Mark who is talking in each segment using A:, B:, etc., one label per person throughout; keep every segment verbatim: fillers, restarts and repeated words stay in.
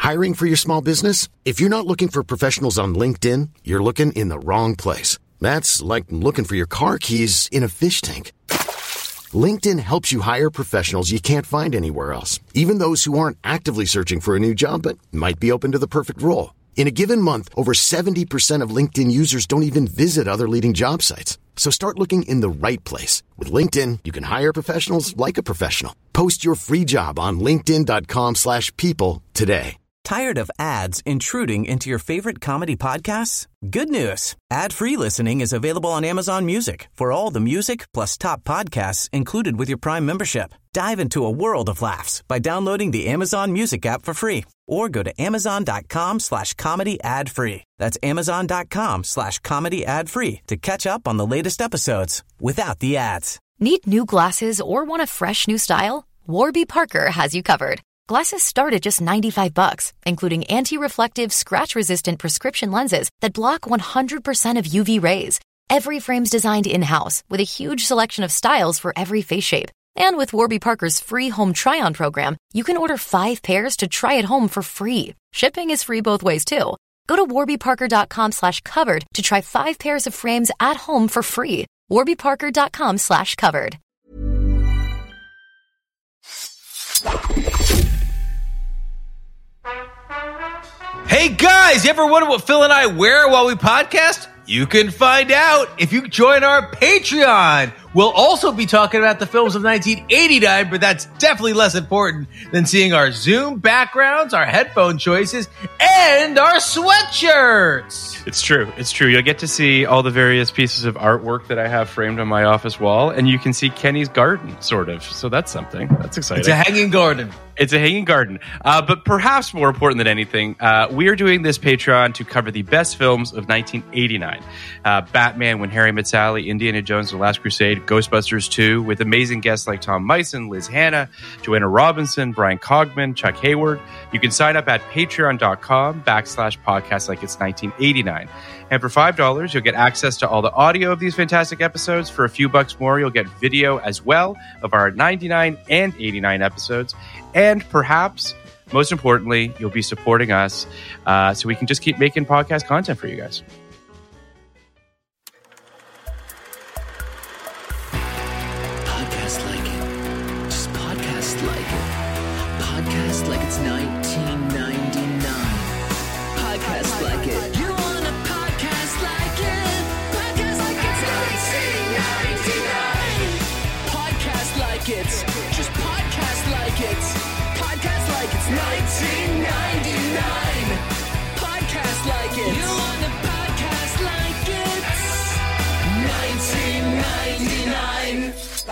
A: Hiring for your small business? If you're not looking for professionals on LinkedIn, you're looking in the wrong place. That's like looking for your car keys in a fish tank. LinkedIn helps you hire professionals you can't find anywhere else, even those who aren't actively searching for a new job but might be open to the perfect role. In a given month, over seventy percent of LinkedIn users don't even visit other leading job sites. So start looking in the right place. With LinkedIn, you can hire professionals like a professional. Post your free job on linkedin.com slash people today.
B: Tired of ads intruding into your favorite comedy podcasts? Good news. Ad-free listening is available on Amazon Music for all the music plus top podcasts included with your Prime membership. Dive into a world of laughs by downloading the Amazon Music app for free or go to amazon.com slash comedy ad free. That's amazon.com slash comedy ad free to catch up on the latest episodes without the ads.
C: Need new glasses or want a fresh new style? Warby Parker has you covered. Glasses start at just ninety-five bucks, including anti-reflective, scratch-resistant prescription lenses that block one hundred percent of U V rays. Every frame's designed in-house with a huge selection of styles for every face shape. And with Warby Parker's free home try-on program, you can order five pairs to try at home for free. Shipping is free both ways, too. Go to warbyparker.com slash covered to try five pairs of frames at home for free. warbyparker.com slash covered.
D: Hey guys, you ever wonder what Phil and I wear while we podcast? You can find out if you join our Patreon. We'll also be talking about the films of nineteen eighty-nine, but that's definitely less important than seeing our Zoom backgrounds, our headphone choices, and our sweatshirts.
E: It's true. It's true. You'll get to see all the various pieces of artwork that I have framed on my office wall, and you can see Kenny's garden, sort of. So that's something. That's exciting.
D: It's a hanging garden.
E: It's a hanging garden. Uh, but perhaps more important than anything, uh, we are doing this Patreon to cover the best films of nineteen eighty-nine. Uh, Batman, When Harry Met Sally, Indiana Jones, The Last Crusade, Ghostbusters two, with amazing guests like Tom Meissen, Liz Hanna, Joanna Robinson, Brian Cogman, Chuck Hayward. You can sign up at patreon.com backslash podcast like it's nineteen eighty-nine. And for five dollars, you'll get access to all the audio of these fantastic episodes. For a few bucks more, you'll get video as well of our ninety-nine and eighty-nine episodes. And perhaps, most importantly, you'll be supporting us uh, so we can just keep making podcast content for you guys.
F: Podcast like it. Just podcast like it. Podcast like it's nineteen ninety-nine. Podcast like it. You want a podcast like it? Podcast like it's nineteen ninety-nine. Podcast like it. Just podcast like it. Podcast like it's nineteen ninety-nine. Podcast like it. You want a podcast like it? nineteen ninety-nine.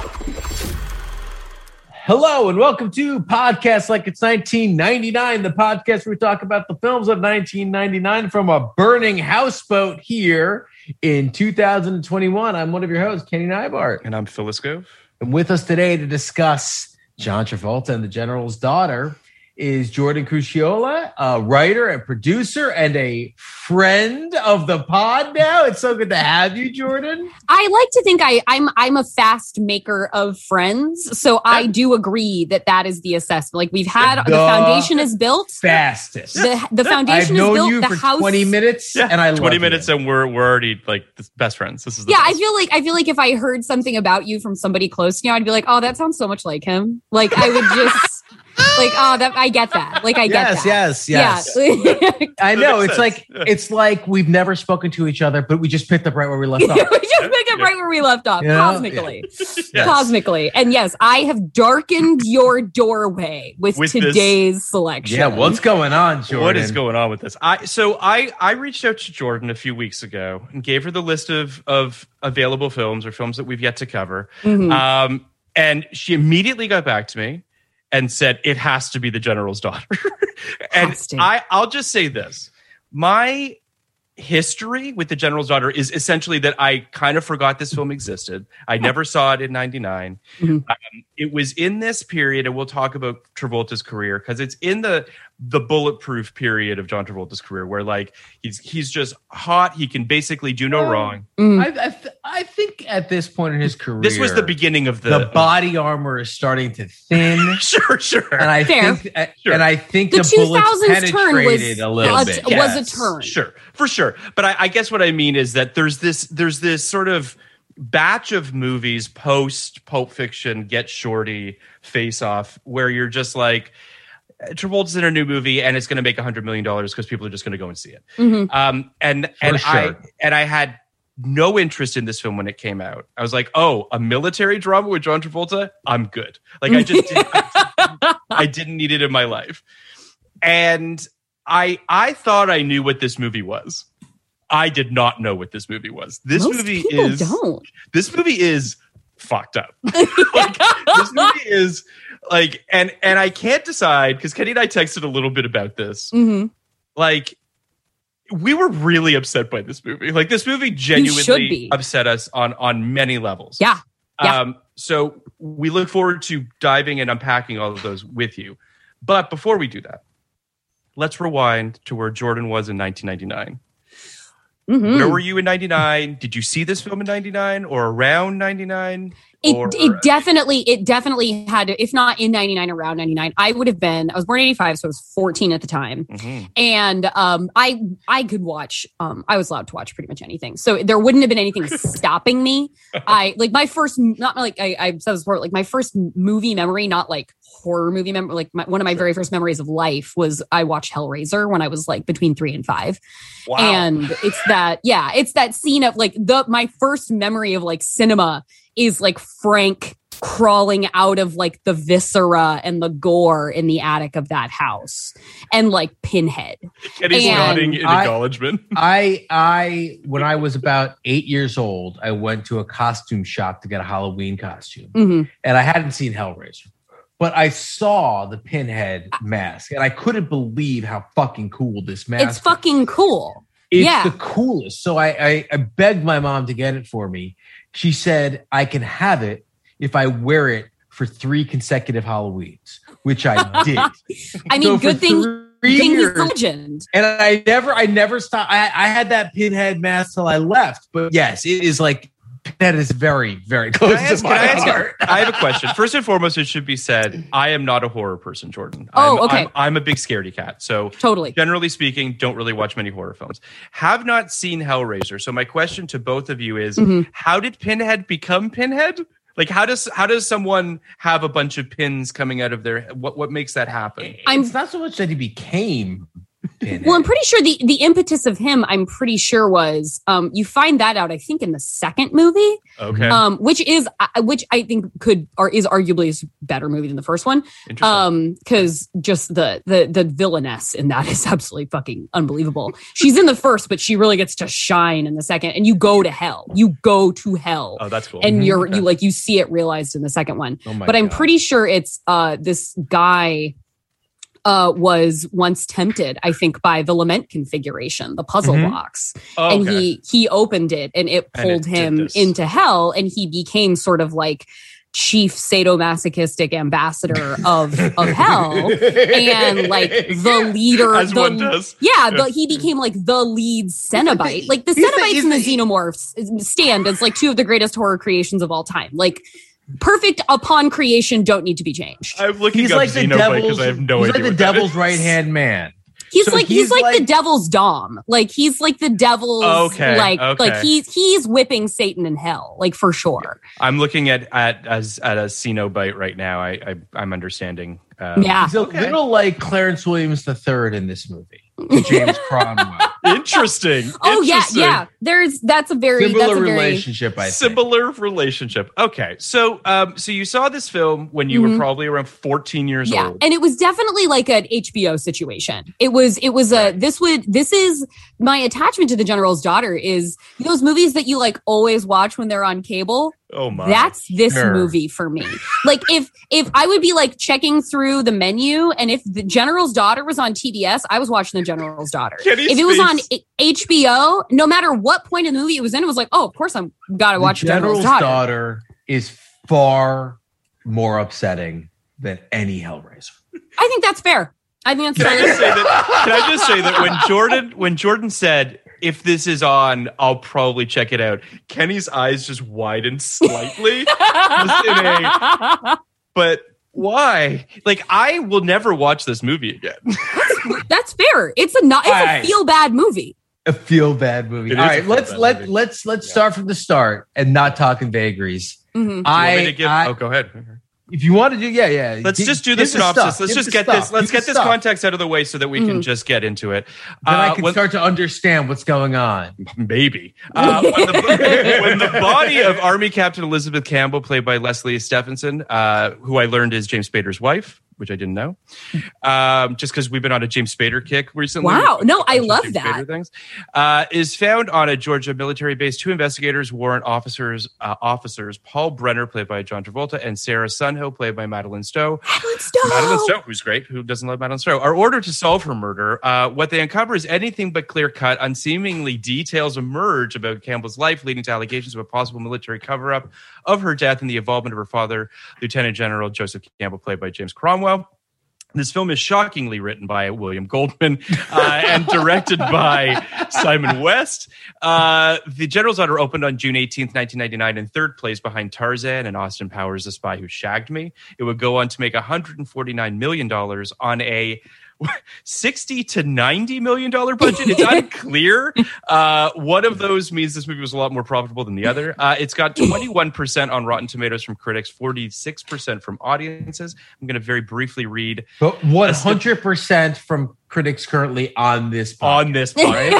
D: Hello and welcome to Podcast Like It's nineteen ninety-nine, the podcast where we talk about the films of nineteen ninety-nine from a burning houseboat here in two thousand twenty-one. I'm one of your hosts, Kenny Neibart.
E: And I'm Phil Iscove.
D: And with us today to discuss John Travolta and the General's Daughter is Jordan Crucchiola, a writer and producer and a friend of the pod now. It's so good to have you, Jordan.
G: I like to think I, I'm I'm a fast maker of friends, so I do agree that that is the assessment. Like we've had the, the foundation is built,
D: fastest.
G: The the foundation
D: I've known
G: is built.
D: you
G: the
D: for
G: house,
D: twenty minutes,
E: Yeah,
D: and I
E: twenty
D: love
E: minutes,
D: you.
E: and we're we're already like the best friends. This is the
G: yeah.
E: best.
G: I feel like I feel like if I heard something about you from somebody close to you, I'd be like, oh, that sounds so much like him. Like I would just. Like, oh, that I get that. Like, I get
D: yes,
G: that.
D: Yes, yes, yes.
G: Yeah.
D: I know.
E: That
D: It's
E: makes
D: like
E: sense.
D: it's like we've never spoken to each other, but we just picked up right where we left off.
G: we just pick up right where we left off,
D: You know?
G: cosmically.
E: Yes.
G: Cosmically. And yes, I have darkened your doorway with,
E: With
G: today's selection.
D: Yeah, what's going on, Jordan?
E: What is going on with this? I so I I reached out to Jordan a few weeks ago and gave her the list of of available films or films that we've yet to cover.
G: Mhm.
E: Um, and she immediately got back to me and said it has to be The General's Daughter. And
G: Has to.
E: I I'll just say this. My history with The General's Daughter is essentially that I kind of forgot this film existed. I never saw it in ninety-nine.
G: Mhm.
E: Um, it was in this period, and we'll talk about Travolta's career because it's in the the bulletproof period of John Travolta's career, where like he's he's just hot. He can basically do no wrong.
G: Mm.
D: I, I, th- I think at this point in his career,
E: This was the beginning of the
D: the body armor is starting to thin.
E: sure, sure.
D: And I
G: Fair.
D: think, uh,
E: Sure.
D: and I think
G: The
D: the,
G: two
D: bullets
G: thousands turn was
D: penetrated a little
G: a-
D: bit.
G: was a
E: Yes,
G: turn.
E: Sure, for sure. But I, I guess what I mean is that there's this there's this sort of batch of movies post Pulp Fiction, Get Shorty, Face Off, where you're just like, Travolta's in a new movie and it's going to make a hundred million dollars because people are just going to go and see it.
G: Mhm.
E: Um, and
D: For
E: and I
D: sure.
E: and I had no interest in this film when it came out. I was like, oh, a military drama with John Travolta? I'm good. Like I just didn't, I, I didn't need it in my life. And I I thought I knew what this movie was. I did not know what this movie was. This
G: Most
E: movie
G: people
E: is
G: don't.
E: this movie is fucked up. Like, this movie is like, and and I can't decide because Kenny and I texted a little bit about this.
G: Mhm.
E: Like, we were really upset by this movie. Like, this movie
G: should
E: genuinely
G: be.
E: upset us on on many levels.
G: Yeah. Yeah.
E: Um. So we look forward to diving and unpacking all of those with you. But before we do that, let's rewind to where Jordan was in nineteen ninety-nine.
G: Mhm.
E: Where were you in ninety-nine? Did you see this film in ninety-nine or around ninety-nine?
G: It,
E: Or-
G: it definitely it definitely had to, if not in ninety-nine, around ninety-nine. I would have been, I was born in eighty-five, so I was fourteen at the time.
E: Mhm.
G: And um I I could watch um I was allowed to watch pretty much anything. So there wouldn't have been anything stopping me. I like my first not like I I said this before, like my first movie memory, not like horror movie memory, like my, one of my very first memories of life was I watched Hellraiser when I was like between three and five.
E: Wow.
G: And it's that, yeah, it's that scene of like the my first memory of like cinema is like Frank crawling out of like the viscera and the gore in the attic of that house, and like Pinhead.
E: Kenny's
G: And
E: nodding in
D: I-
E: acknowledgement.
D: I I when I was about eight years old, I went to a costume shop to get a Halloween costume,
G: hmm
D: and I hadn't seen Hellraiser, but I saw the Pinhead mask, and I couldn't believe how fucking cool this mask.
G: It's fucking cool.
D: It's
G: yeah.
D: the coolest. So I, I I begged my mom to get it for me. She said I can have it if I wear it for three consecutive Halloweens, which I did.
G: I mean,
D: So for
G: good thing,
D: three
G: thing he's
D: years-
G: a legend.
D: And I never, I never stopped. I, I had that Pinhead mask till I left. But yes, it is like Pinhead is very, very
E: Can
D: close
E: I, ask,
D: to
E: can
D: my
E: I, ask
D: heart.
E: I have a question. First and foremost, it should be said, I am not a horror person, Jordan.
G: Oh,
E: I'm,
G: okay.
E: I'm, I'm a big scaredy cat. So
G: Totally.
E: generally speaking, don't really watch many horror films. Have not seen Hellraiser. So my question to both of you is,
G: Mhm.
E: how did Pinhead become Pinhead? Like, how does how does someone have a bunch of pins coming out of their what what makes that happen?
G: I'm-
D: It's not so much that he became Pinhead.
G: Well, I'm pretty sure the, the impetus of him, I'm pretty sure was, um, you find that out, I think, in the second movie,
E: Okay.
G: um, which is, uh, which I think could, or is arguably a better movie than the first one.
E: Interesting.
G: Um, cause just the, the, the villainess in that is absolutely fucking unbelievable. She's in the first, but she really gets to shine in the second, and you go to hell. You go to hell.
E: oh, that's cool.
G: And
D: Mhm.
G: you're,
E: Okay.
G: you like, you see it realized in the second one.
D: Oh my
G: But I'm
D: God.
G: pretty sure it's uh this guy uh was once tempted, I think, by the lament configuration, the puzzle
D: Mhm.
G: box.
E: Oh,
G: And
E: okay.
G: he he opened it and it
E: And
G: pulled
E: it did
G: him
E: this.
G: into hell, and he became sort of like chief sadomasochistic ambassador of of hell, and like the leader
E: As
G: the,
E: one does.
G: yeah,
E: Yeah.
G: the, he became like the lead Cenobite. Like the
D: He's the-
G: Cenobites
D: he's
G: and the
D: the-
G: Xenomorphs stand as like two of the greatest horror creations of all time. Like perfect upon creation, don't need to be changed.
E: I'm looking
D: He's
E: up
D: like the
E: Xenobite
D: devil's.
E: because I have no
D: he's
E: idea.
D: like the
E: what that
D: devil's
E: is.
D: right hand man.
G: He's
D: So
G: like he's,
D: he's
G: like, the
D: like-
G: devil's dom. Like he's like the devil's
E: Okay,
G: like
E: okay.
G: like he's he's whipping Satan in hell, like for sure.
E: I'm looking at at as at a Cenobite right now. I, I I'm understanding. Um,
G: Yeah.
D: He's a little like Clarence Williams the third in this movie. James Cromwell.
E: Interesting.
G: Oh yeah,
E: Interesting.
G: yeah. There's that's a very
D: Similar
G: that's a very
D: relationship, I think.
E: Similar relationship. Okay, so um, so you saw this film when you
G: Mhm.
E: were probably around fourteen years
G: yeah,
E: old.
G: and it was definitely like an H B O situation. It was it was a this would this is my attachment to The General's Daughter is those movies that you like always watch when they're on cable.
E: Oh my!
G: That's this
D: Sure.
G: movie for me. Like if if I would be like checking through the menu, and if The General's Daughter was on T B S, I was watching The General's Daughter.
E: Kenny's
G: If it was on
E: face.
G: H- H B O, no matter what point in the movie it was in, it was like, oh, of course I'm gotta watch
D: the
G: The General's,
D: General's
G: Daughter.
D: daughter is far more upsetting than any Hellraiser.
G: I think that's fair. I think
E: Can I
G: that's
E: just say that? Can I just say that when Jordan when Jordan said, "If this is on, I'll probably check it out," Kenny's eyes just widened slightly. Just in a, but why? Like, I will never watch this movie again.
G: That's fair. It's a not. It's
D: All right.
G: a feel bad movie.
D: A feel bad movie.
E: It
D: All
E: is a
D: right,
E: feel
D: let's
E: bad
D: let
E: movie.
D: let's let's
E: Yeah.
D: start from the start and not talking vagaries.
G: Mhm.
E: Do you want
D: I,
E: me to give-
D: I
E: oh, go ahead.
D: if you want to do, yeah, yeah.
E: Let's
D: Give-
E: just do the
D: give
E: synopsis.
D: stuff.
E: Let's
D: Give
E: just
D: the
E: get
D: stuff.
E: this. Let's
D: Give
E: get
D: the
E: this
D: stuff.
E: context out of the way so that we can just get into it.
D: Then I
E: Uh,
D: can
E: when-
D: start to understand what's going on.
E: Maybe. Uh, when, the, when the body of Army Captain Elizabeth Campbell, played by Leslie Stephenson, uh, who I learned is James Spader's wife, which I didn't know, um, just because we've been on a James Spader kick recently.
G: Wow. No, I
E: James
G: love
E: Spader
G: that.
E: Things, uh, is found on a Georgia military base. Two investigators, warrant officers, uh, officers Paul Brenner, played by John Travolta, and Sarah Sunhill, played by Madeline Stowe.
G: Madeline Stowe.
E: Madeline Stowe, who's great. Who doesn't love Madeline Stowe? Are ordered to solve her murder. Uh, what they uncover is anything but clear cut. Unseemingly, details emerge about Campbell's life, leading to allegations of a possible military cover up of her death and the involvement of her father, Lieutenant General Joseph Campbell, played by James Cromwell. This film is shockingly written by William Goldman uh, and directed by Simon West. Uh, the General's Daughter opened on June eighteenth, nineteen ninety-nine, in third place behind Tarzan and Austin Powers' The Spy Who Shagged Me. It would go on to make one hundred forty-nine million dollars on a sixty to ninety million dollars budget. It's unclear. Uh, one of those means this movie was a lot more profitable than the other. Uh, it's got twenty-one percent on Rotten Tomatoes from critics, forty-six percent from audiences. I'm going to very briefly read
D: But one hundred percent from critics currently on this podcast.
E: on this part. yes,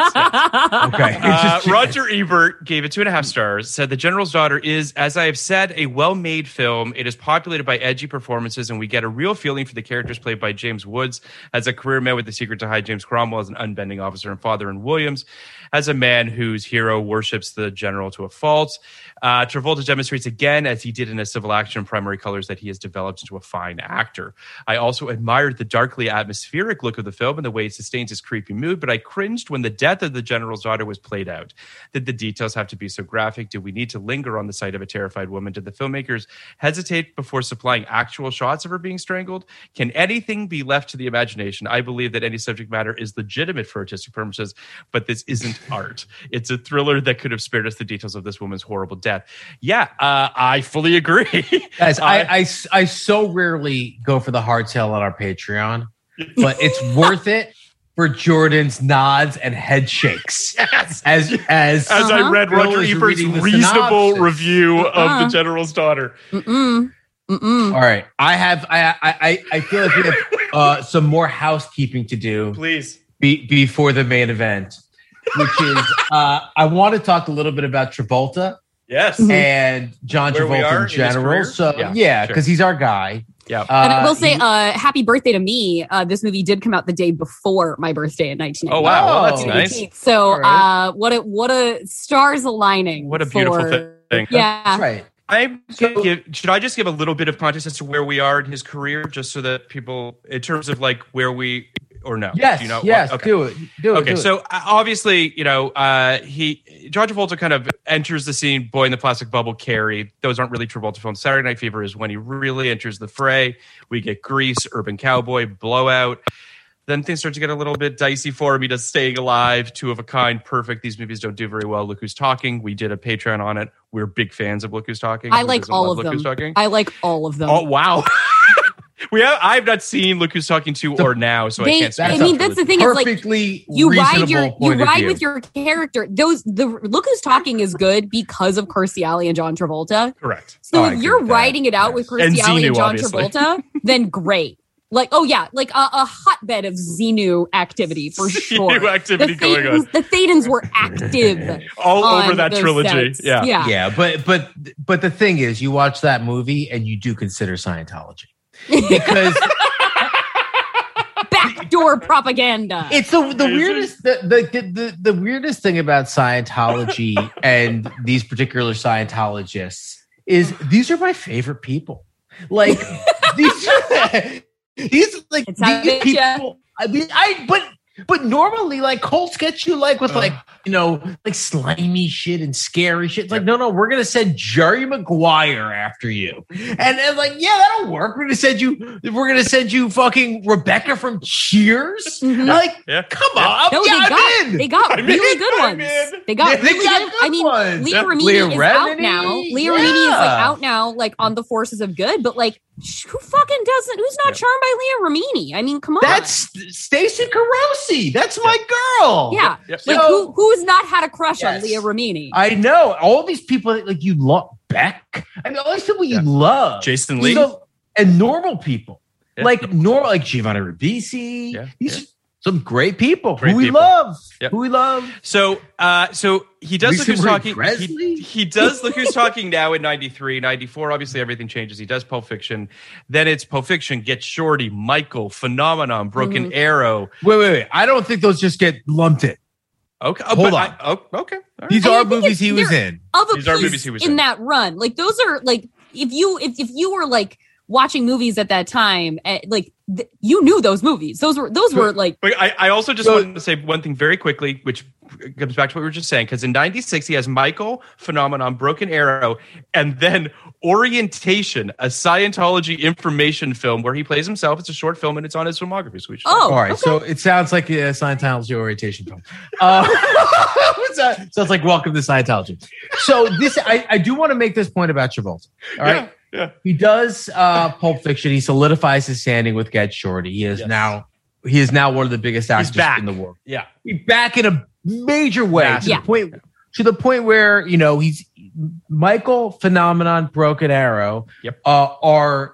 E: yes.
D: Okay.
E: Uh, Roger Ebert gave it two and a half stars, said The General's Daughter is, as I have said, a well-made film. It is populated by edgy performances, and we get a real feeling for the characters played by James Woods as a career man with the secret to hide, James Cromwell as an unbending officer, and Father and Williams as a man whose hero worships the general to a fault. Uh, Travolta demonstrates again, as he did in A Civil Action, primary colors that he has developed into a fine actor. I also admired the darkly atmospheric look of the film and the way it sustains its creepy mood, but I cringed when the death of the General's daughter was played out. Did the details have to be so graphic? Did we need to linger on the sight of a terrified woman? Did the filmmakers hesitate before supplying actual shots of her being strangled? Can anything be left to the imagination? I believe that any subject matter is legitimate for artistic purposes, but this isn't art. It's a thriller that could have spared us the details of this woman's horrible death. Yeah, uh, I fully agree.
D: Guys,
E: Uh,
D: I, I, I so rarely go for the hard sell on our Patreon, but it's worth it for Jordan's nods and head shakes.
E: Yes.
D: As as
E: As I
G: Uh-huh.
E: read
D: Bill
E: Roger
D: is
E: Ebert's
D: reading the
E: reasonable
D: synopsis.
E: review of
G: Uh-uh.
E: The General's Daughter.
G: Mm-mm. Mm-mm.
D: All right, I have I I I, I feel like we have uh, some more housekeeping to do
E: Please.
D: be, before the main event, which is uh, I want to talk a little bit about Travolta
E: Yes.
D: and John
E: Where we are
D: Travolta
E: in
D: in
E: his
D: general.
E: career?
D: So
E: Yeah,
D: yeah,
E: sure.
D: because he's our guy.
E: Yeah.
D: Uh,
G: And I will say,
D: he-
G: uh, happy birthday to me. Uh, this movie did come out the day before my birthday in nineteen ninety.
E: Oh, wow. Well, that's
D: Oh.
E: nice.
G: So,
D: All right.
G: uh, what a what a stars aligning.
E: What a beautiful
G: for-
E: thing.
G: Yeah.
D: that's right.
E: I'm
D: So-
E: gonna give, should I just give a little bit of context as to where we are in his career, just so that people, in terms of like where we, or no?
D: Yes,
E: Do you know?
D: yes,
E: Okay.
D: do it, do it.
E: Okay,
D: do it.
E: so uh, obviously, you know, uh, he John Travolta kind of enters the scene. Boy in the Plastic Bubble, Carrie. Those aren't really Travolta films. Saturday Night Fever is when he really enters the fray. We get Grease, Urban Cowboy, Blowout. Then things start to get a little bit dicey for him. He does Staying Alive, Two of a Kind, Perfect. These movies don't do very well. Look Who's Talking. We did a Patreon on it. We're big fans of Look Who's Talking.
G: I
E: Who
G: like
E: doesn't
G: all
E: love
G: of
E: Look
G: them.
E: Who's Talking?
G: I like all of them.
E: Oh wow. We have. I've not seen Look Who's Talking two or now, so I
G: They-
E: can't. speak
G: I
E: to
G: mean,
E: that
G: that's the
E: trilogy.
G: thing is like
D: Perfectly
G: you ride
D: reasonable
G: your you
D: point of
G: ride
D: view.
G: with your character. Those the Look Who's Talking is good because of Kirstie Alley and John Travolta.
E: Correct.
G: So
D: Oh, I
G: if
D: agree
G: you're
D: with that.
G: writing it out with
E: And
G: Kirstie Alley
E: Xenu,
G: and John
E: obviously.
G: Travolta, then great. Like, oh yeah, like a, a hotbed of Xenu activity for sure.
E: Xenu activity
G: the
E: going on.
G: Thetans, the Thetans were active
E: All
G: on
E: over that
G: those
E: trilogy.
G: sets.
E: Yeah.
G: yeah.
D: Yeah, but but but the thing is, you watch that movie and you do consider Scientology because
G: Backdoor propaganda.
D: it's the the weirdest the, the the the weirdest thing about Scientology and these particular Scientologists is these are my favorite people. Like these these like
G: It's how
D: these
G: it is, yeah.
D: people. I mean, I but But normally, like, Colts get you, like, with, like, you know, like, slimy shit and scary shit. It's like, no, no, we're going to send Jerry Maguire after you. And, and like, yeah, that'll work. We're going to send you, we're going to send you fucking Rebecca from Cheers.
G: Mhm.
D: Like,
E: Yeah.
D: come on.
G: No,
D: yeah,
G: they
D: I'm
G: got
D: in.
G: they got
E: I'm
G: really
E: in,
G: good
E: I'm
G: ones.
E: in.
G: They got
D: Yeah, they
G: really
D: got
G: good.
D: good
G: I mean,
D: ones.
G: Leah
D: Yeah.
G: Remini
D: Leah
G: is out
D: Remini?
G: now. Leah
D: Yeah.
G: Remini is like out now, like on the forces of good. But like, sh- who fucking doesn't? Who's not charmed by Leah Remini? I mean, come on.
D: That's Stacey Carosi. That's my girl.
G: yeah.
E: Yep.
G: Like
D: So-
G: who who's not had a crush
D: Yes.
G: on Leah Remini?
D: I know. All these people that, like, you love. Beck. I mean, all these people you love.
E: Jason Lee.
D: So, and normal people.
E: Yeah.
D: Like, normal, like Giovanni Ribisi.
E: Yeah,
D: These
E: yeah.
D: are some great people
E: Great
D: who we
E: people.
D: love.
E: Yep.
D: Who we love.
E: So, uh, so he does look
D: Lisa
E: who's
D: Marie
E: talking.
D: Presley?
E: He, he does look who's talking now in ninety-three, ninety-four. Obviously, everything changes. He does Pulp Fiction. Then it's Pulp Fiction, Get Shorty, Michael, Phenomenon, Broken
G: Mhm.
E: Arrow.
D: Wait, wait, wait. I don't think those just get lumped in.
E: Okay, oh,
D: Hold
E: but
D: on.
E: I, oh, okay. All right.
D: These
G: And I
D: are
G: think
D: movies
G: it's-
D: he was
G: they're-
D: in.
G: Of a
E: These are
G: piece
E: movies he was
G: in
E: in.
G: that run. Like those are like if you if, if you were like watching movies at that time, eh, like th- you knew those movies. Those were those were like
E: But I, I also just
D: So-
E: wanted to say one thing very quickly, which comes back to what we were just saying. Because in ninety-six, he has Michael, Phenomenon, Broken Arrow, and then Orientation, a Scientology information film where he plays himself. It's a short film and it's on his filmography. So we should
G: oh
D: All right,
G: okay.
D: so it sounds like a Scientology orientation film. Uh, sounds like Welcome to Scientology. So this, I, I do want to make this point about Travolta. All right,
E: Yeah, yeah.
D: he does uh, Pulp Fiction. He solidifies his standing with Get Shorty. He is
E: Yes.
D: now he is now one of the biggest actors
E: back.
D: in the world.
E: Yeah.
D: He's back in a major way to
G: Yeah.
D: the point to the point where, you know, he's Michael, Phenomenon, Broken Arrow
E: Yep.
D: uh, are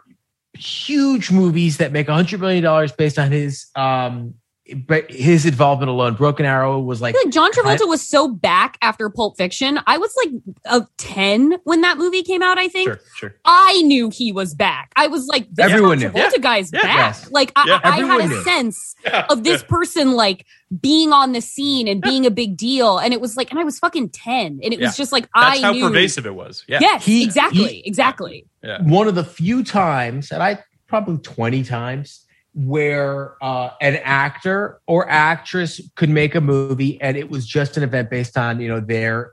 D: huge movies that make a hundred million dollars based on his um but his involvement alone. Broken Arrow was like,
G: I feel like John Travolta was so back after Pulp Fiction. I was like a ten when that movie came out, I think.
E: Sure, sure.
G: I knew he was back. I was like, this
D: Everyone
G: John
D: knew.
G: Travolta guy's
E: Yeah.
G: back.
D: Yes.
G: Like I,
E: Yeah.
G: I, I had
D: Everyone
G: a
D: knew.
G: sense
E: Yeah.
G: of this person like being on the scene and being a big deal. And it was like, and I was fucking ten. And it
E: Yeah.
G: was just like
E: That's
G: I
E: how
G: knew.
E: pervasive it was. Yeah.
G: Yes,
D: He-
G: exactly.
D: he-
G: exactly.
E: Yeah.
D: one of the few times, and I probably twenty times, where uh, an actor or actress could make a movie and it was just an event based on, you know, their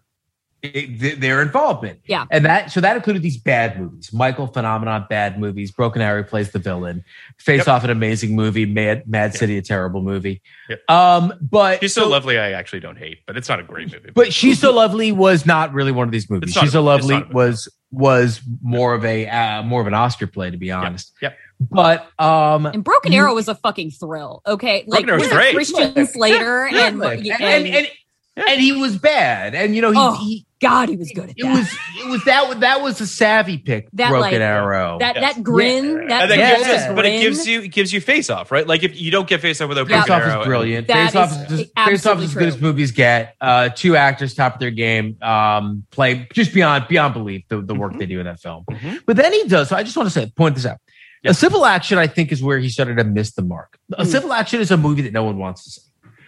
D: it- their involvement.
G: Yeah.
D: And that so that included these bad movies. Michael Phenomenon, bad movies. Broken Arrow plays the villain. Face
E: Yep.
D: Off, an amazing movie. Mad Mad City, a terrible movie.
E: Yep.
D: Um, but
E: She's so, lovely. I actually don't hate, but it's not a great movie.
D: But She's So Lovely was not really one of these movies.
E: It's not
D: She's
E: a-
D: So
E: it's
D: Lovely
E: not a movie.
D: was was more of a uh, more of an Oscar play, to be honest.
E: Yep.
D: But um,
G: And Broken
D: you-
G: Arrow was a fucking thrill. Okay. Like
E: Broken Arrow's
G: was it
E: great.
G: Christian Slater
D: Yeah,
G: and,
D: like,
G: and,
D: and, and, and, and he was bad, and you know he,
G: Oh,
D: he
G: God, he was good at
D: it
G: that.
D: was it was that that was a savvy pick.
G: That,
D: Broken
G: like,
D: Arrow.
G: that
E: Yes.
G: that grin, that,
E: And that
D: Yeah.
E: gives
G: that
E: us, but it
G: grin.
E: gives you it gives you Face Off, right? Like if you don't get Face Off without
G: Yeah.
D: Face
E: Broken
D: Off
E: Arrow,
D: is brilliant.
G: That
D: Face Off
G: is
D: is just,
G: absolutely
D: Face Off is as good
G: true.
D: as movies get. Uh, two actors top of their game. Um, play just beyond beyond belief the, the work they do in that film.
E: Mhm.
D: But then he does. So I just want to say point this out.
E: Yeah.
D: A Civil Action, I think, is where he started to miss the mark. A
G: Mm.
D: Civil Action is a movie that no one wants to see.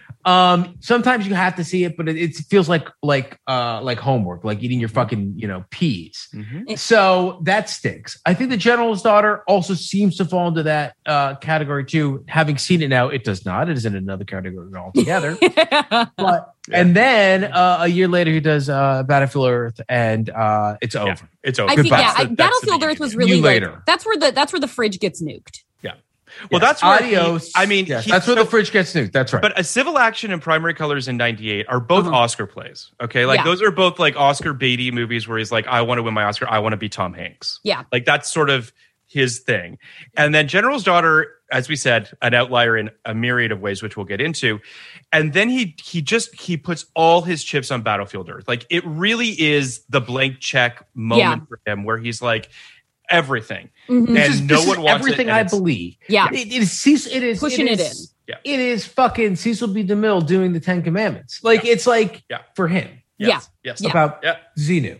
D: Um, sometimes you have to see it, but it, it feels like like uh like homework, like eating your fucking you know peas.
E: Mhm.
D: So that stinks. I think The General's Daughter also seems to fall into that uh, category too. Having seen it now, it does not. It is in another category altogether. but and then uh, a year later, he does uh, Battlefield Earth, and uh, it's over.
E: Yeah, it's over.
G: I think
D: Goodbye.
G: yeah,
E: That's
G: I,
E: the- that's the
G: Battlefield Earth
E: beginning.
G: was really
D: You
G: like,
D: later.
G: that's where the that's where the fridge gets nuked.
E: Well,
D: Yes.
E: that's where he-
D: Adios.
E: I mean,
D: Yes,
E: he-
D: that's where
E: so-
D: the fridge gets nuked. That's right.
E: But A Civil Action and Primary Colors in ninety-eight are both
G: Uh-huh.
E: Oscar plays. Okay. Like
G: Yeah.
E: those are both like Oscar baity movies where he's like, I want to win my Oscar. I want to be Tom Hanks.
G: Yeah.
E: Like that's sort of his thing. And then General's Daughter, as we said, an outlier in a myriad of ways, which we'll get into. And then he he just he puts all his chips on Battlefield Earth. Like it really is the blank check moment
G: Yeah.
E: for him where he's like everything.
G: Mhm.
E: And
D: This is-
E: no
D: this is
E: one wants it,
D: everything
E: and
D: I
E: it's-
D: believe.
G: Yeah.
D: It, it is Cecil, it is
G: Pushing it
D: is-
E: Yeah.
D: It is fucking Cecil B. DeMille doing the Ten Commandments. Like
E: Yeah.
D: it's like
E: Yeah.
D: for him
E: Yes. Yes.
G: Yeah.
D: about
E: Yeah.
D: Xenu.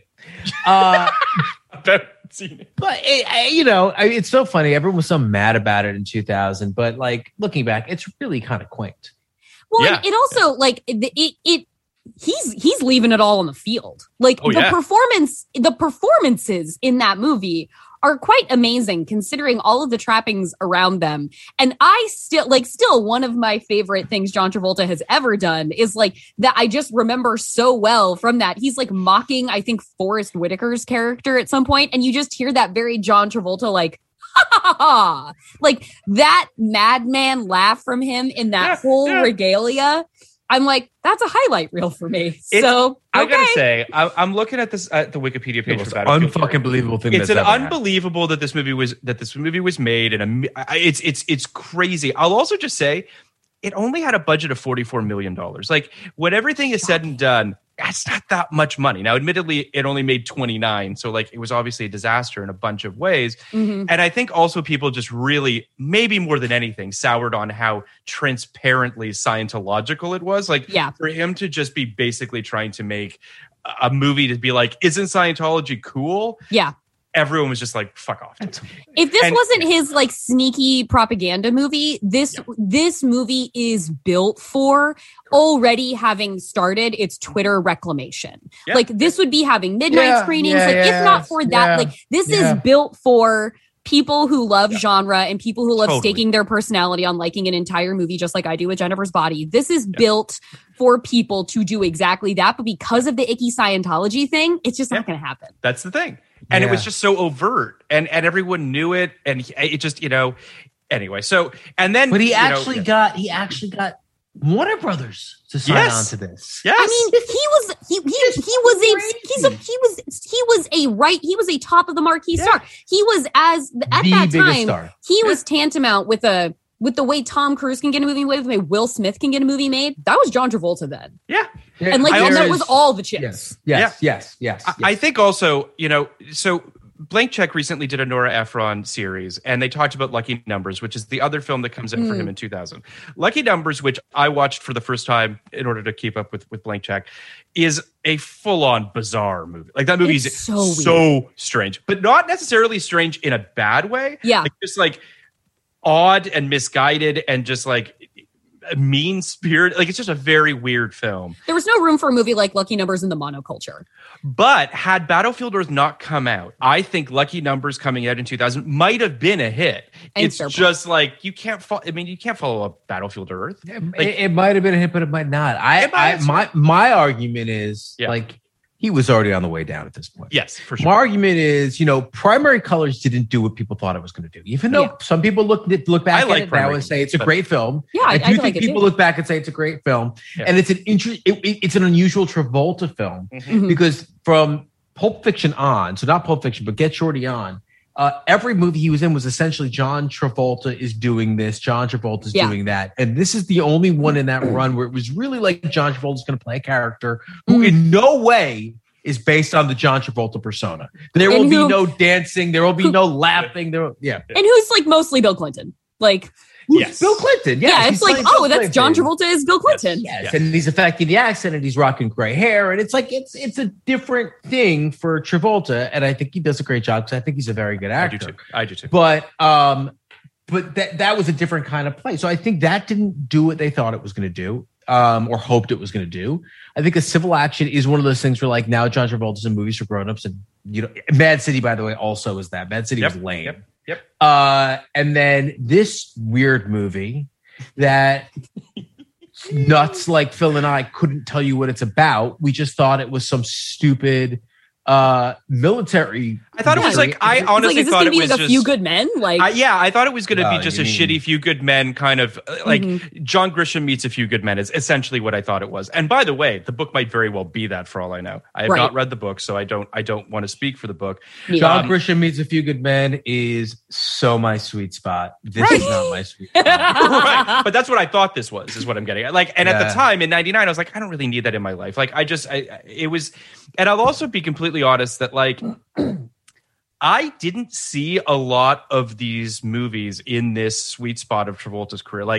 D: Uh,
E: About seen it.
D: but it, I- you know, I, it's so funny. Everyone was so mad about it in two thousand, but like looking back, it's really kind of quaint.
G: Well,
E: Yeah.
G: it, it also like it, it it he's he's leaving it all on the field. Like
E: Oh,
G: the
E: yeah.
G: performance, the performances in that movie are quite amazing considering all of the trappings around them. And I still like still one of my favorite things John Travolta has ever done is like that I just remember so well from that. He's like mocking, I think, Forrest Whitaker's character at some point, and you just hear that very John Travolta like ha ha ha, like that madman laugh from him in that
E: yeah,
G: whole
E: yeah.
G: regalia. I'm like, that's a highlight reel for me.
E: It's,
G: so okay.
E: I gotta say, I, I'm looking at this at the Wikipedia page.
H: It's
E: for
H: an
E: Battlefield
H: unfucking
E: three.
H: believable thing.
E: It's
H: that's
E: an
H: ever
E: unbelievable that this movie was that this movie was made, and a, it's it's it's crazy. I'll also just say, it only had a budget of forty-four million dollars. Like when everything is said and done, that's not that much money. Now, admittedly, it only made twenty-nine, so like it was obviously a disaster in a bunch of ways.
G: Mm-hmm.
E: And I think also people just really, maybe more than anything, soured on how transparently Scientological it was. Like
G: yeah.
E: for him to just be basically trying to make a movie to be like, isn't Scientology cool?
G: Yeah.
E: Everyone was just like, fuck off.
G: If this
E: And-
G: wasn't his like sneaky propaganda movie, this
E: Yeah.
G: this movie is built for already having started its Twitter reclamation.
E: Yeah.
G: Like this would be having midnight
H: Yeah,
G: screenings.
H: yeah,
G: like
H: yeah,
G: if not for that,
H: yeah,
G: like this
H: yeah.
G: is built for people who love genre and people who love
E: Totally.
G: staking their personality on liking an entire movie, just like I do with Jennifer's Body. This is built for people to do exactly that. But because of the icky Scientology thing, it's just not
E: Yeah.
G: going to happen.
E: That's the thing. And it
H: Yeah.
E: was just so overt, and, and everyone knew it. And he- it just, you know, anyway. So, and then,
H: But he
E: you know,
H: actually
E: yeah.
H: got he actually got Warner Brothers to sign
E: Yes.
H: on to this.
E: Yes.
G: I mean, he was he he, he was a he's a he was he was a right he was a top of the marquee
E: Yeah.
G: star. He was as at
H: The
G: that
H: biggest
G: time
H: star.
G: he was tantamount with a with the way Tom Cruise can get a movie made, with the way Will Smith can get a movie made. That was John Travolta then,
E: yeah.
G: and like
E: I
G: and
E: also-
G: that was all the chips.
H: Yes, yes, yes, yes.
E: I,
H: yes.
E: I think also, you know, so Blank Check recently did a Nora Ephron series, and they talked about Lucky Numbers, which is the other film that comes out for him in two thousand. Lucky Numbers, which I watched for the first time in order to keep up with, with Blank Check, is a full-on bizarre movie. Like that movie
G: It's
E: is
G: so
E: so strange, but not necessarily strange in a bad way.
G: Yeah.
E: Like, just like odd and misguided and just like mean spirit. Like it's just a very weird film.
G: There was no room for a movie like Lucky Numbers in the monoculture.
E: But had Battlefield Earth not come out, I think Lucky Numbers coming out in two thousand might have been a hit.
G: And
E: it's
G: so-
E: just like you can't follow. I mean, you can't follow up Battlefield Earth.
H: it,
E: Like,
H: it might have been a hit, but it might not. I,
E: It might
H: I
E: have-
H: my my argument is
E: Yeah.
H: like he was already on the way down at this point.
E: yes, for
H: My
E: sure.
H: argument is, you know, Primary Colors didn't do what people thought it was going to do. Even though
G: Yeah.
H: some people look look back
E: I
H: at
E: like
H: it now
E: Primary
H: and say it's a
E: Colors,
H: great film.
G: Yeah, I-
H: I
G: I
H: do
G: like
H: think
G: it
H: people
G: too.
H: look back and say it's a great film,
E: Yeah.
H: and it's an interest. It, it- it's an unusual Travolta film
G: Mhm.
H: because from Pulp Fiction on, so not Pulp Fiction, but Get Shorty on. Uh, every movie he was in was essentially John Travolta is doing this, John Travolta is
G: Yeah.
H: doing that, and this is the only one in that run where it was really like John Travolta's going to play a character who,
G: Mm.
H: in no way, is based on the John Travolta persona. There will
G: And
H: be
G: who-
H: no dancing. There will be
G: who-
H: no laughing. There, will, yeah.
G: And who's like mostly Bill Clinton. Like,
E: Yes.
H: Bill Clinton. Yes,
G: yeah,
H: he's
G: it's like,
H: playing
G: oh,
H: Bill
G: that's John
H: Clinton.
G: Travolta is Bill Clinton.
H: Yes,
E: Yes.
H: and he's affecting the accent, and he's rocking gray hair, and it's like it's it's a different thing for Travolta, and I think he does a great job because I think he's a very good
E: I do
H: actor.
E: too. I do too.
H: But um, but that that was a different kind of play. So I think that didn't do what they thought it was going to do, um, or hoped it was going to do. I think a Civil Action is one of those things where, like, now John Travolta's in movies for grown-ups, and you know, Mad City, by the way, also is that. Mad City
E: Yep,
H: was lame.
E: Yep. Yep.
H: Uh, and then this weird movie that nuts like Phil and I couldn't tell you what it's about. We just thought it was some stupid uh military.
E: I thought it was like I
G: It's
E: honestly
G: like, is this
E: thought
G: gonna
E: it
G: be
E: was
G: like a
E: just
G: few good men? Like,
E: I, yeah, I thought it was going to
H: No,
E: be just
H: you
E: a
H: mean-
E: shitty Few Good Men kind of uh, like
G: Mhm.
E: John Grisham meets A Few Good Men is essentially what I thought it was. And by the way, the book might very well be that for all I know. I have
G: Right.
E: not read the book, so I don't I don't want to speak for the book.
H: John
E: Um,
H: Grisham Meets a Few Good Men is so my sweet spot. This is not my sweet spot.
E: right. But that's what I thought this was, is what I'm getting at. Like, and at
H: Yeah.
E: the time in ninety-nine, I was like, I don't really need that in my life. Like, I just, I, it was, and I'll also be completely honest that, like, I didn't see a lot of these movies in this sweet spot of Travolta's career. Like,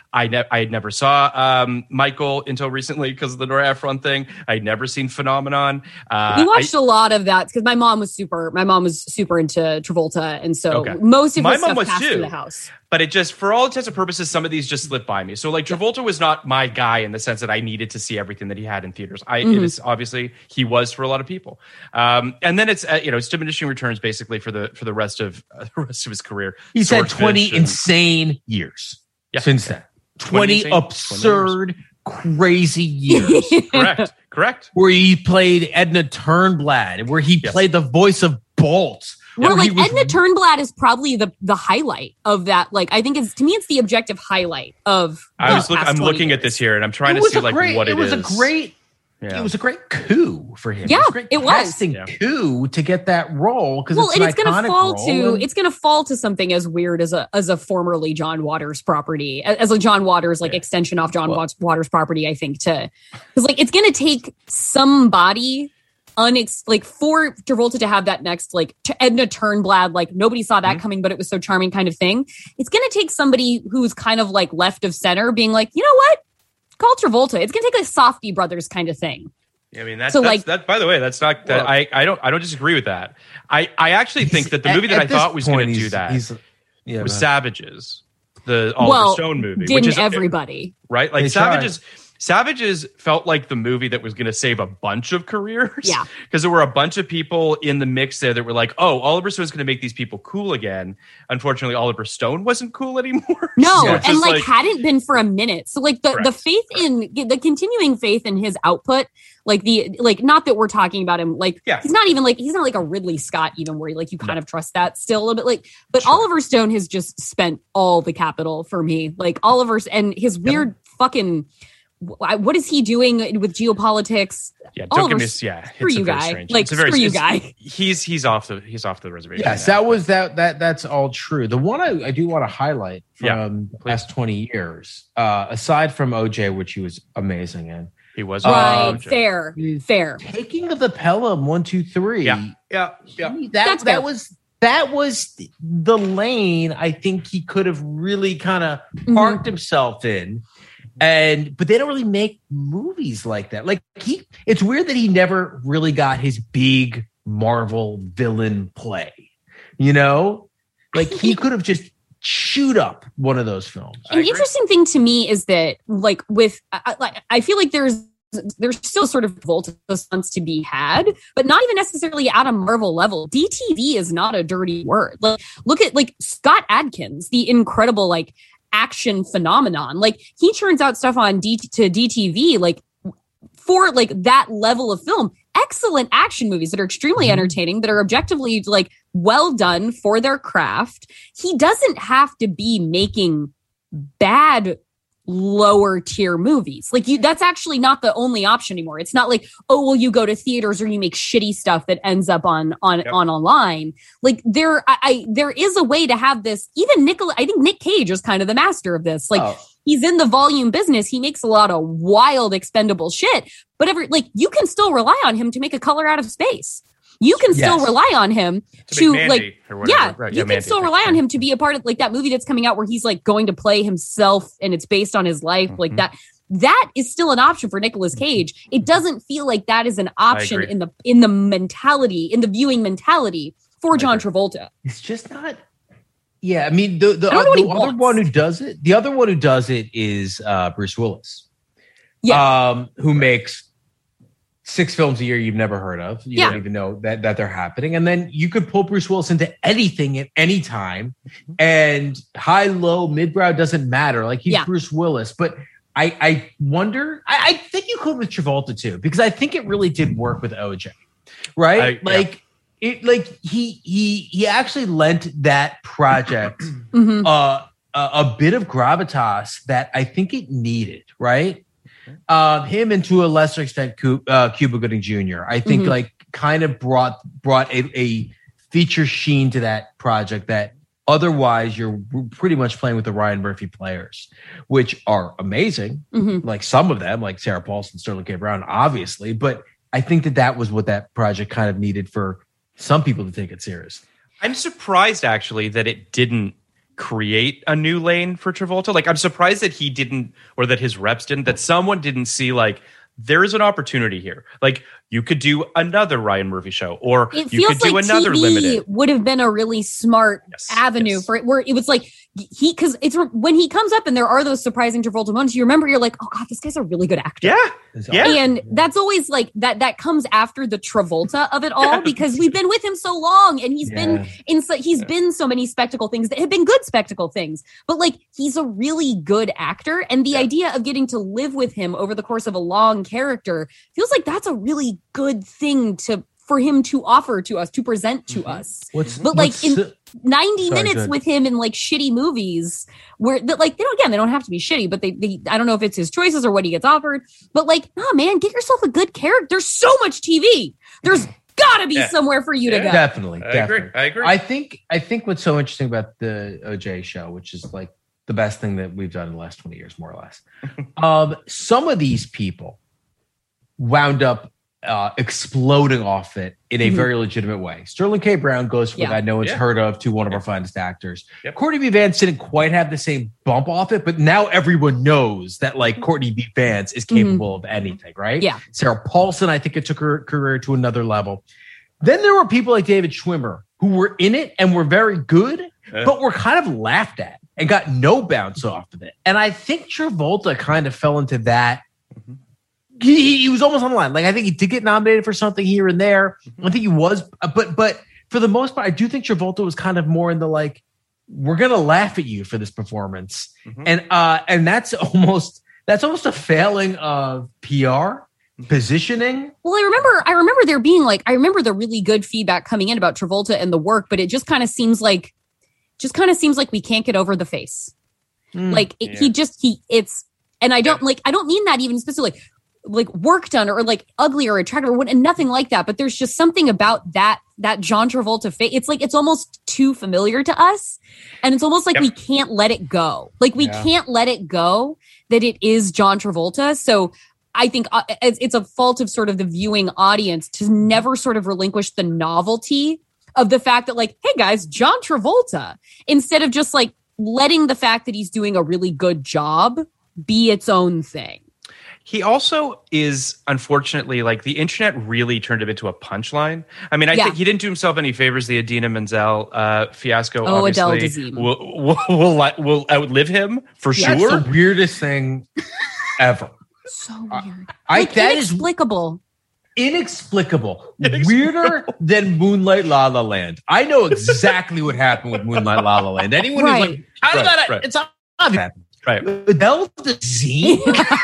E: I, ne- I never saw um, Michael until recently because of the Nora Ephron thing. I'd never seen Phenomenon. Uh,
G: we watched
E: I,
G: a lot of that because my mom was super. My mom was super into Travolta, and so
E: Okay.
G: most of
E: My
G: his
E: mom
G: stuff
E: was
G: passed
E: too.
G: through the house.
E: But it just, for all intents and purposes, some of these just slipped by me. So like Travolta was not my guy in the sense that I needed to see everything that he had in theaters. I
G: Mm-hmm.
E: it is obviously he was for a lot of people. Um, and then it's uh, you know it's diminishing returns basically for the for the rest of uh, the rest of his career.
H: He's had
E: Swordfish
H: twenty
E: and-
H: insane years
E: Yeah.
H: since then.
E: twenty
H: twenty absurd, crazy years.
E: correct, correct.
H: Where he played Edna Turnblad, where he
E: Yes.
H: played the voice of Bolt.
G: Where
H: where he
G: like
H: was-
G: Edna Turnblad is probably the the highlight of that. Like I think it's to me, it's the objective highlight of.
E: I
G: the
E: was look,
G: past
E: I'm
G: twenty
E: looking at
G: years.
E: this here and I'm trying
H: It
E: to
H: was
E: see
H: a
E: like
H: great,
E: what
H: it
E: it
H: was
E: is.
H: a great.
E: Yeah.
H: It was a great coup for him.
G: Yeah,
H: it was a great
G: it was.
H: casting
E: Yeah.
H: coup to get that role because
G: Well,
H: it's
G: and
H: an
G: it's going to
H: iconic
G: fall
H: role,
G: to
H: and-
G: it's going to fall to something as weird as a as a formerly John Waters property, a- as a John Waters like
E: Yeah.
G: extension off John
H: Well-
G: Wat- Waters property. I think to because like it's going to take somebody unex like for Travolta to have that next like to Edna Turnblad, like nobody saw that
E: Mhm.
G: coming, but it was so charming kind of thing. It's going to take somebody who's kind of like left of center, being like, you know what, call Travolta. It's going to take a Softy Brothers kind of thing.
E: I mean, that's,
G: So,
E: that's
G: like-
E: that. By the way, that's not. That,
H: Well-
E: I I don't I don't disagree with that. I I actually think that the
H: At-
E: movie that
H: at
E: I
H: this
E: thought was going
H: point,
E: to do
H: he's-
E: that
H: he's- yeah,
E: was
H: go ahead.
E: Savages, the Oliver
G: well,
E: Stone movie,
G: didn't
E: which is
G: everybody?
E: right? Like
H: They tried.
E: Savages. Savages felt like the movie that was going to save a bunch of careers.
G: Yeah.
E: Because there were a bunch of people in the mix there that were like, oh, Oliver Stone's going to make these people cool again. Unfortunately, Oliver Stone wasn't cool anymore.
G: No,
E: So it's
G: and
E: just
G: like, hadn't been for a minute. So like the the
E: Correct.
G: faith in the continuing faith in his output, like the like not that we're talking about him like
E: Yeah.
G: he's not even like he's not like a Ridley Scott even where like you kind
E: No.
G: of trust that still a little bit like but
E: Sure.
G: Oliver Stone has just spent all the capital for me. Like Oliver's and his weird fucking wh- what is he doing with geopolitics?
E: Yeah, don't
G: Oliver,
E: get me. Yeah,
G: screw
E: it's a
G: you,
E: very
G: guy.
E: strange-
G: Like,
E: it's a very-
G: screw you,
E: it's-
G: guy.
E: He's he's off the he's off the reservation.
H: Yes,
E: now.
H: that was that that that's all true. The one I, I do want to highlight from
E: Yeah,
H: the past twenty years, uh, aside from O J, which he was amazing in,
E: He was
G: Right,
E: uh,
G: fair, fair.
H: Taking of the Pelham one two three.
E: Yeah, yeah, yeah.
H: That
G: That's fair.
H: that was that was the lane I think he could have really kind of
G: Mhm.
H: parked himself in. And but they don't really make movies like that. Like he, it's weird that he never really got his big Marvel villain play. You know, like he could have just chewed up one of those films.
G: An interesting thing to me is that, like, with I, I- like, I feel like there's there's still sort of Volta stunts to be had, but not even necessarily at a Marvel level. D T V is not a dirty word. Like, look at like Scott Adkins, the incredible like action phenomenon. Like, he churns out stuff on D to D T V, like for like that level of film. Excellent action movies that are extremely entertaining, that are objectively like well done for their craft. He doesn't have to be making bad lower tier movies. Like you, that's actually not the only option anymore. It's not like, oh, well, you go to theaters or you make shitty stuff that ends up on on
E: Yep.
G: on online. Like there, I, I there is a way to have this. Even Nicola, I think Nick Cage is kind of the master of this. Like
H: Oh.
G: he's in the volume business. He makes a lot of wild, expendable shit. But every like you can still rely on him to make a color out of space. You can still
H: Yes.
G: rely on him
E: To
G: to,
E: make
G: like
E: Mandy or whatever.
G: yeah,
E: Right,
G: you
E: yeah,
G: can
E: Mandy,
G: still
E: thank
G: rely
E: you.
G: on him to be a part of like that movie that's coming out where he's like going to play himself and it's based on his life. Like
E: Mhm.
G: that, that is still an option for Nicolas Cage. It doesn't feel like that is an option
E: agree.
G: in the in the mentality, in the viewing mentality for John
E: agree.
G: Travolta.
H: It's just not. Yeah, I mean the the,
G: I don't know what
H: the
G: he
H: other
G: wants.
H: one who does it, the other one who does it is uh, Bruce Willis.
G: Yeah.
H: um, who makes six films a year you've never heard of. You
G: Yeah.
H: don't even know that that they're happening, and then you could pull Bruce Willis into anything at any time, and high, low, midbrow doesn't matter. Like he's
G: Yeah.
H: Bruce Willis, but. I, I wonder. I, I think you could with Travolta too, because I think it really did work with O J, right?
E: I- yeah.
H: like it, like he he he actually lent that project
G: Mhm.
H: uh, a, a bit of gravitas that I think it needed, right? Um, him and to a lesser extent, Cu- uh, Cuba Gooding Junior I think
G: Mhm.
H: like kind of brought brought a, a feature sheen to that project that otherwise you're pretty much playing with the Ryan Murphy players, which are amazing.
G: Mhm.
H: Like some of them, like Sarah Paulson, Sterling K. Brown, obviously. But I think that that was what that project kind of needed for some people to take it serious.
E: I'm surprised actually that it didn't create a new lane for Travolta. Like, I'm surprised that he didn't, or that his reps didn't, that someone didn't see, like, there is an opportunity here. Like, you could do another Ryan Murphy show, or
G: it
E: you
G: feels
E: could do
G: like
E: another
G: T V
E: limited.
G: would have been a really smart
E: Yes,
G: avenue
E: yes.
G: for it, where it was like he, because it's when he comes up and there are those surprising Travolta moments, you remember you're like, oh god, this guy's a really good actor.
E: Yeah, yeah.
G: And that's always like that. That comes after the Travolta of it all,
E: Yeah.
G: because we've been with him so long, and he's
H: Yeah.
G: been in. So, he's been so many spectacle things that have been good spectacle things. But like, he's a really good actor, and the idea of getting to live with him over the course of a long character feels like that's a really good thing to for him to offer to us, to present to
E: Mm-hmm.
G: us.
H: What's
G: But like
H: what's
G: in
H: the-
G: ninety
H: Sorry, go
G: minutes
H: ahead.
G: with him in like shitty movies where that like they don't again they don't have to be shitty, but they, they I don't know if it's his choices or what he gets offered. But like, oh man, get yourself a good character. There's so much T V. There's gotta be
E: Yeah.
G: somewhere for you to
E: Yeah.
G: go.
H: Definitely,
E: I
H: definitely.
E: agree. I agree.
H: I think I think what's so interesting about the O J show, which is like the best thing that we've done in the last twenty years, more or less. um, some of these people wound up uh, exploding off it in a
G: Mhm.
H: very legitimate way. Sterling K. Brown goes from
G: Yeah.
H: a guy no one's
E: Yeah.
H: heard of to one of our finest actors.
E: Yep.
H: Courtney B. Vance didn't quite have the same bump off it, but now everyone knows that like Courtney B. Vance is capable of anything, right?
G: Yeah.
H: Sarah Paulson, I think it took her career to another level. Then there were people like David Schwimmer who were in it and were very good,
E: Yeah.
H: but were kind of laughed at and got no bounce off of it. And I think Travolta kind of fell into that. He, he was almost on the line. Like, I think he did get nominated for something here and there. I think he was, but but for the most part, I do think Travolta was kind of more in the like, we're gonna laugh at you for this performance,
E: Mhm.
H: and uh, and that's almost that's almost a failing of P R positioning.
G: Well, I remember I remember there being like I remember the really good feedback coming in about Travolta and the work, but it just kind of seems like just kind of seems like we can't get over the face. Like it,
E: Yeah.
G: he just he it's and I don't like I don't mean that even specifically like work done or like ugly or attractive or what, and nothing like that. But there's just something about that that John Travolta face. It's like it's almost too familiar to us, and it's almost like
E: Yep.
G: we can't let it go. Like we
H: Yeah.
G: can't let it go that it is John Travolta. So I think uh, it's, it's a fault of sort of the viewing audience to never sort of relinquish the novelty of the fact that like, hey guys, John Travolta, instead of just like letting the fact that he's doing a really good job be its own thing.
E: He also is, unfortunately, like the internet really turned him into a punchline. I mean, I
G: Yeah.
E: think he didn't do himself any favors. The Adina Menzel uh, fiasco,
G: Oh, Adele
E: obviously,
G: Dazeem.
E: will, will, will, li- will outlive him for
G: Yeah.
H: That's
E: sure.
H: the weirdest thing ever.
G: So weird.
H: I
G: Like,
H: that is
G: inexplicable.
H: inexplicable. Weirder than Moonlight La La Land. I know exactly what happened with Moonlight La La Land. Anyone who's
G: Right.
H: like, how did
E: Right,
H: that?
E: right.
H: It's obvious.
E: Right.
H: Adele Dazeem.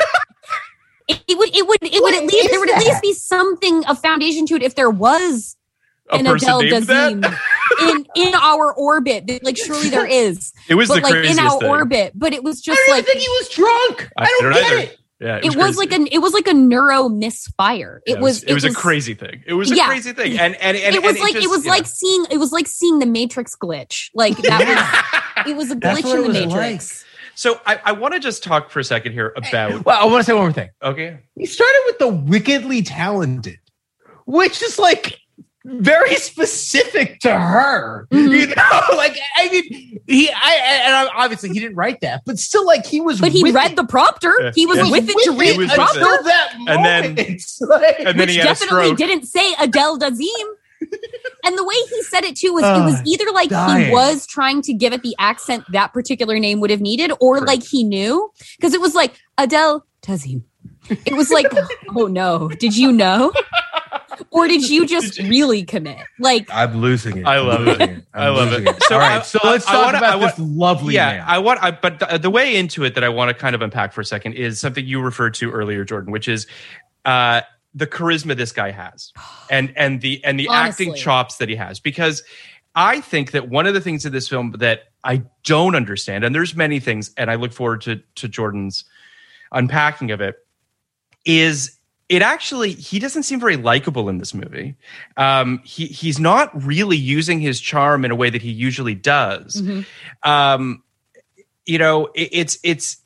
G: It, it would it would it would
H: What
G: at least
H: is
G: there would at
H: that?
G: least be something a foundation to it if there was
E: A
G: an
E: person
G: Adele
E: named
G: Dazeem
E: that?
G: in in our orbit. Like surely there is.
E: It was
G: but
E: the
G: like in
E: craziest
G: our
E: thing.
G: orbit. But it was
H: I
G: just
H: don't even
G: like
H: think he was drunk. I, don't, get
E: either.
H: it.
E: Yeah,
G: it was like an it was like a neuro misfire. It
E: Yeah,
G: was
E: it was a crazy thing. It was a
G: Yeah.
E: crazy thing, and and, and
G: it was
E: and
G: like
E: just,
G: it was
E: yeah.
G: like seeing it was like seeing the Matrix glitch. Like that was it was a
H: That's
G: glitch
H: what
G: in
H: it
G: the
H: was
G: Matrix.
E: So I, I want to just talk for a second here about.
H: Well, I want to say one more thing.
E: Okay,
H: He started with the wickedly talented, which is like very specific to her.
G: Mhm.
H: You know, like I mean, he, I, and I, obviously he didn't write that, but still, like he was.
G: But he
H: with
G: read
H: it.
G: the prompter.
E: Yeah.
G: He was
E: Yeah.
G: with it to
H: With
G: read
E: He
G: the
E: was
H: it
E: with
G: prompter.
H: until that moment.
E: And then-
H: It's like-
E: and then
G: Which
E: he had a
G: definitely
E: stroke.
G: didn't say Adele Dazeem. And the way he said it too was it was
H: Uh,
G: either like
H: dying.
G: he was trying to give it the accent that particular name would have needed, or
E: Correct.
G: like he knew because it was like Adele Dazeem. It was like, oh no, did you know? Or did you just really commit? Like,
H: I'm losing it.
E: I
H: I'm
E: love
H: losing
E: it.
H: I'm
E: I love
H: losing
E: it. So
H: All
E: I-
H: right, so
E: I-
H: let's
E: I
H: talk
E: wanna-
H: about
E: I want-
H: this lovely
E: yeah,
H: man.
E: I want. I, but the, the way into it that I want to kind of unpack for a second is something you referred to earlier, Jordan, which is uh, the charisma this guy has, and and the and the
G: Honestly.
E: acting chops that he has. Because I think that one of the things in this film that I don't understand, and there's many things, and I look forward to to Jordan's unpacking of it, is it actually he doesn't seem very likable in this movie. Um, he he's not really using his charm in a way that he usually does.
G: mhm.
E: Um, you know, it, it's it's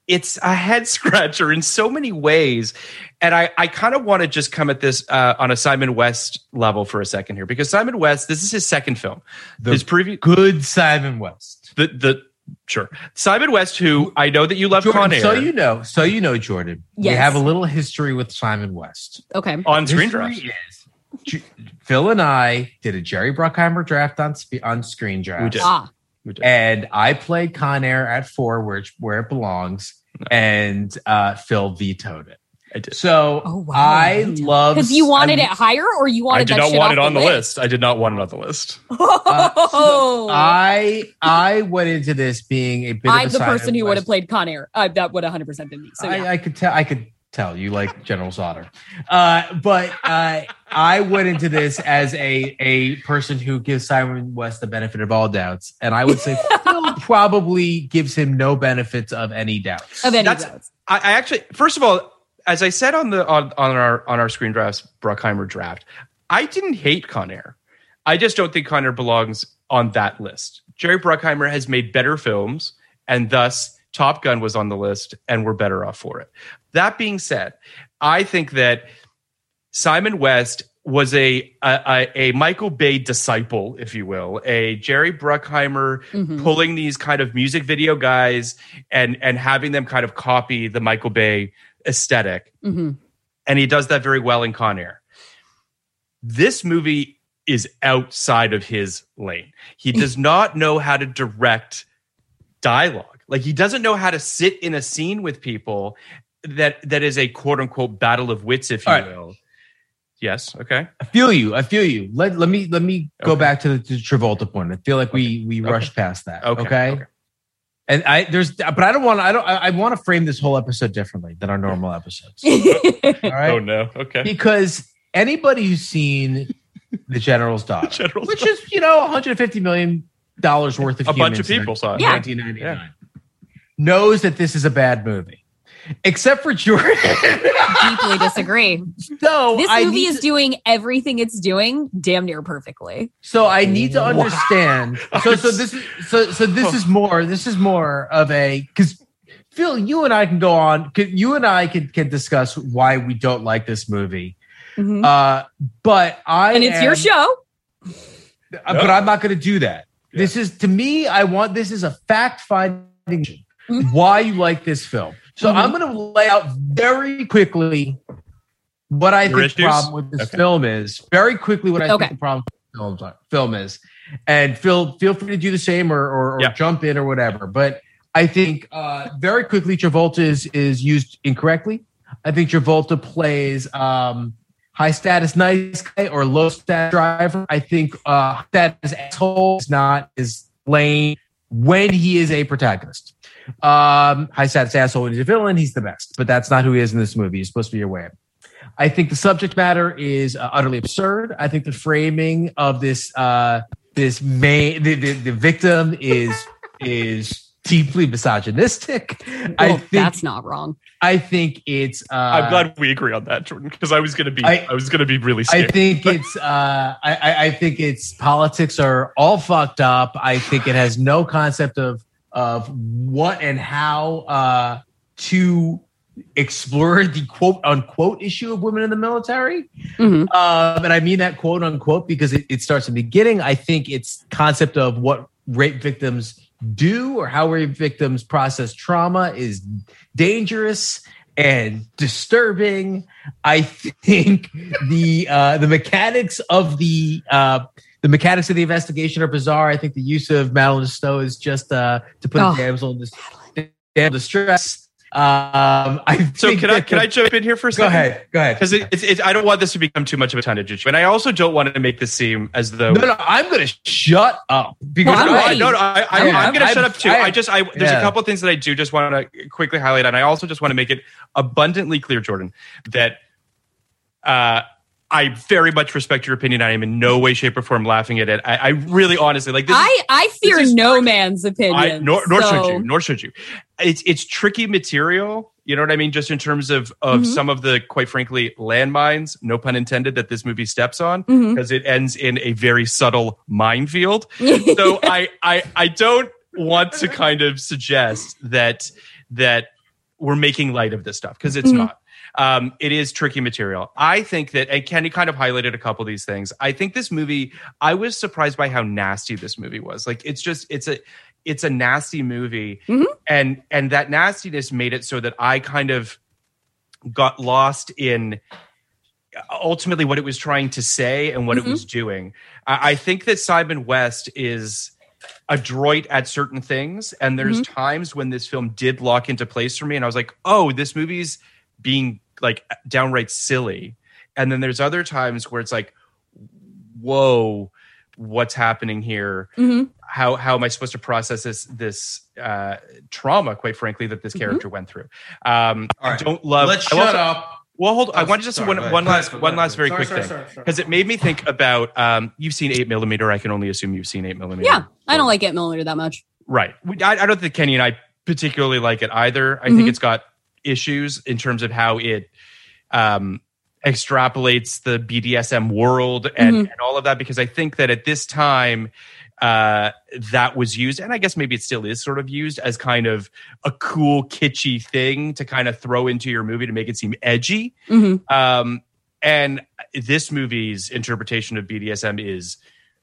E: it's a head scratcher in so many ways. And I, I kind of want to just come at this uh, on a Simon West level for a second here, because Simon West, this is his second film.
H: The
E: his previous
H: good Simon West.
E: The the sure Simon West, who I know that you love
H: Jordan,
E: Con Air.
H: So you know, so you know, Jordan.
G: Yes.
H: We have a little history with Simon West.
G: Okay.
E: On Screen
H: History
E: Drafts.
H: is J- Phil and I did a Jerry Bruckheimer draft on spe- on Screen Drafts.
E: We did.
G: Ah.
E: We did.
H: And I played Con Air at four, where it, where it belongs, and uh, Phil vetoed it.
E: I did.
H: So
G: Oh, wow.
H: I love
G: Because you wanted
H: I,
G: it higher, or you wanted
E: I did
G: that
E: not
G: shit
E: want
G: off
E: it on the
G: list?
E: list. I did not want it on the list.
G: Oh,
H: I I went into this being a bit.
G: I'm
H: of a
G: the person
H: Simon
G: who would have
H: West-
G: played Con Air. Uh, that would one hundred percent been me. So yeah.
H: I, I could tell. I could tell you like General Sauter, uh, but uh, I went into this as a a person who gives Simon West the benefit of all doubts, and I would say Phil probably gives him no benefits of any doubts.
G: of any
E: That's-
G: doubts.
E: I, I actually, first of all, as I said on the on, on our on our Screen Drafts Bruckheimer draft, I didn't hate Con Air. I just don't think Con Air belongs on that list. Jerry Bruckheimer has made better films, and thus Top Gun was on the list, and we're better off for it. That being said, I think that Simon West was a a, a Michael Bay disciple, if you will, a Jerry Bruckheimer
G: Mhm.
E: pulling these kind of music video guys and and having them kind of copy the Michael Bay aesthetic.
G: hmm
E: And he does that very well in Con Air. This movie is outside of his lane. He does not know how to direct dialogue. Like, he doesn't know how to sit in a scene with people that that is a quote unquote battle of wits, if you
H: All right.
E: will. Yes. Okay.
H: I feel you. I feel you. Let let me let me go
E: Okay.
H: back to the, to the Travolta point. I feel like we we
E: Okay.
H: rushed past that.
E: Okay.
H: Okay.
E: Okay.
H: And I there's but I don't want I don't I, I want to frame this whole episode differently than our normal episodes. All right.
E: Oh no. Okay.
H: Because anybody who's seen The General's Daughter,
E: General's
H: which is, you know, one hundred fifty million dollars worth of
E: A bunch of
H: humans in
E: people saw it.
G: Yeah.
H: nineteen ninety-nine, knows that this is a bad movie. Except for Jordan.
G: Deeply disagree.
H: So
G: This
H: I
G: movie
H: need
G: is
H: to-
G: doing everything it's doing damn near perfectly.
H: So I need to understand. So so this is so so this is more this is more of a because Phil, you and I can go on. Could, you and I can can discuss why we don't like this movie.
G: Mhm.
H: Uh, but I
G: and it's your
H: am-
G: show.
H: uh, But I'm not going to do that. This is to me. I want this is a fact finding
G: Mhm.
H: why you like this film. So
G: Mhm.
H: I'm going to lay out very quickly what I
E: Your
H: think the
E: issues?
H: problem with this
E: Okay.
H: film is. Very quickly, what I
G: Okay.
H: think the problem with the film, film is. And Phil, feel free to do the same or, or, or
E: Yeah.
H: jump in or whatever. But I think uh, very quickly, Travolta is, is used incorrectly. I think Travolta plays um, high status nice guy or low status driver. I think uh, status asshole is not his lane when he is a protagonist. Um, high status asshole when he's a villain, he's the best. But that's not who he is in this movie. He's supposed to be your way. I think the subject matter is uh, utterly absurd. I think the framing of this uh, this main the, the, the victim is is deeply misogynistic. I
G: Well,
H: think
G: that's not wrong.
H: I think it's. Uh,
E: I'm glad we agree on that, Jordan, because I was going to be
H: I-
E: I, was going to be really
H: I
E: scared.
H: think it's. Uh, I, I, I think its politics are all fucked up. I think it has no concept of of what and how uh, to explore the quote unquote issue of women in the military.
G: Mhm.
H: Um, and I mean that quote unquote because it, it starts in the beginning. I think its concept of what rape victims do or how rape victims process trauma is dangerous and disturbing. I think the uh, the mechanics of the uh, the mechanics of the investigation are bizarre. I think the use of Madeline Stowe is just uh, to put
G: Oh.
H: a damsel in dis- damsel distress. Um, I
E: so
H: think
E: can I
H: that
E: can
H: the-
E: I jump in here for a
H: Go
E: second?
H: ahead. Go ahead.
E: Because it, it's it, I don't want this to become too much of a tonnage issue, and I also don't want to make this seem as though.
H: No, no, I'm going to shut up because
G: Well, I'm
E: no, I,
G: ready.
E: no, no, I, I,
H: Yeah,
E: I'm going to
H: I'm-
E: shut up too.
H: I-
E: I just, I there's
H: yeah.
E: a couple of things that I do just want to quickly highlight, and I also just want to make it abundantly clear, Jordan, that uh, I very much respect your opinion. I am in no way, shape, or form laughing at it. I, I really, honestly, like this. is,
G: I, I fear
E: is
G: no
E: tricky.
G: man's opinion.
E: I, nor nor
G: so-
E: should you. Nor should you. It's it's tricky material. You know what I mean? Just in terms of of
G: Mhm.
E: some of the, quite frankly, landmines, no pun intended, that this movie steps on,
G: Mhm.
E: because it ends in a very subtle minefield. So I, I I don't want to kind of suggest that that we're making light of this stuff, because it's
G: Mhm.
E: not. Um, it is tricky material. I think that, and Kenny kind of highlighted a couple of these things. I think this movie, I was surprised by how nasty this movie was. Like, it's just, it's a, it's a nasty movie.
G: Mhm.
E: And, and that nastiness made it so that I kind of got lost in ultimately what it was trying to say and what
G: Mhm.
E: it was doing. I, I think that Simon West is adroit at certain things, and there's
G: Mm-hmm.
E: times when this film did lock into place for me, and I was like, oh, this movie's being like downright silly. And then there's other times where it's like, whoa, what's happening here?
G: Mhm.
E: How how am I supposed to process this this uh, trauma, quite frankly, that this
G: Mm-hmm.
E: character went through? Um,
H: All
E: I
H: right.
E: don't love.
H: Let's
E: I
H: shut
E: also-
H: up.
E: Well, hold. I
H: Oh,
E: want to just say
H: sorry,
E: one,
H: go ahead.
E: one
H: Go
E: last
H: ahead, go
E: one
H: ahead.
E: last very
H: Sorry,
E: quick
H: sorry,
E: thing,
H: sorry, sorry.
E: because it made me think about. Um, you've seen eight millimeter. I can only assume you've seen eight millimeter.
G: Yeah, I don't like eight millimeter that much.
E: Right. We- I, I don't think Kenny and I particularly like it either. I
G: Mhm.
E: think it's got issues in terms of how it um, extrapolates the B D S M world and,
G: Mhm.
E: and all of that, because I think that at this time uh, that was used, and I guess maybe it still is sort of used as kind of a cool, kitschy thing to kind of throw into your movie to make it seem edgy.
G: Mhm.
E: Um, and this movie's interpretation of B D S M is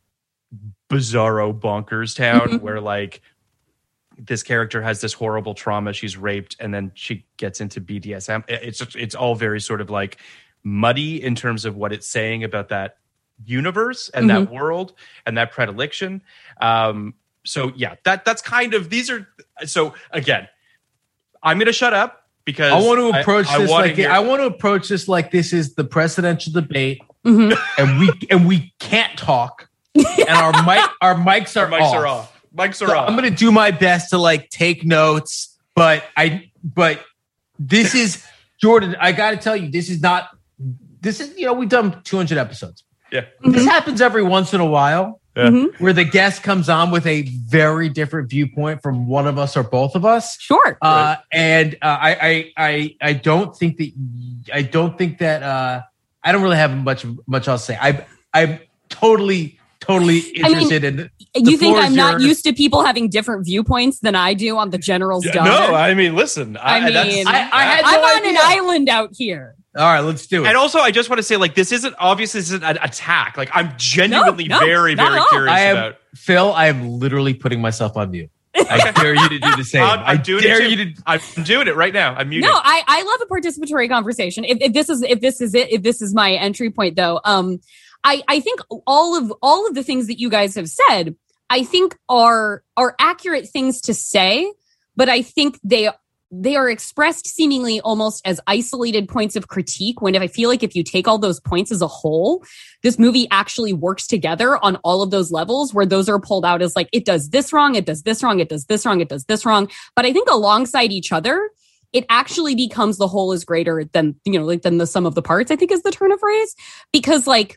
E: bizarro bonkers town,
G: Mhm.
E: where like this character has this horrible trauma, she's raped, and then she gets into B D S M. It's just, it's all very sort of like muddy in terms of what it's saying about that universe and that world and that predilection. Um, so yeah, that that's kind of, these are, so again, I'm going to shut up because
H: I want to approach
E: I, I
H: this
E: wanna
H: like
E: hear-
H: I want to approach this like this is the presidential debate,
G: Mhm.
H: and we and we can't talk, and our mic our mics are
E: Mics
H: off.
E: are off. Mics are
H: So
E: off.
H: I'm gonna do my best to like take notes, but I but this is Jordan. I got to tell you, this is not. This is you know we've done two hundred episodes.
E: Yeah.
H: This happens every once in a while.
E: Yeah.
G: Mhm.
H: Where the guest comes on with a very different viewpoint from one of us or both of us.
G: Sure.
H: Uh, and uh, I, I, I, I don't think that I don't think that uh, I don't really have much much else to say. I, I'm totally, totally
G: I mean,
H: interested in.
G: You think
H: floor is
G: I'm not
H: yours.
G: used to people having different viewpoints than I do on the general's
E: Yeah,
G: daughter?
E: no, I mean, listen,
G: I mean,
E: that's-
H: I- I had
G: I'm
H: no
G: on an
H: idea.
G: island out here.
H: All right, let's do it.
E: and also, I just want to say, like, this isn't obviously this isn't an attack. Like, I'm genuinely
G: No, no,
E: very,
G: not
E: very
G: at all.
E: curious
H: I am
E: about.
H: Phil. I am literally putting myself on mute. I dare you to do the same.
E: I'm,
H: I
E: I'm doing
H: dare
E: it.
H: you
E: too.
H: to.
E: I'm doing it right now. I'm muting.
G: No, I, I love a participatory conversation. If, if this is if this is it, if this is my entry point, though, um, I I think all of all of the things that you guys have said, I think are are accurate things to say, but I think they they are expressed seemingly almost as isolated points of critique. When if I feel like if you take all those points as a whole, this movie actually works together on all of those levels, where those are pulled out as like it does this wrong, it does this wrong, it does this wrong, it does this wrong. But I think alongside each other, it actually becomes the whole is greater than, you know, like than the sum of the parts, I think is the turn of phrase. Because like,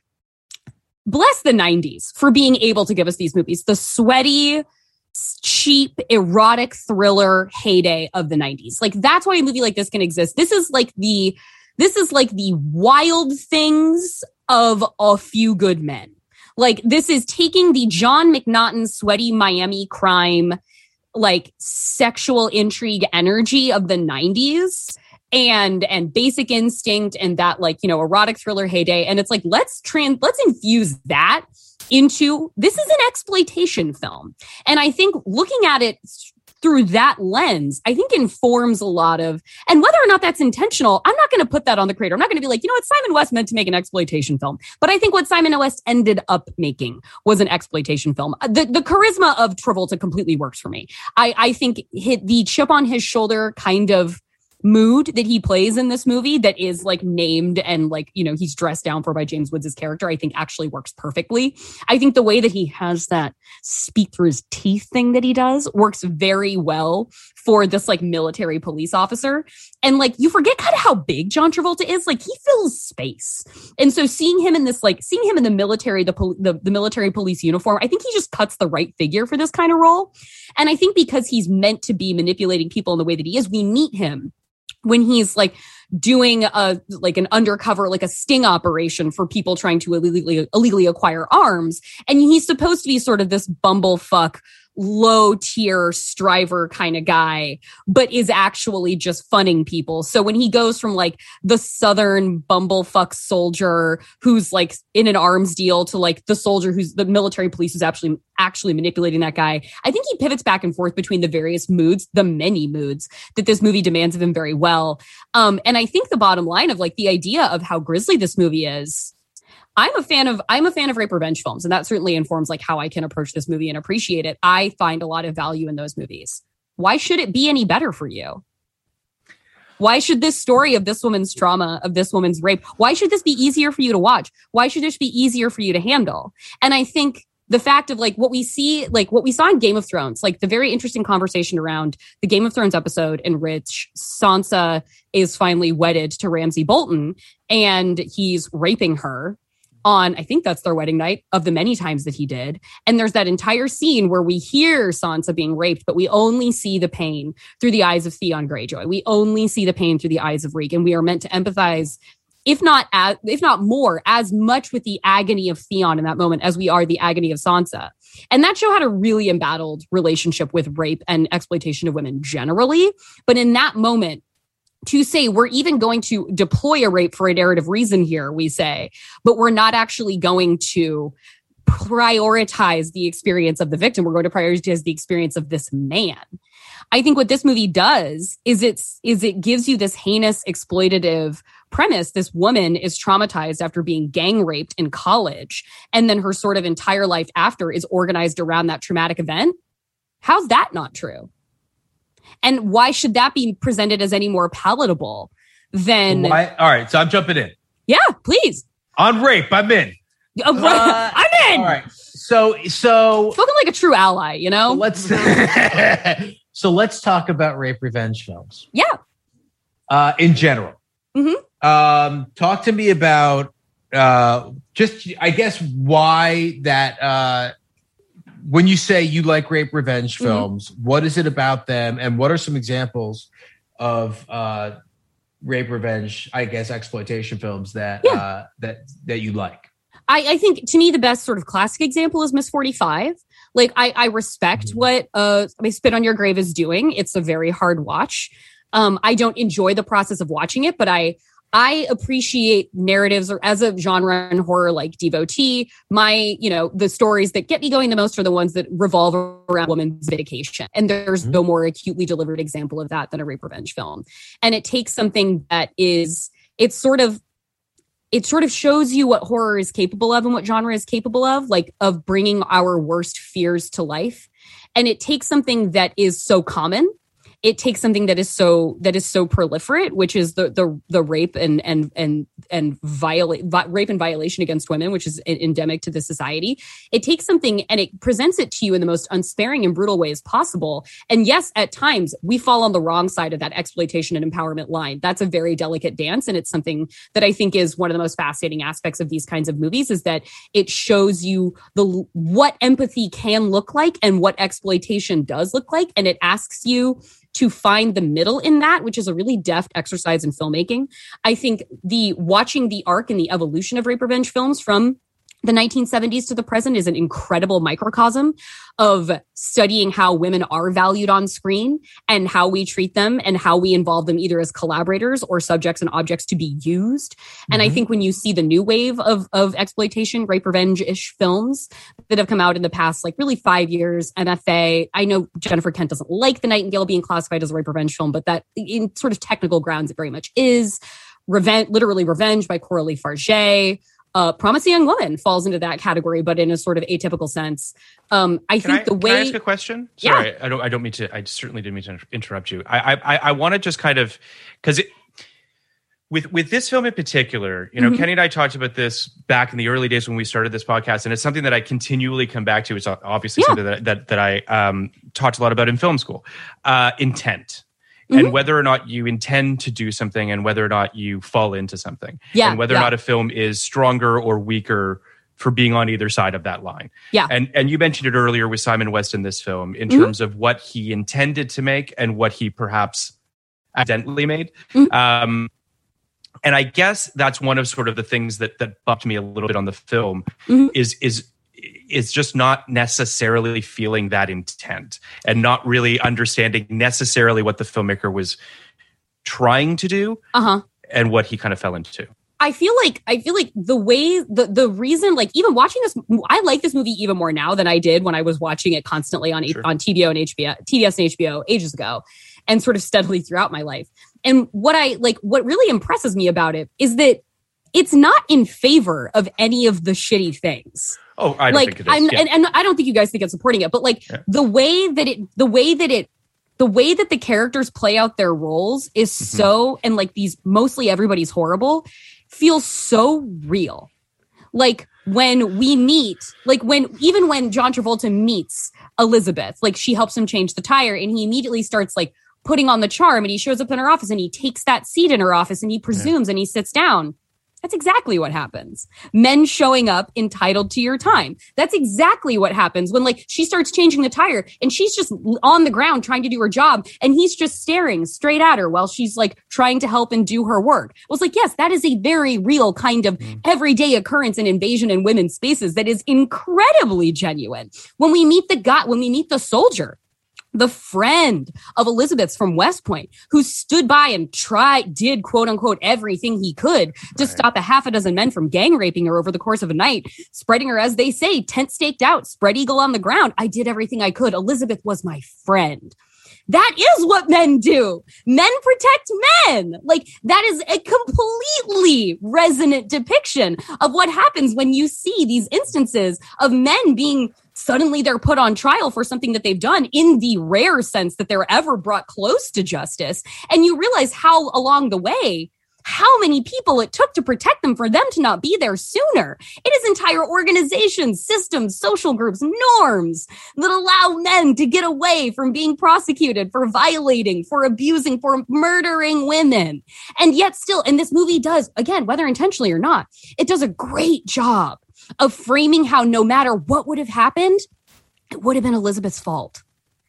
G: bless the nineties for being able to give us these movies. The sweaty, cheap, erotic thriller heyday of the nineties. Like, that's why a movie like this can exist. This is like the, this is like the Wild Things of A Few Good Men. Like, this is taking the John McNaughton sweaty Miami crime, like sexual intrigue energy of the nineties and and Basic Instinct and that, like, you know, erotic thriller heyday, and it's like let's trans let's infuse that into this is an exploitation film. And I think looking at it through that lens, I think informs a lot of, and whether or not that's intentional, I'm not going to put that on the creator. I'm not going to be like, you know what, Simon West meant to make an exploitation film. But I think what Simon West ended up making was an exploitation film. The the charisma of Travolta completely works for me. I, I think hit the chip on his shoulder kind of mood that he plays in this movie that is like named and like, you know, he's dressed down for by James Woods' character, I think actually works perfectly. I think the way that he has that speak through his teeth thing that he does works very well for this like military police officer. And like, you forget kind of how big John Travolta is. Like, he fills space. And so seeing him in this, like seeing him in the military, the, pol- the, the military police uniform, I think he just cuts the right figure for this kind of role. And I think because he's meant to be manipulating people in the way that he is, we meet him when he's like doing a like an undercover, like a sting operation for people trying to illegally illegally acquire arms. And he's supposed to be sort of this bumblefuck, low tier striver kind of guy, but is actually just funning people. So when he goes from like the Southern bumblefuck soldier who's like in an arms deal to like the soldier who's the military police who's actually actually manipulating that guy, I think he pivots back and forth between the various moods, the many moods that this movie demands of him very well. Um, and I think the bottom line of like the idea of how grisly this movie is, I'm a fan of I'm a fan of rape revenge films, and that certainly informs like how I can approach this movie and appreciate it. I find a lot of value in those movies. Why should it be any better for you? Why should this story of this woman's trauma, of this woman's rape, why should this be easier for you to watch? Why should this be easier for you to handle? And I think the fact of like what we see, like what we saw in Game of Thrones, like the very interesting conversation around the Game of Thrones episode in which Sansa is finally wedded to Ramsay Bolton and he's raping her on, I think that's their wedding night, of the many times that he did. And there's that entire scene where we hear Sansa being raped, but we only see the pain through the eyes of Theon Greyjoy. We only see the pain through the eyes of Regan. We are meant to empathize, if not as, if not more, as much with the agony of Theon in that moment as we are the agony of Sansa. And that show had a really embattled relationship with rape and exploitation of women generally. But in that moment, to say we're even going to deploy a rape for a narrative reason here, we say, but we're not actually going to prioritize the experience of the victim. We're going to prioritize the experience of this man. I think what this movie does is it's is it gives you this heinous exploitative premise. This woman is traumatized after being gang raped in college, and then her sort of entire life after is organized around that traumatic event. How's that not true? And why should that be presented as any more palatable than...
H: Why? All right, so I'm jumping in.
G: Yeah, please.
H: On rape, I'm in.
G: Uh, I'm in!
H: All right, so... so
G: Spoken like a true ally, you know?
H: So let's, so let's talk about rape revenge films.
G: Yeah.
H: Uh, in general.
G: Mm-hmm.
H: Um, talk to me about uh, just, I guess, why that... Uh, when you say you like rape revenge films, mm-hmm. what is it about them? And what are some examples of uh, rape revenge, I guess, exploitation films that yeah. uh, that that you like?
G: I, I think, to me, the best sort of classic example is Miss forty-five. Like, I, I respect mm-hmm. what uh, Spit on Your Grave is doing. It's a very hard watch. Um, I don't enjoy the process of watching it, but I... I appreciate narratives, or as a genre and horror like devotee, my, you know, the stories that get me going the most are the ones that revolve around women's vindication. And there's mm-hmm. no more acutely delivered example of that than a rape revenge film. And it takes something that is, it's sort of, it sort of shows you what horror is capable of and what genre is capable of, like of bringing our worst fears to life. And it takes something that is so common. It takes something that is so that is so proliferate, which is the the the rape and and and and violate vi- rape and violation against women, which is endemic to this society. It takes something and it presents it to you in the most unsparing and brutal ways possible. And yes, at times we fall on the wrong side of that exploitation and empowerment line. That's a very delicate dance, and it's something that I think is one of the most fascinating aspects of these kinds of movies, is that it shows you the what empathy can look like and what exploitation does look like, and it asks you to find the middle in that, which is a really deft exercise in filmmaking. I think the watching the arc and the evolution of rape revenge films from the nineteen seventies to the present is an incredible microcosm of studying how women are valued on screen and how we treat them and how we involve them either as collaborators or subjects and objects to be used. Mm-hmm. And I think when you see the new wave of, of exploitation, rape revenge-ish films that have come out in the past, like really five years, M F A, I know Jennifer Kent doesn't like The Nightingale being classified as a rape revenge film, but that in sort of technical grounds, it very much is. Revenge, literally Revenge by Coralie Farget. Uh, Promising Young Woman falls into that category, but in a sort of atypical sense. Um, I
E: can
G: think
E: I,
G: the way.
E: Can I ask a question? Sorry,
G: yeah.
E: I don't. I don't mean to. I certainly didn't mean to interrupt you. I. I. I want to just kind of because with with this film in particular, you know, mm-hmm. Kenny and I talked about this back in the early days when we started this podcast, and it's something that I continually come back to. It's obviously yeah. something that that that I um, talked a lot about in film school. Uh, intent. Mm-hmm. And whether or not you intend to do something and whether or not you fall into something.
G: Yeah,
E: and whether
G: yeah.
E: or not a film is stronger or weaker for being on either side of that line.
G: Yeah.
E: And and you mentioned it earlier with Simon West in this film in
G: mm-hmm.
E: terms of what he intended to make and what he perhaps accidentally made.
G: Mm-hmm.
E: Um, and I guess that's one of sort of the things that that bumped me a little bit on the film
G: mm-hmm.
E: is is is just not necessarily feeling that intent and not really understanding necessarily what the filmmaker was trying to do
G: uh-huh.
E: and what he kind of fell into.
G: I feel like I feel like the way the the reason, like, even watching this, I like this movie even more now than I did when I was watching it constantly on
E: Sure.
G: on T V O and H B O, T B S and H B O ages ago, and sort of steadily throughout my life. And what I like, what really impresses me about it is that it's not in favor of any of the shitty things.
E: Oh, I don't
G: like,
E: think it is.
G: I'm,
E: Yeah.
G: and, and I don't think you guys think it's supporting it, but like
E: Yeah.
G: the way that it, the way that it. The way that the characters play out their roles is
E: Mm-hmm.
G: so, and like these, mostly everybody's horrible, feels so real. Like when we meet, like when, even when John Travolta meets Elizabeth, like she helps him change the tire and he immediately starts like putting on the charm and he shows up in her office and he takes that seat in her office and he presumes and he sits down. That's exactly what happens. Men showing up entitled to your time. That's exactly what happens when like she starts changing the tire and she's just on the ground trying to do her job and he's just staring straight at her while she's like trying to help and do her work. It was like, yes, that is a very real kind of everyday occurrence and invasion in women's spaces that is incredibly genuine. When we meet the guy, when we meet the soldier, the friend of Elizabeth's from West Point, who stood by and tried, did quote unquote everything he could to
E: Right.
G: stop a half a dozen men from gang raping her over the course of a night, spreading her, as they say, tent staked out, spread eagle on the ground. I did everything I could. Elizabeth was my friend. That is what men do. Men protect men. Like that is a completely resonant depiction of what happens when you see these instances of men being suddenly they're put on trial for something that they've done in the rare sense that they're ever brought close to justice. And you realize how along the way, how many people it took to protect them for them to not be there sooner. It is entire organizations, systems, social groups, norms that allow men to get away from being prosecuted for violating, for abusing, for murdering women. And yet still, and this movie does, again, whether intentionally or not, it does a great job of framing how no matter what would have happened, it would have been Elizabeth's fault.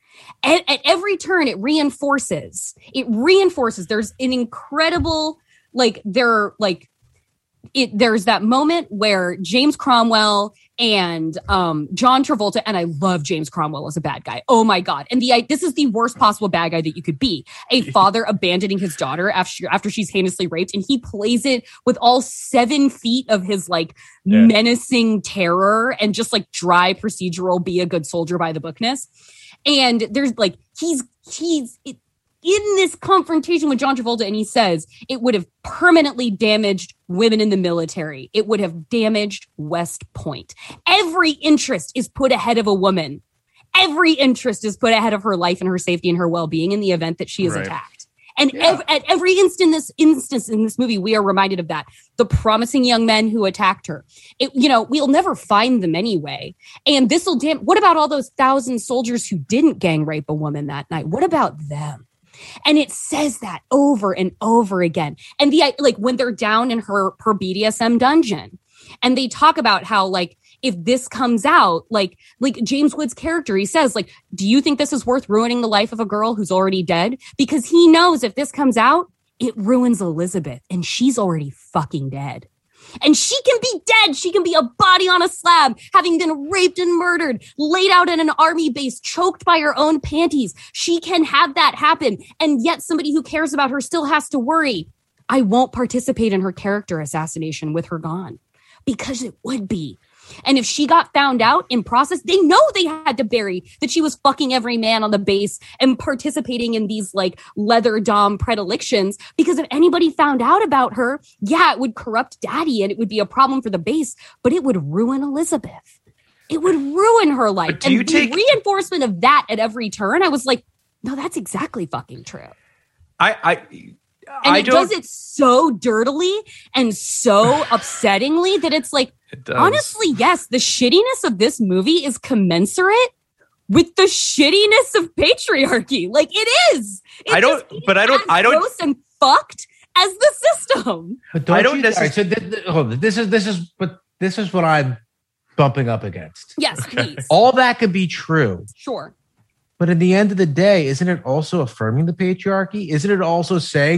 G: At, at every turn, it reinforces, it reinforces, there's an incredible, like, there, like, it, there's that moment where James Cromwell and um, John Travolta, and I love James Cromwell as a bad guy. Oh my God. And the I, this is the worst possible bad guy that you could be. A father abandoning his daughter after, after she's heinously raped. And he plays it with all seven feet of his like
E: Yeah.
G: menacing terror and just like dry procedural, be a good soldier by the bookness. And there's like, he's, he's, it, in this confrontation with John Travolta, and he says it would have permanently damaged women in the military. It would have damaged West Point. Every interest is put ahead of a woman. Every interest is put ahead of her life and her safety and her well-being in the event that she is
E: Right.
G: attacked. And
E: Yeah.
G: ev- at every instant, this instance in this movie, we are reminded of that. The promising young men who attacked her. It, you know, we'll never find them anyway. And this will damn. What about all those thousand soldiers who didn't gang rape a woman that night? What about them? And it says that over and over again. And the like when they're down in her her B D S M dungeon, and they talk about how like if this comes out, like like James Woods' character, he says like, do you think this is worth ruining the life of a girl who's already dead? Because he knows if this comes out, it ruins Elizabeth, and she's already fucking dead. And she can be dead. She can be a body on a slab, having been raped and murdered, laid out in an army base, choked by her own panties. She can have that happen. And yet somebody who cares about her still has to worry. I won't participate in her character assassination with her gone, because it would be. And if she got found out in process, they know they had to bury that she was fucking every man on the base and participating in these like leather dom predilections. Because if anybody found out about her, yeah, it would corrupt daddy and it would be a problem for the base, but it would ruin Elizabeth. It would ruin her life.
E: But do
G: and
E: you
G: the
E: take-
G: reinforcement of that at every turn, I was like, no, that's exactly fucking true.
E: I, I,
G: And
E: I
G: it
E: don't.
G: does it so dirtily and so upsettingly that it's like,
E: It does.
G: honestly, yes, the shittiness of this movie is commensurate with the shittiness of patriarchy. Like it is. It
E: I don't-
G: just is
E: but I don't-
G: as
E: I don't-
G: gross and fucked as the system.
H: But don't
E: I don't
H: you,
E: necess-
H: all right, so th- th- hold on. This is this is but this is what I'm bumping up against.
G: Yes, please.
H: All that could be true,
G: Sure.
H: but at the end of the day, isn't it also affirming the patriarchy? Isn't it also saying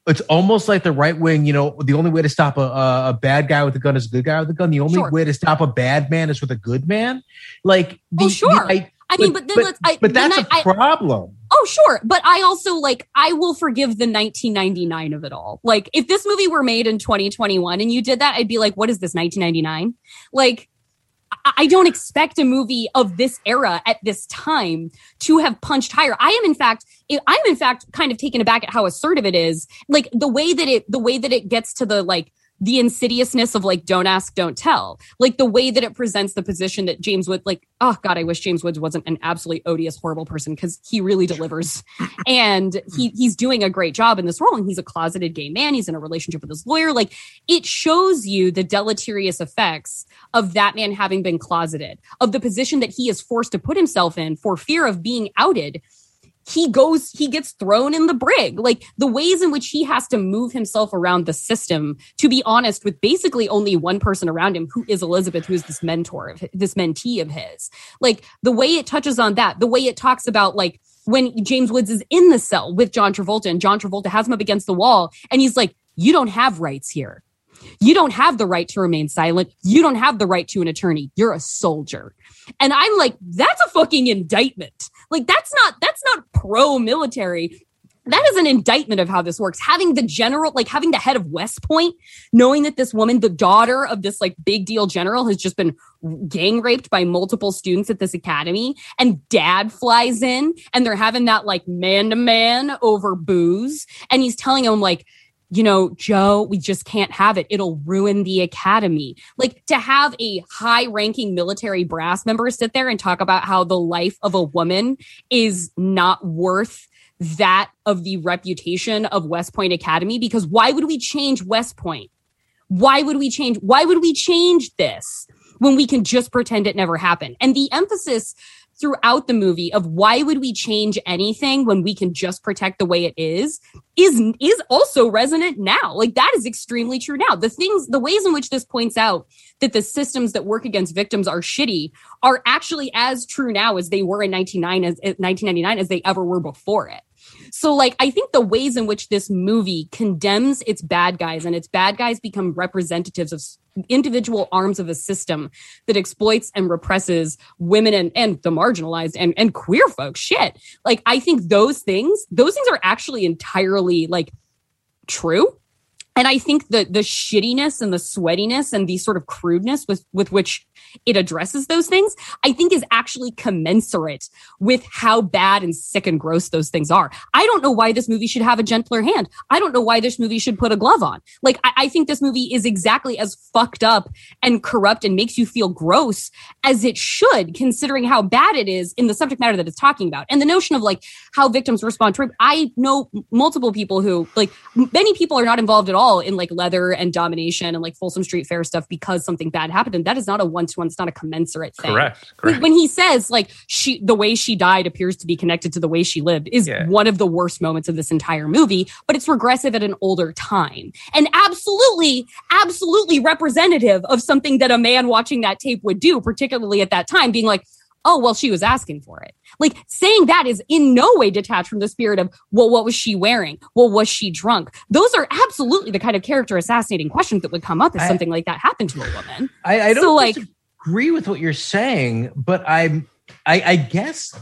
H: it's almost like the right wing, you know, the only way to stop a, a, a bad guy with a gun is a good guy with a gun. The only
G: Sure.
H: way to stop a bad man is with a good man. Like, the,
G: Oh, sure.
H: the- I,
G: I mean, but then
H: but,
G: let's- I-
H: but
G: then
H: that's
G: I-
H: a problem.
G: Oh, sure. But I also like, I will forgive the nineteen ninety-nine of it all. Like, if this movie were made in twenty twenty-one and you did that, I'd be like, what is this, nineteen ninety-nine? Like, I, I don't expect a movie of this era at this time to have punched higher. I am, in fact, I'm in fact kind of taken aback at how assertive it is. Like, the way that it, the way that it gets to the, like, the insidiousness of like, don't ask, don't tell. Like the way that it presents the position that James Woods, like, oh God, I wish James Woods wasn't an absolutely odious, horrible person because he really delivers. And he he's doing a great job in this role. And he's a closeted gay man. He's in a relationship with his lawyer. Like it shows you the deleterious effects of that man having been closeted, of the position that he is forced to put himself in for fear of being outed. He goes, he gets thrown in the brig. Like the ways in which he has to move himself around the system, to be honest, with basically only one person around him, who is Elizabeth, who is this mentor, of this mentee of his. Like the way it touches on that, the way it talks about like when James Woods is in the cell with John Travolta and John Travolta has him up against the wall and he's like, you don't have rights here. You don't have the right to remain silent. You don't have the right to an attorney. You're a soldier. And I'm like, that's a fucking indictment. Like, that's not, that's not pro-military. That is an indictment of how this works. Having the general, like having the head of West Point, knowing that this woman, the daughter of this like big deal general, has just been gang raped by multiple students at this academy, and dad flies in and they're having that like man to man over booze. And he's telling him like, you know, Joe, we just can't have it. It'll ruin the academy. Like to have a high ranking military brass member sit there and talk about how the life of a woman is not worth that of the reputation of West Point Academy, because why would we change West Point? Why would we change? Why would we change this when we can just pretend it never happened? And the emphasis throughout the movie of why would we change anything when we can just protect the way it is, is, is also resonant now. Like that is extremely true now. The things, the ways in which this points out that the systems that work against victims are shitty are actually as true now as they were in nineteen ninety-nine as they ever were before it. So like, I think the ways in which this movie condemns its bad guys and its bad guys become representatives of individual arms of a system that exploits and represses women and, and the marginalized and, and queer folks. Shit. Like, I think those things, those things are actually entirely like true. And I think the the shittiness and the sweatiness and the sort of crudeness with, with which it addresses those things, I think is actually commensurate with how bad and sick and gross those things are. I don't know why this movie should have a gentler hand. I don't know why this movie should put a glove on. Like, I, I think this movie is exactly as fucked up and corrupt and makes you feel gross as it should, considering how bad it is in the subject matter that it's talking about. And the notion of like how victims respond to rape. I know multiple people who, like, many people are not involved at all in like leather and domination and like Folsom Street Fair stuff because something bad happened. And that is not a one-to-one, it's not a commensurate thing.
E: Correct. Correct.
G: When he says like she, the way she died appears to be connected to the way she lived is
E: Yeah.
G: one of the worst moments of this entire movie, but it's regressive at an older time and absolutely, absolutely representative of something that a man watching that tape would do, particularly at that time, being like, oh, well, she was asking for it. Like saying that is in no way detached from the spirit of, well, what was she wearing? Well, was she drunk? Those are absolutely the kind of character assassinating questions that would come up if
H: I,
G: something like that happened to a woman.
H: I, I don't
G: so, like,
H: agree with what you're saying, but I'm, I, I guess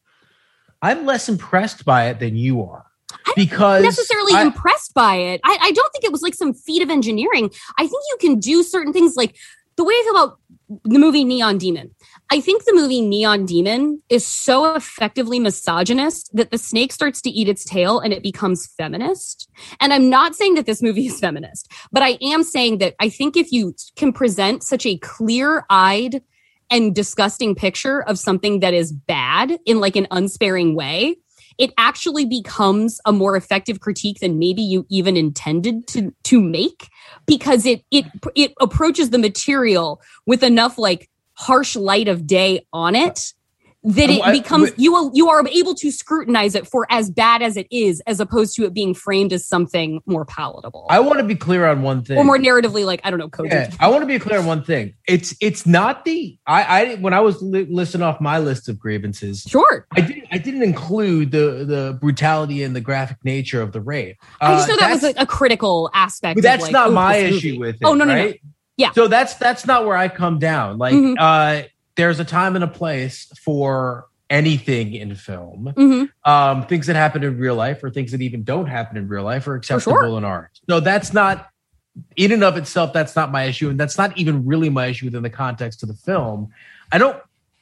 H: I'm less impressed by it than you are. Because
G: I'm not necessarily
H: I,
G: impressed by it. I, I don't think it was like some feat of engineering. I think you can do certain things like the way I feel about the movie Neon Demon. I think the movie Neon Demon is so effectively misogynist that the snake starts to eat its tail and it becomes feminist. And I'm not saying that this movie is feminist, but I am saying that I think if you can present such a clear-eyed and disgusting picture of something that is bad in like an unsparing way, it actually becomes a more effective critique than maybe you even intended to, to make, because it, it, it approaches the material with enough like harsh light of day on it that it
H: I-
G: becomes
H: but-
G: you will, you are able to scrutinize it for as bad as it is, as opposed to it being framed as something more palatable
H: I want to be clear on one thing.
G: or more narratively, like I don't know, cogent.
H: Yeah, I want to be clear on one thing. It's it's not the I I when I was li- listing off my list of grievances.
G: Sure,
H: I didn't I didn't include the the brutality and the graphic nature of the rape.
G: I just
H: Uh,
G: know that was
H: that's-
G: a, a critical aspect.
H: But
G: of,
H: that's
G: like,
H: not
G: oh,
H: my
G: this
H: issue
G: movie.
H: with it.
G: Oh no, no,
H: right?
G: no. Yeah.
H: So that's that's not where I come down. Like
G: Mhm.
H: uh, there's a time and a place for anything in film.
G: Mhm.
H: Um, things that happen in real life or things that even don't happen in real life are acceptable
G: sure.
H: in art. So that's not in and of itself. That's not my issue, and that's not even really my issue within the context of the film. I don't.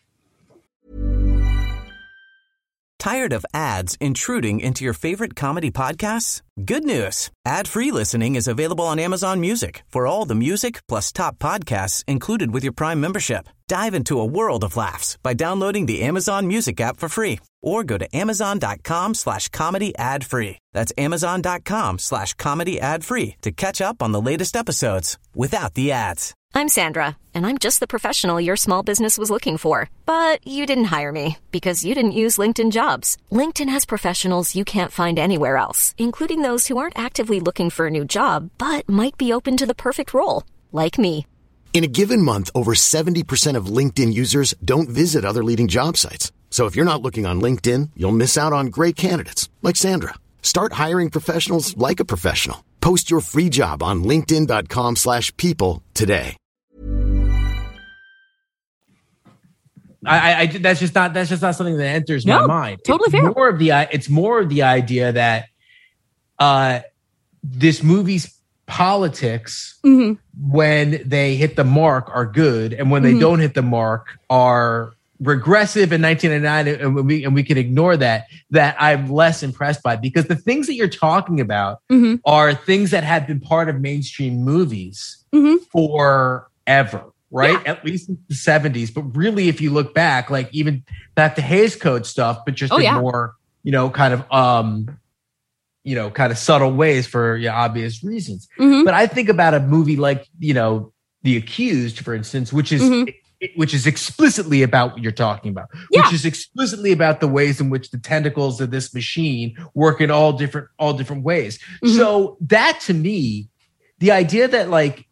B: Tired of ads intruding into your favorite comedy podcasts? Good news. Ad-free listening is available on Amazon Music for all the music plus top podcasts included with your Prime membership. Dive into a world of laughs by downloading the Amazon Music app for free or go to amazon.com slash comedy ad free. That's amazon.com slash comedy ad free to catch up on the latest episodes without the ads.
I: I'm Sandra, and I'm just the professional your small business was looking for. But you didn't hire me because you didn't use LinkedIn Jobs. LinkedIn has professionals you can't find anywhere else, including those who aren't actively looking for a new job, but might be open to the perfect role, like me.
A: In a given month, over seventy percent of LinkedIn users don't visit other leading job sites. So if you're not looking on LinkedIn, you'll miss out on great candidates like Sandra. Start hiring professionals like a professional. Post your free job on linkedin.com slash people today.
H: I, I, I that's just not that's just not something that enters
G: No,
H: my mind.
G: totally
H: it's
G: fair.
H: More of the it's more of the idea that uh, this movie's politics,
G: Mhm.
H: when they hit the mark, are good, and when they
G: Mhm.
H: don't hit the mark, are regressive in nineteen ninety-nine, and we and we can ignore that. That I'm less impressed by, because the things that you're talking about
G: Mhm.
H: are things that have been part of mainstream movies
G: Mhm.
H: forever. Right,
G: Yeah.
H: at least in the seventies. But really, if you look back, like even back to Hays Code stuff, but just
G: Oh,
H: in
G: yeah.
H: more, you know, kind of, um, you know, kind of subtle ways for yeah, obvious reasons.
G: Mhm.
H: But I think about a movie like, you know, The Accused, for instance, which is
G: Mhm.
H: which is explicitly about what you're talking about,
G: Yeah.
H: which is explicitly about the ways in which the tentacles of this machine work in all different all different ways.
G: Mhm.
H: So that, to me, the idea that like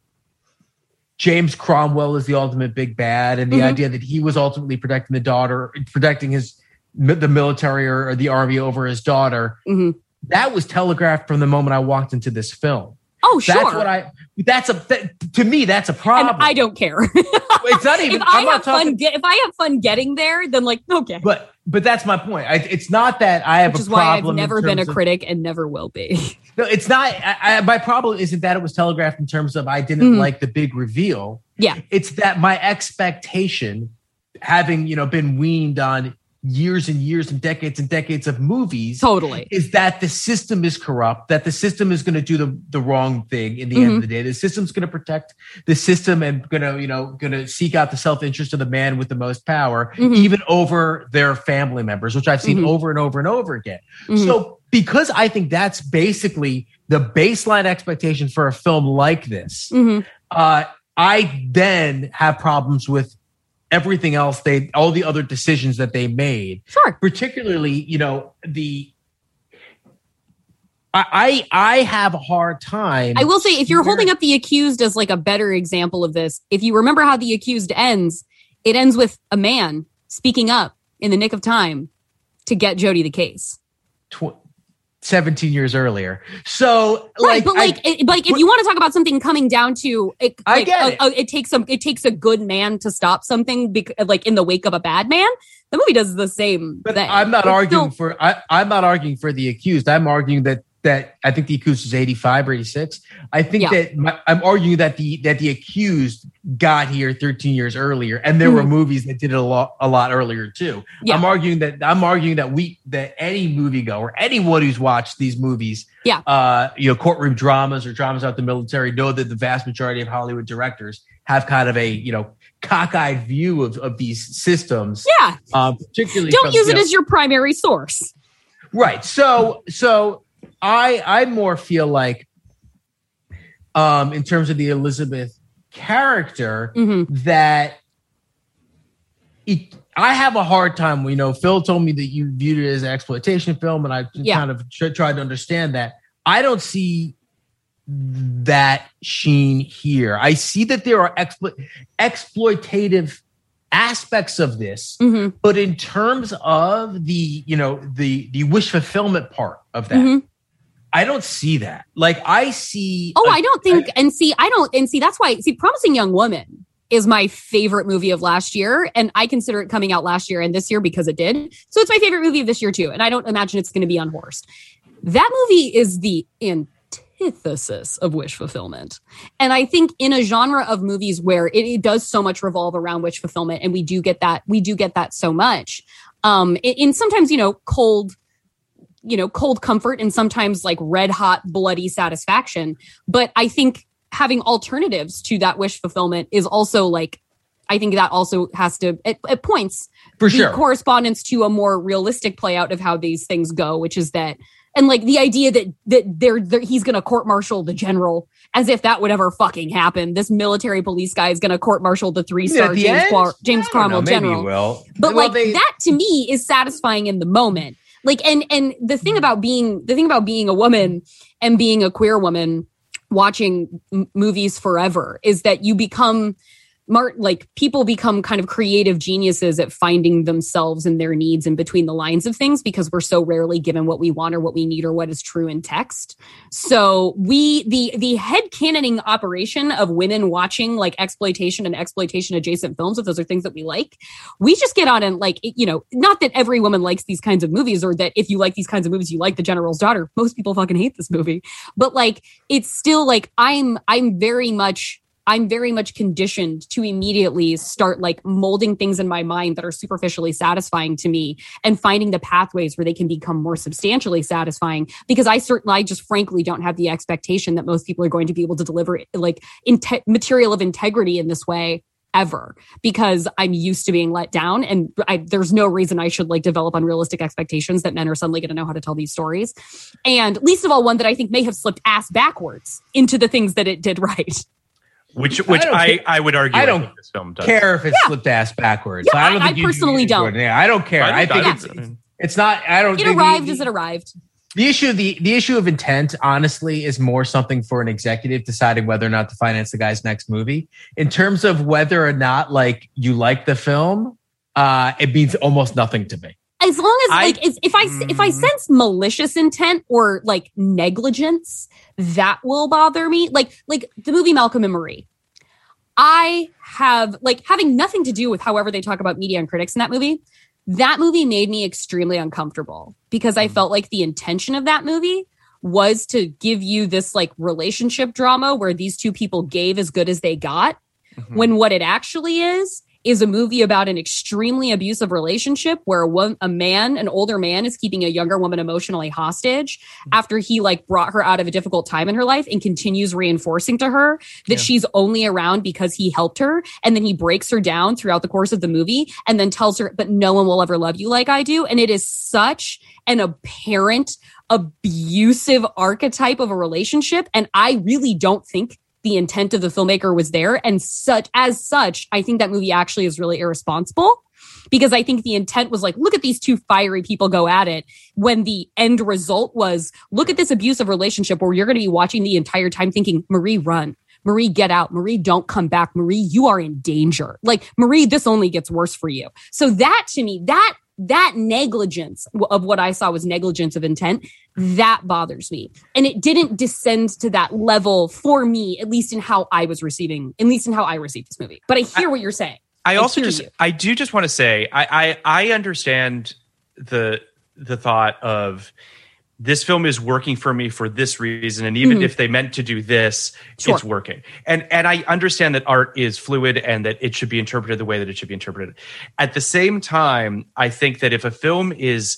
H: James Cromwell is the ultimate big bad, and the
G: Mhm.
H: idea that he was ultimately protecting the daughter, protecting his the military or, or the army over his daughter,
G: Mhm.
H: that was telegraphed from the moment I walked into this film.
G: Oh, sure.
H: That's what I. That's a that, to me. That's a problem.
G: and I don't care.
H: It's not even.
G: if I
H: I'm not
G: have
H: talking.
G: fun, get, if I have fun getting there, then like okay.
H: But but that's my point. I, it's not that I have
G: Which
H: a
G: is why I've
H: problem. in
G: never been a
H: terms of-
G: critic and never will be.
H: No, it's not. I, I, my problem isn't that it was telegraphed in terms of I didn't
G: Mhm.
H: like the big reveal.
G: Yeah.
H: It's that my expectation, having you know been weaned on years and years and decades and decades of movies,
G: Totally.
H: is that the system is corrupt, that the system is going to do the, the wrong thing in the end
G: Mhm.
H: of the day. The system's going to protect the system and going to, you know, going to seek out the self-interest of the man with the most power,
G: Mhm.
H: even over their family members, which I've seen
G: Mhm.
H: over and over and over again.
G: Mhm.
H: So because I think that's basically the baseline expectation for a film like this,
G: Mhm.
H: uh, I then have problems with everything else they all the other decisions that they made,
G: Sure.
H: particularly you know the I I, I have a hard time.
G: I will say, if you're
H: Here-
G: holding up The Accused as like a better example of this, if you remember how The Accused ends, it ends with a man speaking up in the nick of time to get Jody the case.
H: tw- seventeen years earlier. So
G: Right,
H: like
G: but
H: I-
G: like, it, like if you want to talk about something coming down to, it,
H: I
G: like,
H: get
G: a-
H: it.
G: a- it takes some, it takes a good man to stop something, bec- like in the wake of a bad man. The movie does the same
H: But
G: thing.
H: I'm not
G: It's
H: arguing
G: still-
H: for I, I'm not arguing for The Accused. I'm arguing that that I think The Accused is eighty-five or eighty-six. I think
G: Yeah.
H: that my, I'm arguing that the that The Accused got here thirteen years earlier, and there were
G: Mhm.
H: movies that did it a lot a lot earlier too.
G: Yeah.
H: I'm arguing that I'm arguing that we that any moviegoer, anyone who's watched these movies,
G: Yeah.
H: uh, you know, courtroom dramas or dramas about the military, know that the vast majority of Hollywood directors have kind of a you know cockeyed view of, of these systems.
G: Yeah.
H: Um, particularly
G: Don't
H: from,
G: use
H: you
G: it
H: know-
G: as your primary source.
H: Right. So so I I more feel like um in terms of the Elizabeth character
G: Mhm.
H: that it I have a hard time. You know, Phil told me that you viewed it as an exploitation film, and I
G: Yeah.
H: kind of tr- tried to understand that. I don't see that sheen here. I see that there are explo- exploitative aspects of this,
G: Mhm.
H: but in terms of the, you know, the the wish fulfillment part of that,
G: Mhm.
H: I don't see that. Like I see.
G: Oh,
H: a-
G: I don't think, and see, I don't, and see, that's why, see, Promising Young Woman is my favorite movie of last year, and I consider it coming out last year and this year because it did. So it's my favorite movie of this year too, and I don't imagine it's going to be unhorsed. That movie is the antithesis of wish fulfillment, and I think in a genre of movies where it, it does so much revolve around wish fulfillment, and we do get that, we do get that so much. Um, in, in sometimes, you know, cold. you know, cold comfort and sometimes like red hot bloody satisfaction. But I think having alternatives to that wish fulfillment is also like, I think that also has to, at, at points,
H: For
G: be
H: sure.
G: correspondence to a more realistic play out of how these things go, which is that, and like the idea that that they're, they're he's going to court martial the general as if that would ever fucking happen. This military police guy is going to court martial the three star
H: At the
G: James
H: end?
G: Quar- James
H: I don't
G: Cromwell
H: know, maybe
G: general.
H: you will.
G: But
H: Well,
G: like
H: they-
G: that to me is satisfying in the moment. Like, and, and the thing about being, the thing about being a woman and being a queer woman watching m- movies forever is that you become Mart, like people become kind of creative geniuses at finding themselves and their needs in between the lines of things because we're so rarely given what we want or what we need or what is true in text. So we, the, the headcanoning operation of women watching like exploitation and exploitation adjacent films, if those are things that we like, we just get on and like, you know, not that every woman likes these kinds of movies or that if you like these kinds of movies, you like The General's Daughter. Most people fucking hate this movie, but like, it's still like, I'm, I'm very much, I'm very much conditioned to immediately start like molding things in my mind that are superficially satisfying to me and finding the pathways where they can become more substantially satisfying because I certainly, I just frankly don't have the expectation that most people are going to be able to deliver like inte- material of integrity in this way ever because I'm used to being let down and I, there's no reason I should like develop unrealistic expectations that men are suddenly going to know how to tell these stories. And least of all, one that I think may have slipped ass backwards into the things that it did right.
E: Which, which
H: I
E: I,
H: don't
E: I, would argue
H: I
E: I
H: don't
E: think this film does.
H: care if it's
G: Yeah.
H: flipped ass backwards.
G: Yeah,
H: I don't
G: I-
H: think
G: I
H: you
G: personally
H: you
G: don't.
H: Yeah, I don't care. I,
E: I
H: think
E: don't-
H: it's,
E: I mean-
H: it's not. I don't.
G: It
H: think
G: arrived
H: the,
G: as it arrived.
H: The issue, the the issue of intent, honestly, is more something for an executive deciding whether or not to finance the guy's next movie. In terms of whether or not, like, you like the film, uh, it means almost nothing to me.
G: As long as
E: I-
G: like is- if I if I sense malicious intent or like negligence, that will bother me. Like like the movie Malcolm and Marie. I have like having nothing to do with however they talk about media and critics in that movie. That movie made me extremely uncomfortable because I felt like the intention of that movie was to give you this like relationship drama where these two people gave as good as they got. When what it actually is is a movie about an extremely abusive relationship where a, wo- a man, an older man, is keeping a younger woman emotionally hostage after he like brought her out of a difficult time in her life and continues reinforcing to her that
E: Yeah.
G: she's only around because he helped her. And then he breaks her down throughout the course of the movie and then tells her, but no one will ever love you like I do. And it is such an apparent abusive archetype of a relationship. And I really don't think the intent of the filmmaker was there. And such as such, I think that movie actually is really irresponsible because I think the intent was like, look at these two fiery people go at it when the end result was, look at this abusive relationship where you're going to be watching the entire time thinking, Marie, run. Marie, get out. Marie, don't come back. Marie, you are in danger. Like, Marie, this only gets worse for you. So that to me, that that negligence of what I saw was negligence of intent, that bothers me. And it didn't descend to that level for me, at least in how I was receiving, at least in how I received this movie. But I hear what you're saying.
E: I also
G: hear
E: just,
G: you.
E: I do just want to say, I, I, I understand the the thought of this film is working for me for this reason, and even
G: Mhm.
E: if they meant to do this,
G: Sure.
E: it's working. And and I understand that art is fluid and that it should be interpreted the way that it should be interpreted. At the same time, I think that if a film is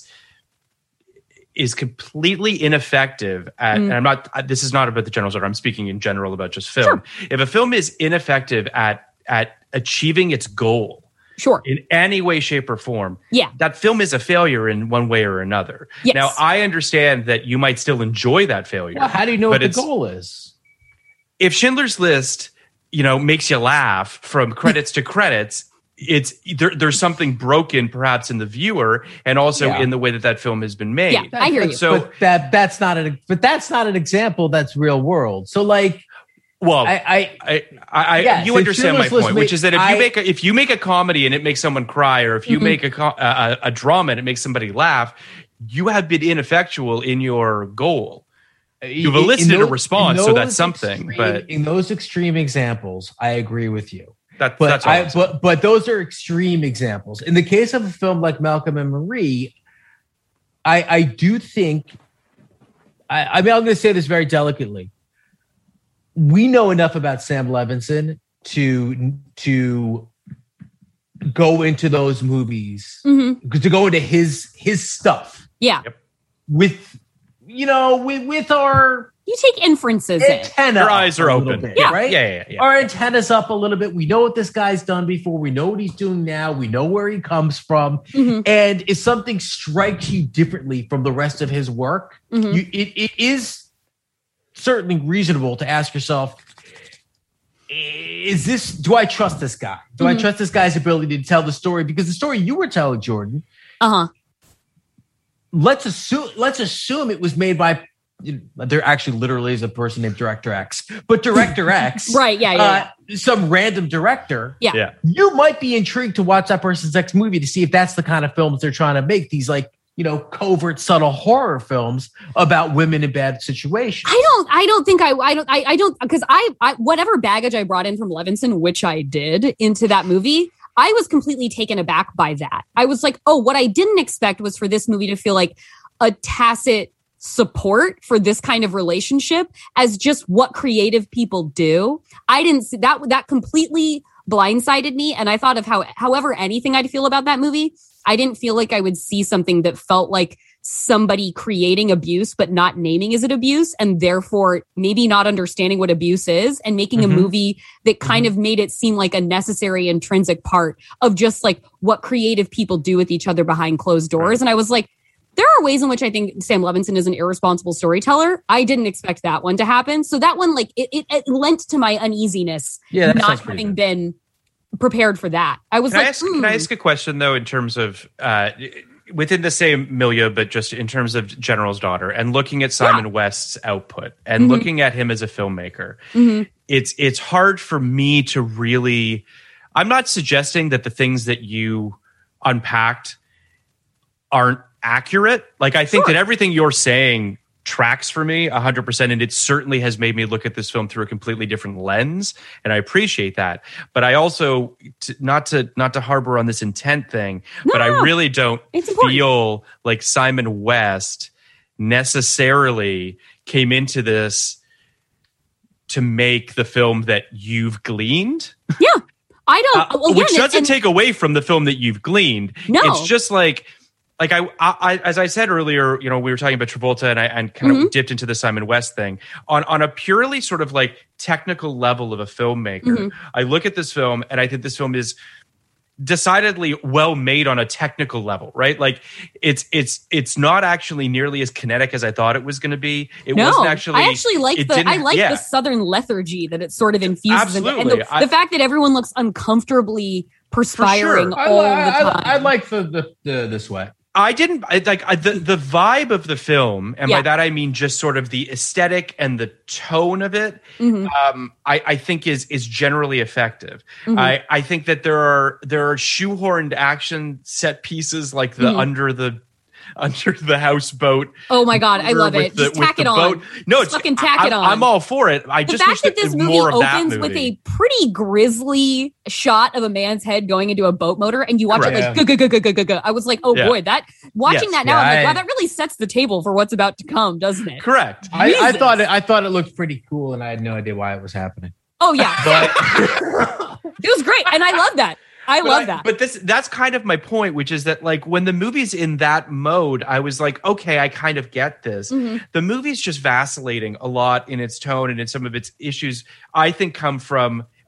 E: is completely ineffective at,
G: Mm.
E: and I'm not, this is not about the General's Daughter, I'm speaking in general about just film. If a film is ineffective at at achieving its goal,
G: Sure.
E: in any way, shape, or form,
G: Yeah.
E: that film is a failure in one way or another.
G: Yes.
E: Now, I understand that you might still enjoy that failure.
H: Well, how do you know
E: but
H: what the
E: it's-
H: goal is?
E: If Schindler's List, you know, makes you laugh from credits to credits, it's there, there's something broken perhaps in the viewer and also
H: Yeah.
E: in the way that that film has been made.
G: Yeah, I hear you.
E: So
H: but that that's not an but that's not an example that's real world. So like
E: well,
H: I I,
E: I, I,
H: Yes,
E: you
H: if
E: understand my
H: Schindler's
E: point,
H: List
E: which
H: ma-
E: is that if
H: I-
E: you make a, if you make a comedy and it makes someone cry, or if you
G: Mm-hmm.
E: make a, co- a a drama and it makes somebody laugh, you have been ineffectual in your goal. You've
H: in-
E: elicited
H: in
E: a
H: those-
E: response,
H: in
E: so that's
H: those
E: something,
H: extreme-
E: but-
H: in those extreme examples, I agree with you.
E: That,
H: But
E: that's all
H: I
E: I'm saying.
H: but but those are extreme examples. In the case of a film like Malcolm and Marie, I I do think I, I mean I'm going to say this very delicately. We know enough about Sam Levinson to to go into those movies,
G: Mhm.
H: to go into his his stuff
G: Yeah.
H: with you know with with our
G: You take inferences in.
H: antenna.
E: Your
H: up
E: eyes are
H: a little
E: open.
H: bit,
E: Yeah.
H: right?
E: Yeah, yeah, yeah.
H: Our antennas up a little bit. We know what this guy's done before. We know what he's doing now. We know where he comes from.
G: Mhm.
H: And if something strikes you differently from the rest of his work,
G: Mhm.
H: you, it, it is certainly reasonable to ask yourself, is this, do I trust this guy? Do I
G: Mhm.
H: trust this guy's ability to tell the story? Because the story you were telling, Jordan,
G: Uh-huh.
H: let's assume, let's assume it was made by, you know, there actually literally is a person named Director X, but Director X,
G: Right, yeah, yeah,
H: uh, some random director,
G: Yeah.
E: yeah.
H: you might be intrigued to watch that person's next movie to see if that's the kind of films they're trying to make. These like, you know, covert, subtle horror films about women in bad situations.
G: I don't. I don't think I. I don't. I, I don't because I, I. Whatever baggage I brought in from Levinson, which I did into that movie, I was completely taken aback by that. I was like, oh, what I didn't expect was for this movie to feel like a tacit support for this kind of relationship as just what creative people do. I didn't see that. That completely blindsided me, and I thought of how, however, anything I'd feel about that movie, I didn't feel like I would see something that felt like somebody creating abuse, but not naming is it abuse, and therefore maybe not understanding what abuse is and making
H: Mhm.
G: a movie that kind of made it seem like a necessary intrinsic part of just like what creative people do with each other behind closed doors. And I was like, there are ways in which I think Sam Levinson is an irresponsible storyteller. I didn't expect that one to happen. So that one, like, it, it, it lent to my uneasiness,
H: Yeah, that
G: not
H: sounds pretty
G: having
H: good.
G: been prepared for that. I was
E: Can I
G: like,
E: ask, can I
G: hmm.
E: ask a question though, in terms of uh, within the same milieu, but just in terms of General's Daughter and looking at Simon West's output and
G: Mhm.
E: looking at him as a filmmaker,
G: Mhm.
E: it's it's hard for me to really. I'm not suggesting that the things that you unpacked aren't accurate. Like I think
G: Sure.
E: that everything you're saying tracks for me one hundred percent, and it certainly has made me look at this film through a completely different lens, and I appreciate that. But I also t- not to not to harbor on this intent thing,
G: No,
E: but I
G: no, no.
E: really don't
G: It's important.
E: feel like Simon West necessarily came into this to make the film that you've gleaned.
G: Yeah. I don't,
E: Uh,
G: well,
E: which
G: yeah,
E: doesn't
G: and-
E: take away from the film that you've gleaned.
G: No.
E: It's just like, like I, I, I, as I said earlier, you know, we were talking about Travolta, and I and kind
G: Mhm.
E: of dipped into the Simon West thing on on a purely sort of like technical level of a filmmaker.
G: Mhm.
E: I look at this film, and I think this film is decidedly well made on a technical level, right? Like it's it's it's not actually nearly as kinetic as I thought it was going to be. It
G: no,
E: wasn't actually.
G: I actually like
E: it
G: the I
E: didn't-
G: like
E: yeah.
G: the Southern lethargy that it sort of infuses into, and
E: Absolutely.
G: the,
E: I-
G: the fact that everyone looks uncomfortably perspiring
H: I,
G: all
H: I,
G: the time.
H: I, I like the, the the the sweat.
E: I didn't I, like I, the the vibe of the film, and
G: Yeah.
E: by that I mean just sort of the aesthetic and the tone of it.
G: Mhm.
E: Um, I, I think is is generally effective.
G: Mhm.
E: I, I think that there are there are shoehorned action set pieces like the
G: Mhm.
E: under the under the houseboat.
G: Oh my God, I love
E: with
G: it.
E: the-
G: Just
E: with
G: tack
E: the
G: it on.
E: boat. No,
G: Just
E: it's
G: fucking tack
E: I,
G: it on.
E: I'm all for it. I
G: The
E: just
G: fact
E: wish
G: that
E: that
G: this movie
E: more of that
G: opens
E: movie.
G: with a pretty grisly shot of a man's head going into a boat motor, and you watch
E: Correct.
G: it like go go go go go go go. I was like, oh
E: Yeah.
G: boy, that watching
E: Yes.
G: that now,
H: Yeah,
G: I'm like,
H: I-
G: wow, that really sets the table for what's about to come, doesn't it?
E: Correct.
H: I, I
G: Jesus.
H: thought it, I thought it looked pretty cool, and I had no idea why it was happening.
G: Oh yeah, it was great, and I love that. I
E: But
G: love
E: I-
G: that.
E: But this that's kind of my point, which is that like when the movie's in that mode, I was like, okay, I kind of get this.
G: Mhm.
E: The movie's just vacillating a lot in its tone and in some of its issues, I think come from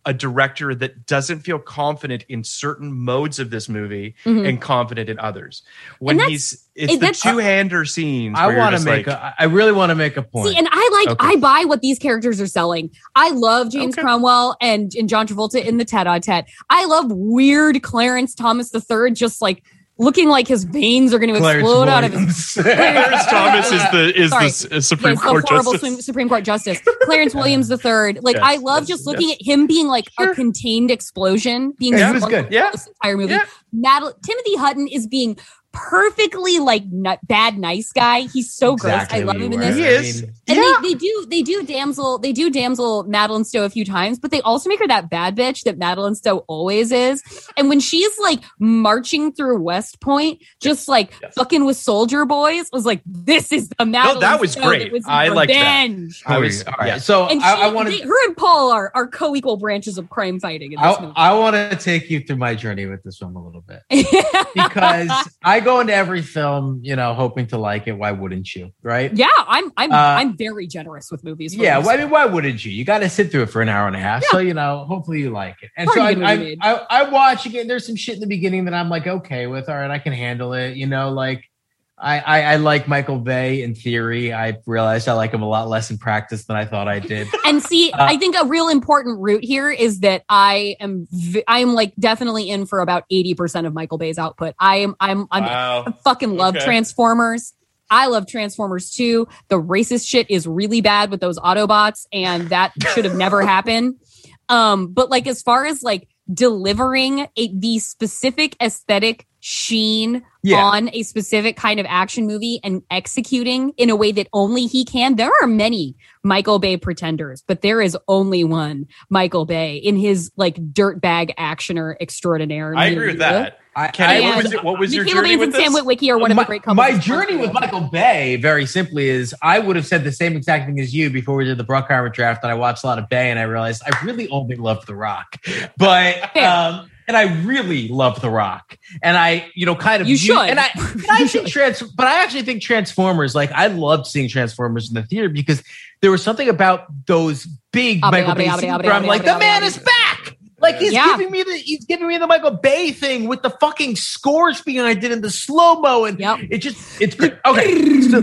E: a director that doesn't feel confident in certain modes of this movie
G: Mhm.
E: and confident in others. When
G: And
E: he's,
G: that's-
E: it's
G: it-
E: the
G: that's-
E: two-hander scenes.
H: I
E: where you're
H: want to
E: just
H: make.
E: like,
H: a, I really want to make a point.
G: See, and I like,
E: Okay.
G: I buy what these characters are selling. I love James
E: Okay.
G: Cromwell and, and John Travolta in the tete-a-tete. I love weird Clarence Thomas the third, just like looking like his veins are going to
H: Clarence
G: explode out of his.
H: Williams.
E: Clarence Thomas is the is
G: Sorry.
E: the s- uh, Supreme
G: Yes, the
E: Court
G: horrible
E: justice.
G: Supreme, Supreme Court justice, Clarence Williams the third. Like,
E: Yes,
G: I love
E: yes,
G: just looking
E: yes.
G: at him being like a contained explosion, being
H: Yeah, he was
G: responsible
H: good.
G: for
E: Yeah.
G: this entire movie.
E: Yeah.
G: Madel- Timothy Hutton is being perfectly like n- bad nice guy. He's so
H: Exactly
G: gross. I love
H: what
G: him
H: you
G: in
H: were.
G: this.
E: He
H: I
E: is.
H: mean,
G: And
E: Yeah.
G: they, they do they do damsel they do damsel Madeline Stowe a few times, but they also make her that bad bitch that Madeline Stowe always is. And when she's like marching through West Point, just like
E: Yes.
G: fucking with soldier boys, was like, this is the Madeline.
E: that was
G: Stowe
E: great.
G: was
E: I liked that.
G: revenge.
E: I was-
H: all right.
E: yeah.
H: So
G: And she,
H: I, I want
G: they,
H: to.
G: her and Paul are, are co-equal branches of crime fighting in this
H: I,
G: movie.
H: I want to take you through my journey with this film a little bit because I go into every film, you know, hoping to like it. Why wouldn't you? Right?
G: yeah, I'm I'm
H: Uh,
G: I'm very generous with movies. for
H: Yeah,
G: this.
H: well, I mean, why wouldn't you? You got to sit through it for an hour and a half, so you know. Hopefully, you like it. And so I,
G: Pretty good movie
H: I,
G: made.
H: I, I watch again. There's some shit in the beginning that I'm like, okay with. All right, I can handle it. You know, like I, I, I like Michael Bay in theory. I realized I like him a lot less in practice than I thought I did.
G: And see,
H: Uh,
G: I think a real important root here is that I am, v- I am like definitely in for about eighty percent of Michael Bay's output. I am, I'm, I'm,
E: Wow.
G: I fucking love
E: Okay.
G: Transformers. I love Transformers too. The racist shit is really bad with those Autobots, and that should have never happened. Um, but like as far as like delivering a the specific aesthetic sheen
H: Yeah.
G: on a specific kind of action movie and executing in a way that only he can. There are many Michael Bay pretenders, but there is only one Michael Bay in his like dirtbag actioner extraordinaire.
E: I agree with that.
H: I,
E: Kenny,
H: I-
E: what was, it, what was your
G: Michaela
E: journey
G: Baines
E: with
G: and Sam
E: this?
G: Witwicky are one of
H: my,
G: the great couples.
H: my
G: of
H: journey with Michael Bay, very simply, is I would have said the same exact thing as you before we did the Bruckheimer draft. That I watched a lot of Bay, and I realized I really only loved The Rock, but
G: Fair.
H: um, and I really love The Rock, and I, you know, kind of
G: You
H: view-
G: should.
H: and I, and I think trans, but I actually think Transformers. Like I loved seeing Transformers in the theater because there was something about those big
G: Abba,
H: Michael
G: abba,
H: Bay
G: abba,
H: scenes
G: abba,
H: where I'm
G: abba,
H: like,
G: abba,
H: the man
G: abba,
H: is
G: abba.
H: back. Like he's
G: Yeah.
H: giving me the he's giving me the Michael Bay thing with the fucking scores behind it and the slow mo and
G: Yep.
H: it just it's great. Okay, so,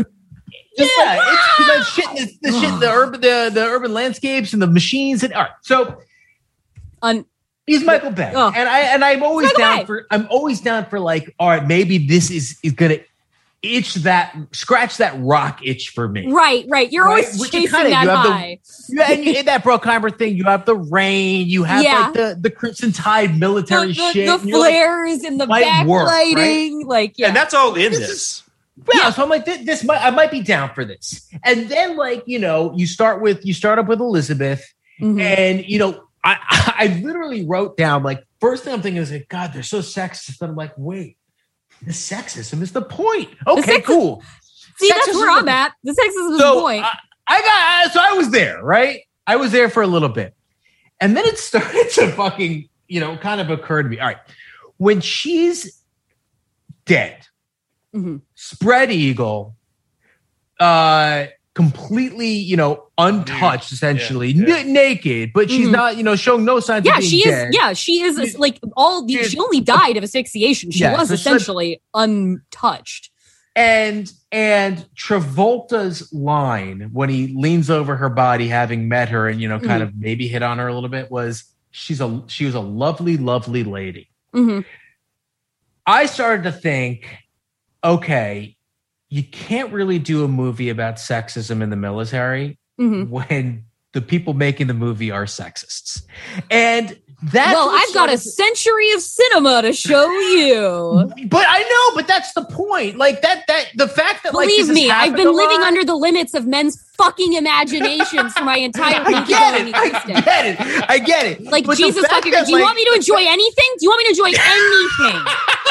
H: yeah, it's the shit, the, the shit, the urban the, the urban landscapes and the machines and all right. So
G: Un-
H: he's Michael Bay,
G: Oh.
H: and I and I'm always
G: Michael
H: down
G: Bay.
H: for I'm always down for like all right, maybe this is is gonna itch that scratch that rock itch for me.
G: right, right. You're
H: Right,
G: always
H: which you
G: chasing
H: kinda-
G: that
H: you have the-
G: high.
H: Yeah, and you, in that Bruckheimer thing, you have the rain, you have
G: Yeah.
H: like the, the Crimson Tide military
G: the, the,
H: shit.
G: the
H: and you're like,
G: flares and the
H: might work,
G: backlighting, like yeah.
E: And that's all in
H: This
E: this.
H: is- yeah, so I'm like, this, this might I might be down for this. And then like, you know, you start with you start up with Elizabeth,
G: Mhm.
H: and you know, I I literally wrote down like first thing I'm thinking is like, God, they're so sexist. And I'm like, wait, the sexism is the point. Okay,
G: sexism-
H: cool.
G: See, that's
H: Sexism
G: where
H: is
G: I'm
H: the-
G: at. The sexism is the
H: So
G: point.
H: I, I got so I was there, right? I was there for a little bit. And then it started to fucking, you know, kind of occur to me. All right. When she's dead,
G: Mhm.
H: spread eagle, uh, completely, you know, untouched, essentially,
E: Yeah,
H: n- naked, but she's
G: Mhm.
H: not, you know, showing no signs
G: Yeah,
H: of being
G: she
H: dead.
G: is. Yeah, she is
H: She-
G: like all the.
H: she-
G: She only died of asphyxiation. She
H: Yeah,
G: was
H: so she's-
G: essentially untouched.
H: And and Travolta's line when he leans over her body, having met her and you know, kind
G: Mhm.
H: of maybe hit on her a little bit, was she's a she was a lovely, lovely lady.
G: hmm
H: I started to think, okay, you can't really do a movie about sexism in the military
G: hmm
H: when the people making the movie are sexists. And that's
G: Well,
H: what
G: I've got a
H: started-
G: century of cinema to show you.
H: but I know, but that's the point. Like that, that the fact that like
G: Believe
H: this has
G: me, I've
H: happened
G: been
H: a
G: living
H: lot-
G: under the limits of men's fucking imaginations for my entire
H: I get
G: going
H: it. I
G: existence.
H: get it. I get it.
G: Like
H: But the
G: Jesus
H: fact
G: fucking.
H: that,
G: Do you
H: like-
G: want me to enjoy anything? Do you want me to enjoy anything?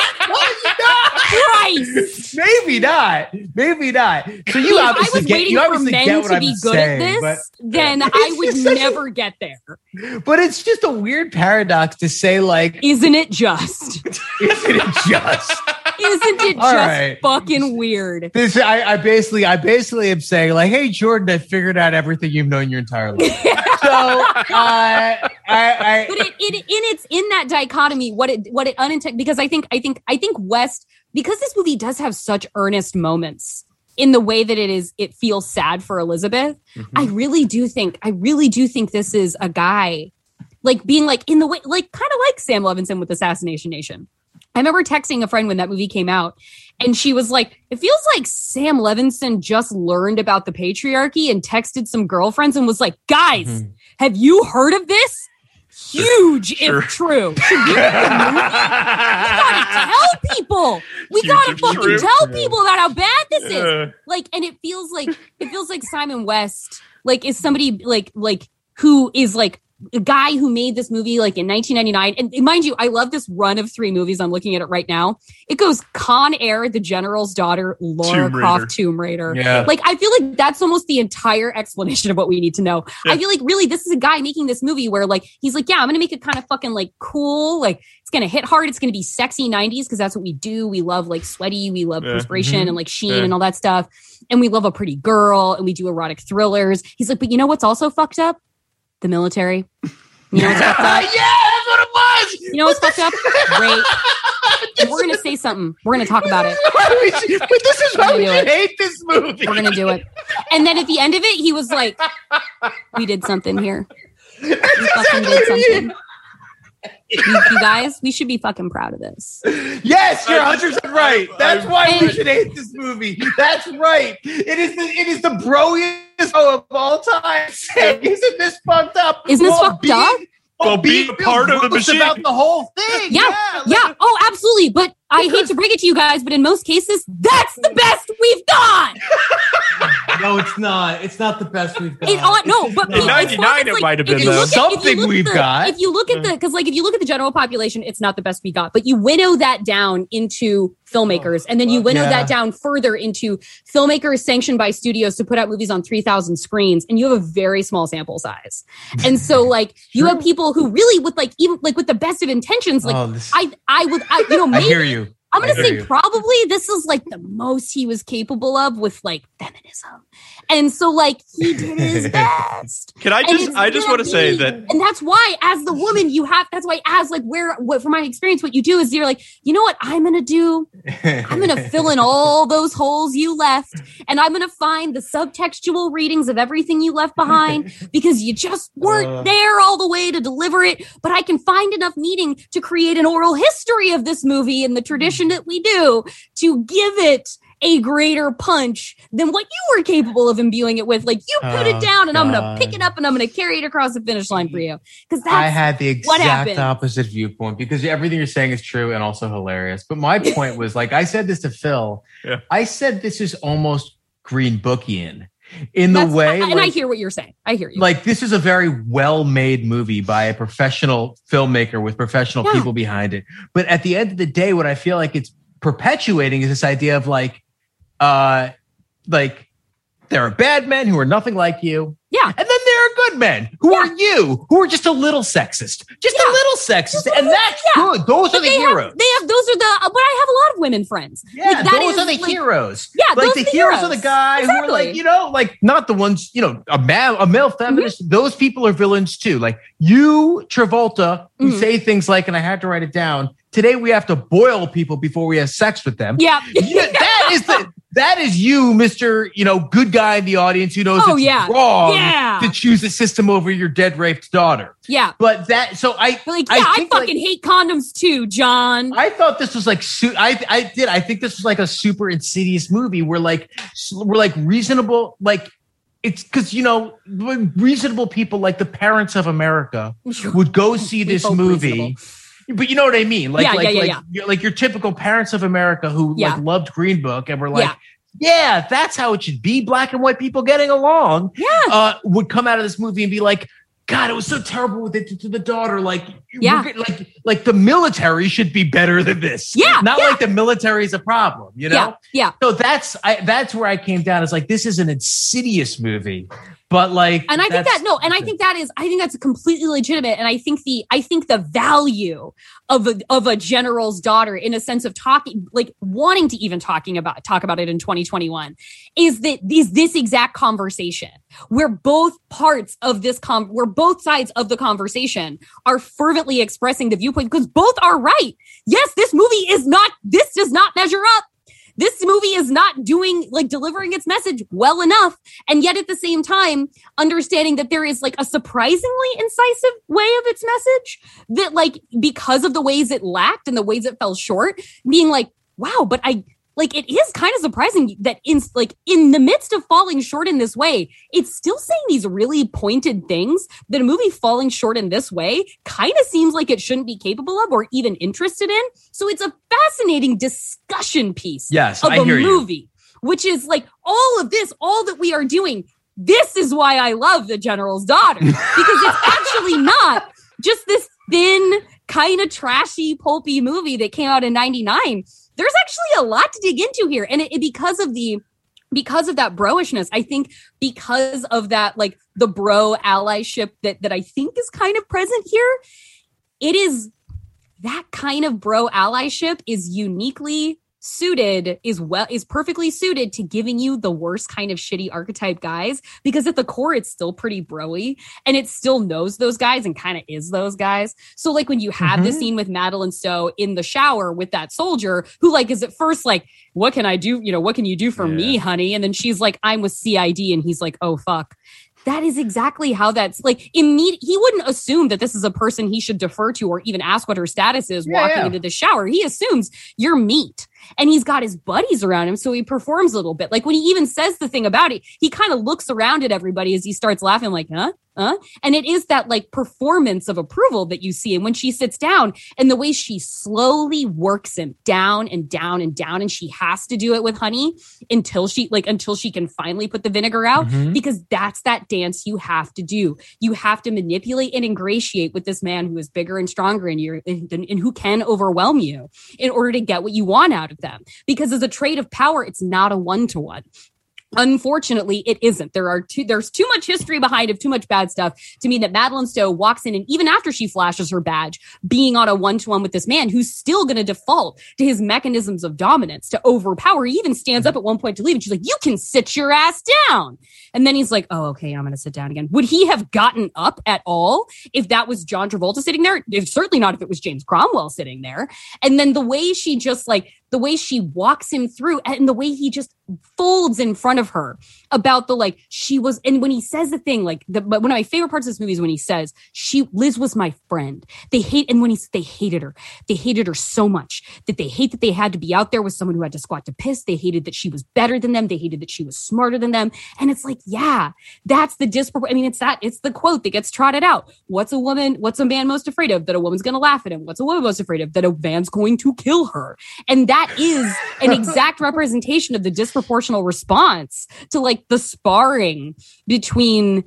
G: Christ!
H: Maybe not. Maybe not. So you
G: if I
H: obviously
G: was
H: get.
G: waiting
H: You
G: for
H: obviously
G: men
H: get what
G: to
H: I'm
G: be good
H: saying,
G: at this,
H: but,
G: then I
H: It's
G: would
H: just such a-
G: never get there.
H: but it's just a weird paradox to say, like,
G: Isn't it just?
H: isn't it just?
G: Isn't it
H: All
G: just
H: right.
G: fucking weird?
H: This I, I basically I basically am saying like, hey Jordan, I figured out everything you've known your entire life. So uh, I, I
G: But it, it in it's in that dichotomy, what it what it unintended because I think I think I think West, because this movie does have such earnest moments in the way that it is, it feels sad for Elizabeth. Mm-hmm. I really do think, I really do think this is a guy like being like in the way, like kind of like Sam Levinson with Assassination Nation. I remember texting a friend when that movie came out and she was like, it feels like Sam Levinson just learned about the patriarchy and texted some girlfriends and was like, guys, mm-hmm. have you heard of this? Huge sure. if true. Should we, we gotta tell people. We Huge gotta fucking true. tell people about how bad this yeah. is. Like, and it feels like it feels like Simon West, like, is somebody like like who is like a guy who made this movie like in nineteen ninety-nine. And mind you, I love this run of three movies. I'm looking at it right now. It goes Con Air, The General's Daughter, Lara Tomb Croft, Tomb Raider. Yeah. Like, I feel like that's almost the entire explanation of what we need to know. Yeah. I feel like really this is a guy making this movie where like, he's like, yeah, I'm going to make it kind of fucking like cool. Like it's going to hit hard. It's going to be sexy nineties because that's what we do. We love like sweaty. We love yeah. perspiration mm-hmm. and like sheen yeah. and all that stuff. And we love a pretty girl and we do erotic thrillers. He's like, but you know what's also fucked up? The military. You know what's fucked up?
H: Yeah, that's what it was.
G: You know what's fucked up? Great. And we're going to say something. We're going to talk about it.
H: Should, but this is why we should hate this movie.
G: We're going to do it. And then at the end of it, he was like, we did something here. We fucking did something. You, you guys, we should be fucking proud of this.
H: Yes, you're one hundred percent right. That's why and, we should hate this movie. That's right. It is the it is the broiest of all time. Isn't this fucked up?
G: Isn't this well, fucked being, up?
E: Well, being a part of the machine
H: about the whole thing.
G: Yeah, yeah. yeah. Oh, absolutely. But I hate to break it to you guys, but in most cases, that's the best we've got.
H: No, it's not. It's not the best we've got.
G: It ought, no, but
E: in ninety-nine it like, might have been though.
H: Something we've
G: the,
H: got.
G: If you look at the, because like if you look at the general population, it's not the best we got. But you winnow that down into filmmakers, and then you winnow yeah. that down further into filmmakers sanctioned by studios to put out movies on three thousand screens, and you have a very small sample size. And so, like, you have people who really, with like even like with the best of intentions, like oh, this, I, I would, I, you know, maybe,
H: I hear you.
G: I'm going to say you. probably this is like the most he was capable of with like feminism. And so like he did his best.
E: Can I just, I just want to say that.
G: And that's why as the woman you have, that's why as like where, what from my experience, what you do is you're like, you know what I'm going to do? I'm going to fill in all those holes you left. And I'm going to find the subtextual readings of everything you left behind because you just weren't uh, there all the way to deliver it. But I can find enough meaning to create an oral history of this movie in the tradition that we do to give it a greater punch than what you were capable of imbuing it with. Like you put oh, it down and God. I'm going to pick it up and I'm going to carry it across the finish line for you. Because I
H: had the exact opposite viewpoint because everything you're saying is true and also hilarious. But my point was like, I said this to Phil. Yeah. I said, this is almost Green Bookian in the That's, way.
G: And
H: like,
G: I hear what you're saying. I hear you.
H: Like this is a very well-made movie by a professional filmmaker with professional yeah. people behind it. But at the end of the day, what I feel like it's perpetuating is this idea of like, Uh, like there are bad men who are nothing like you.
G: Yeah.
H: And then there are good men who yeah. are you, who are just a little sexist, just yeah. a little sexist. Just and little, that's yeah. good. Those but are the
G: they
H: heroes.
G: Have, they have, those are the, uh, but I have a lot of women friends.
H: Yeah.
G: Like, that
H: those
G: is,
H: are the
G: like,
H: heroes.
G: Yeah.
H: Like
G: those
H: the,
G: are the
H: heroes,
G: heroes
H: are the guy
G: exactly.
H: who are like, you know, like not the ones, you know, a male, a male feminist. Mm-hmm. Those people are villains too. Like you, Travolta, who mm-hmm. say things like, and I had to write it down. Today we have to boil people before we have sex with them.
G: Yeah.
H: yeah that is the, that is you, Mister, you know, good guy in the audience who knows
G: oh,
H: it's
G: yeah.
H: wrong
G: yeah.
H: to choose the system over your dead raped daughter.
G: Yeah.
H: But that, so I,
G: like, yeah, I, I fucking like, hate condoms too, John.
H: I thought this was like, su- I, I did. I think this was like a super insidious movie where like, we're like reasonable, like, it's because, you know, reasonable people like the parents of America would go see this movie. Reasonable. But you know what I mean? Like,
G: yeah,
H: like,
G: yeah, yeah,
H: like,
G: yeah.
H: You're, like your typical parents of America who
G: yeah.
H: like loved Green Book and were like,
G: yeah.
H: yeah, that's how it should be. Black and white people getting along.
G: Yeah.
H: Uh, would come out of this movie and be like, God, it was so terrible with it to, to the daughter. Like,
G: yeah.
H: like, like the military should be better than this.
G: Yeah.
H: Not
G: yeah.
H: like the military is a problem, you know?
G: Yeah. yeah.
H: So that's, I, that's where I came down. It's like, this is an insidious movie But like,
G: and I think that no, and I think that is, I think that's completely legitimate. And I think the, I think the value of a, of a general's daughter in a sense of talking, like wanting to even talking about, talk about it in twenty twenty-one is that is this exact conversation where both parts of this, com- where both sides of the conversation are fervently expressing the viewpoint because both are right. Yes, this movie is not, this does not measure up. This movie is not doing, like, delivering its message well enough. And yet at the same time, understanding that there is, like, a surprisingly incisive way of its message that, like, because of the ways it lacked and the ways it fell short, being like, wow, but I, like, it is kind of surprising that in, like, in the midst of falling short in this way, it's still saying these really pointed things that a movie falling short in this way kind of seems like it shouldn't be capable of or even interested in. So it's a fascinating discussion piece
H: yes,
G: of
H: I
G: a
H: hear
G: movie,
H: you.
G: which is like all of this, all that we are doing. This is why I love The General's Daughter, because it's actually not just this thin, kind of trashy, pulpy movie that came out in ninety-nine. There's actually a lot to dig into here. And it, it because of the, because of that bro-ishness, I think because of that, like the bro allyship that, that I think is kind of present here, it is that kind of bro allyship is uniquely suited, is well, is perfectly suited to giving you the worst kind of shitty archetype guys, because at the core, it's still pretty bro-y and it still knows those guys and kind of is those guys. So like when you have mm-hmm. the scene with Madeleine Stowe in the shower with that soldier who like is at first like, what can I do? You know, what can you do for yeah. me, honey? And then she's like, I'm with C I D. And he's like, oh, fuck. That is exactly how that's like immediate. He wouldn't assume that this is a person he should defer to or even ask what her status is yeah, walking yeah. into the shower. He assumes you're meat. And he's got his buddies around him, so he performs a little bit. Like when he even says the thing about it, he kind of looks around at everybody as he starts laughing like, huh? Huh? And it is that like performance of approval that you see. And when she sits down and the way she slowly works him down and down and down, and she has to do it with honey until she like until she can finally put the vinegar out, mm-hmm. because that's that dance you have to do. You have to manipulate and ingratiate with this man who is bigger and stronger in you and, and, and who can overwhelm you in order to get what you want out of them. Because as a trait of power, it's not a one-to-one. Unfortunately, it isn't. There are too, there's too much history behind it, too much bad stuff to mean that Madeleine Stowe walks in and even after she flashes her badge, being on a one-to-one with this man who's still going to default to his mechanisms of dominance to overpower. He even stands up at one point to leave and she's like, you can sit your ass down. And then he's like, oh, okay, I'm going to sit down again. Would he have gotten up at all if that was John Travolta sitting there? If, certainly not if it was James Cromwell sitting there. And then the way she just like, the way she walks him through and the way he just folds in front of her about the, like, she was, and when he says the thing, like, the, but one of my favorite parts of this movie is when he says, she, Liz was my friend. They hate, and when he, they hated her, they hated her so much that they hate that they had to be out there with someone who had to squat to piss. They hated that she was better than them. They hated that she was smarter than them. And it's like, yeah, that's the disproportion. I mean, it's that, it's the quote that gets trotted out. What's a woman, what's a man most afraid of? That a woman's going to laugh at him. What's a woman most afraid of? That a man's going to kill her. And that That is an exact representation of the disproportional response to like the sparring between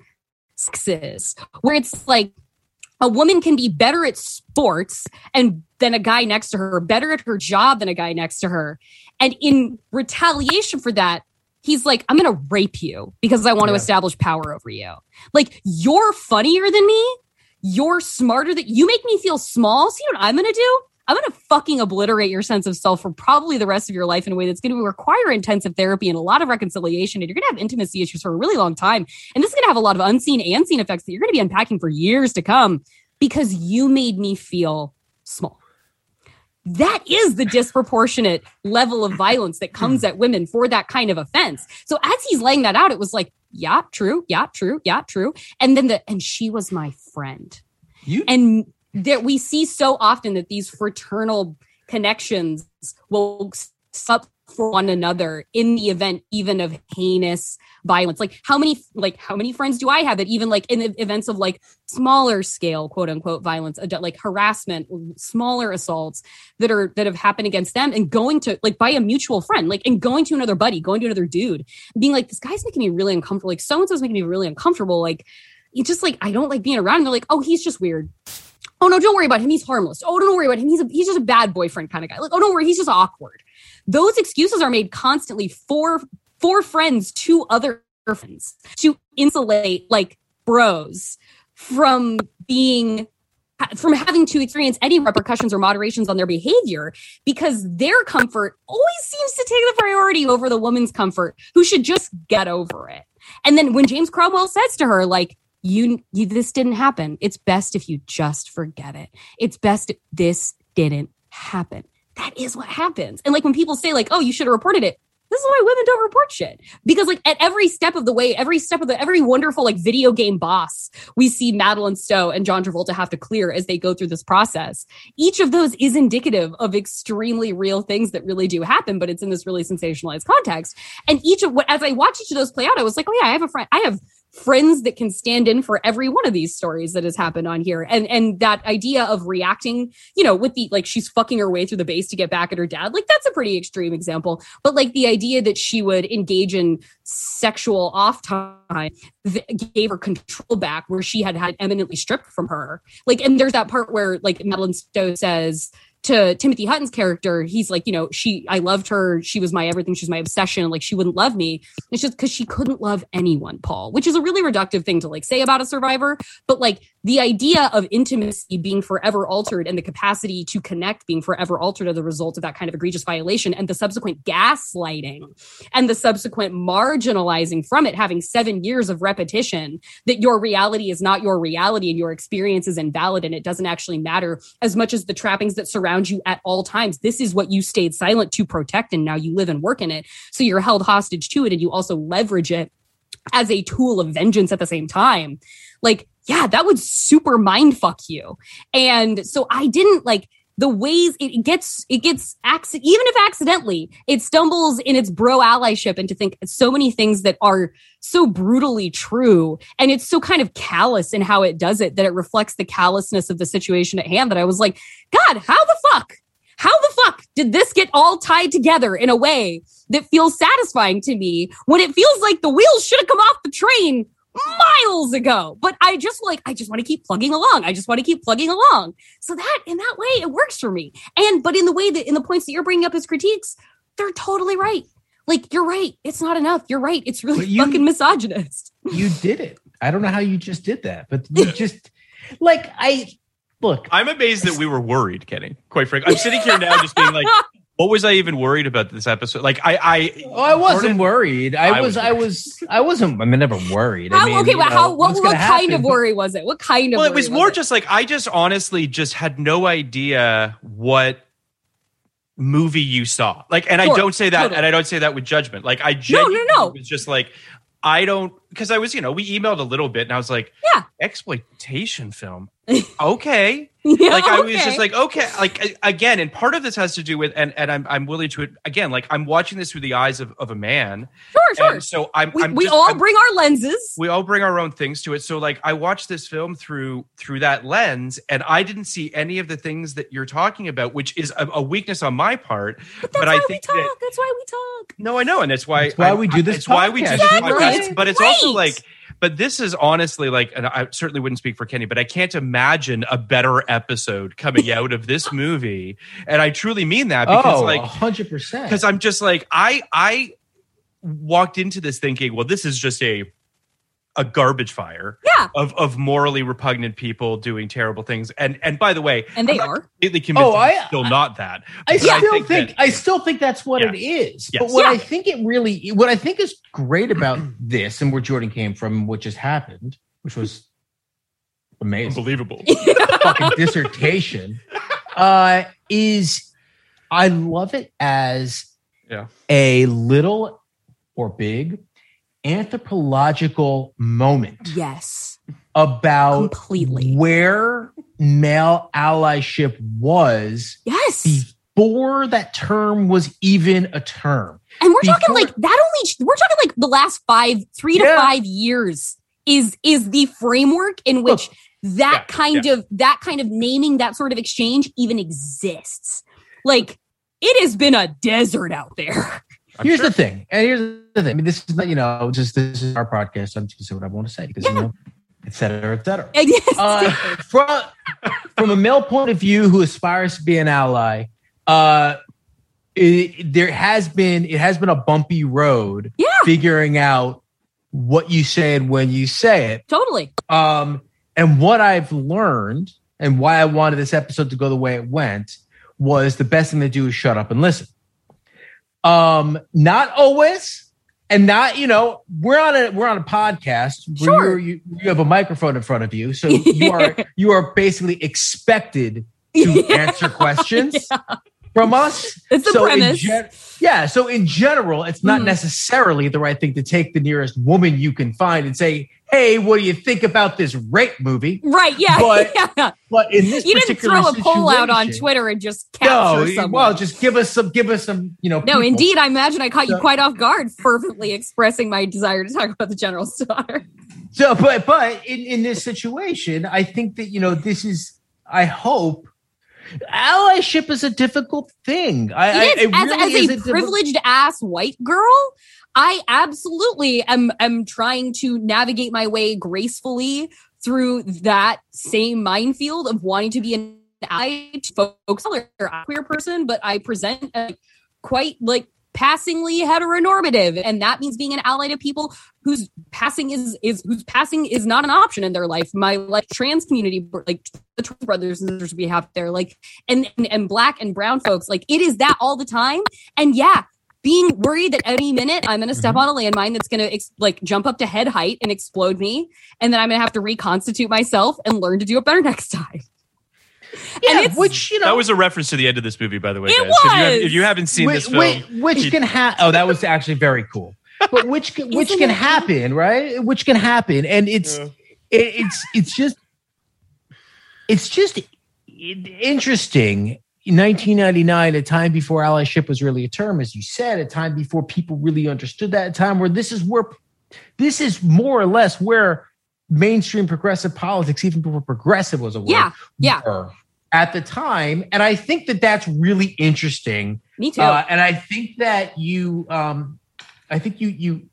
G: sexes, where it's like a woman can be better at sports and than a guy next to her, better at her job than a guy next to her. And in retaliation for that, he's like, I'm going to rape you because I want yeah. to establish power over you. Like, you're funnier than me. You're smarter than you make me feel small. See what I'm going to do? I'm going to fucking obliterate your sense of self for probably the rest of your life in a way that's going to require intensive therapy and a lot of reconciliation. And you're going to have intimacy issues for a really long time. And this is going to have a lot of unseen and seen effects that you're going to be unpacking for years to come because you made me feel small. That is the disproportionate level of violence that comes at women for that kind of offense. So as he's laying that out, it was like, yeah, true. Yeah, true. Yeah, true. And then the, and she was my friend. You and that we see so often that these fraternal connections will sup for one another in the event even of heinous violence. Like how many, like how many friends do I have that even like in the events of like smaller scale, quote unquote, violence, like harassment, smaller assaults that are, that have happened against them and going to like by a mutual friend, like and going to another buddy, going to another dude, being like, this guy's making me really uncomfortable. Like so-and-so's making me really uncomfortable. Like it's just like, I don't like being around. And they're like, oh, he's just weird. Oh, no, don't worry about him. He's harmless. Oh, don't worry about him. He's a, he's just a bad boyfriend kind of guy. Like, oh, don't worry. He's just awkward. Those excuses are made constantly for, for friends to other friends, to insulate like bros from being from having to experience any repercussions or moderations on their behavior, because their comfort always seems to take the priority over the woman's comfort, who should just get over it. And then when James Cromwell says to her, like, you, you this didn't happen. It's best if you just forget it. It's best if this didn't happen. That is what happens. And like when people say like, oh, you should have reported it. This is why women don't report shit. Because like at every step of the way, every step of the, every wonderful like video game boss, we see Madeline Stowe and John Travolta have to clear as they go through this process. Each of those is indicative of extremely real things that really do happen, but it's in this really sensationalized context. And each of what, as I watched each of those play out, I was like, oh yeah, I have a friend, I have friends that can stand in for every one of these stories that has happened on here. And and that idea of reacting, you know, with the, like, she's fucking her way through the base to get back at her dad. Like, that's a pretty extreme example. But like the idea that she would engage in sexual off time gave her control back where she had had eminently stripped from her. Like, and there's that part where like Madeline Stowe says to Timothy Hutton's character, he's like, you know, she, I loved her. She was my everything. She was my obsession. Like, she wouldn't love me. It's just because she couldn't love anyone, Paul, which is a really reductive thing to like say about a survivor. But like the idea of intimacy being forever altered and the capacity to connect being forever altered as a result of that kind of egregious violation, and the subsequent gaslighting and the subsequent marginalizing from it, having seven years of repetition that your reality is not your reality and your experience is invalid and it doesn't actually matter as much as the trappings that surround you at all times. This is what you stayed silent to protect, and now you live and work in it. So you're held hostage to it, and you also leverage it as a tool of vengeance at the same time. Like, yeah, that would super mind fuck you. And so I didn't like the ways it gets, it gets, accident, even if accidentally, it stumbles in its bro allyship into think so many things that are so brutally true. And it's so kind of callous in how it does it that it reflects the callousness of the situation at hand, that I was like, God, how the fuck? How the fuck did this get all tied together in a way that feels satisfying to me when it feels like the wheels should have come off the train miles ago? But I just like, I just want to keep plugging along. I just want to keep plugging along. So that, in that way, it works for me. And, but in the way that, in the points that you're bringing up as critiques, they're totally right. Like, you're right. It's not enough. You're right. It's really you, fucking misogynist.
H: You did it. I don't know how you just did that, but you just, like, I, look.
E: I'm amazed that we were worried, Kenny, quite frankly. I'm sitting here now just being like, what was I even worried about this episode? Like, I, I,
H: oh, I wasn't worried. I, I was, was I was, I wasn't. I mean, never worried.
G: How,
H: I mean,
G: okay, well,
H: know,
G: how? What, what kind
H: happen?
G: of worry was it? What kind of?
E: Well,
G: worry
E: it was
G: was
E: more
G: it?
E: just like I just honestly just had no idea what movie you saw. Like, and sure, I don't say that, totally. and I don't say that with judgment. Like, I genuinely
G: no, no, no.
E: was just like, I don't, because I was, you know, we emailed a little bit, and I was like,
G: yeah,
E: exploitation film. Okay.
G: Yeah,
E: like I
G: okay.
E: was just like, okay, like again, and part of this has to do with, and, and I'm I'm willing to, again, like I'm watching this through the eyes of, of a man.
G: Sure, sure.
E: And so I'm,
G: we,
E: I'm
G: we
E: just,
G: all
E: I'm,
G: bring our lenses.
E: We all bring our own things to it. So like I watched this film through through that lens, and I didn't see any of the things that you're talking about, which is a, a weakness on my part.
G: But that's
E: but
G: why
E: I
G: we
E: think
G: talk.
E: that,
G: that's why we talk.
E: No, I know, and it's why
H: that's why
E: I,
H: we do this.
E: It's why we do this
G: exactly.
E: podcast. But it's
G: right.
E: also like. But this is honestly like, and I certainly wouldn't speak for Kenny, but I can't imagine a better episode coming out of this movie. And I truly mean that because
H: oh,
E: like
H: one hundred percent.
E: Because I'm just like, I I walked into this thinking, well, this is just a a garbage fire
G: yeah.
E: of, of morally repugnant people doing terrible things. And and by the way,
G: and they
E: I'm
G: are
E: completely convinced
H: oh, I,
E: it's still
H: I,
E: not that.
H: I still
E: I think,
H: think,
E: that,
H: I still think that's what
E: yeah.
H: it is.
E: Yes.
H: But what
G: yeah.
H: I think it really, what I think is great about this and where Jordan came from, what just happened, which was amazing,
E: unbelievable,
H: fucking dissertation, uh, is I love it as
E: yeah.
H: a little or big anthropological moment.
G: Yes.
H: About
G: completely
H: where male allyship was.
G: Yes.
H: Before that term was even a term.
G: And we're
H: before,
G: talking like that only, we're talking like the last five, three to yeah. five years is, is the framework in which Look, that yeah, kind yeah. of, that kind of naming, that sort of exchange even exists. Like, it has been a desert out there.
H: I'm here's sure. the thing, and here's the thing. I mean, this is not, you know, just this is our podcast. I'm just gonna say what I want to say because yeah. you know, et cetera, et cetera.
G: Yes.
H: Uh, from from a male point of view, who aspires to be an ally, uh, it, there has been it has been a bumpy road.
G: Yeah.
H: Figuring out what you say and when you say it.
G: Totally.
H: Um, and what I've learned and why I wanted this episode to go the way it went was the best thing to do is shut up and listen. Um, not always, and not, you know, we're on a we're on a podcast where
G: Sure.
H: you you have a microphone in front of you, so you are you are basically expected to
G: Yeah.
H: answer questions
G: Yeah.
H: from us.
G: It's the
H: So in
G: premise.
H: gen- yeah. So in general, it's not
G: Mhm.
H: necessarily the right thing to take the nearest woman you can find and say, "Hey, what do you think about this rape movie?"
G: Right. Yeah.
H: But-
G: yeah.
H: But in this
G: You didn't
H: particular
G: throw a poll out on
H: situation-
G: Twitter and just
H: No,
G: capture someone.
H: well, just give us some, give us some, you know.
G: no,
H: people.
G: indeed. I imagine I caught you
H: So-
G: quite off guard, fervently expressing my desire to talk about the general's daughter.
H: So, but but in in this situation, I think that you know this is. I hope allyship is a difficult thing. I, I
G: It is.
H: it
G: as
H: really
G: as
H: is
G: a
H: diffi-
G: privileged ass white girl, I absolutely am am trying to navigate my way gracefully through that same minefield of wanting to be an ally to folks or a queer person, but I present a quite like passingly heteronormative, and that means being an ally to people whose passing is is whose passing is not an option in their life. My like trans community, like the trans brothers and sisters we have there, like and, and and black and brown folks, like it is that all the time. And yeah, being worried that any minute I'm going to step on a landmine that's going to ex- like jump up to head height and explode me, and then I'm going to have to reconstitute myself and learn to do it better next time.
H: yeah,
G: it's-
H: which you know
E: That was a reference to the end of this movie, by the way.
G: It
E: guys. If you, have,
G: was!
E: if you haven't seen
H: which,
E: this film,
H: which, which can happen. Oh, that was actually very cool. But which can, which
G: Isn't
H: can
G: it?
H: happen, right? Which can happen, and it's
E: Yeah.
H: it, it's it's just it's just interesting. In nineteen ninety-nine, a time before allyship was really a term, as you said, a time before people really understood that, a time where this is where this is more or less where mainstream progressive politics, even before progressive was a word,
G: Yeah, yeah.
H: were at the time. And I think that that's really interesting.
G: Me too.
H: Uh, and I think that you, um, I think you, you,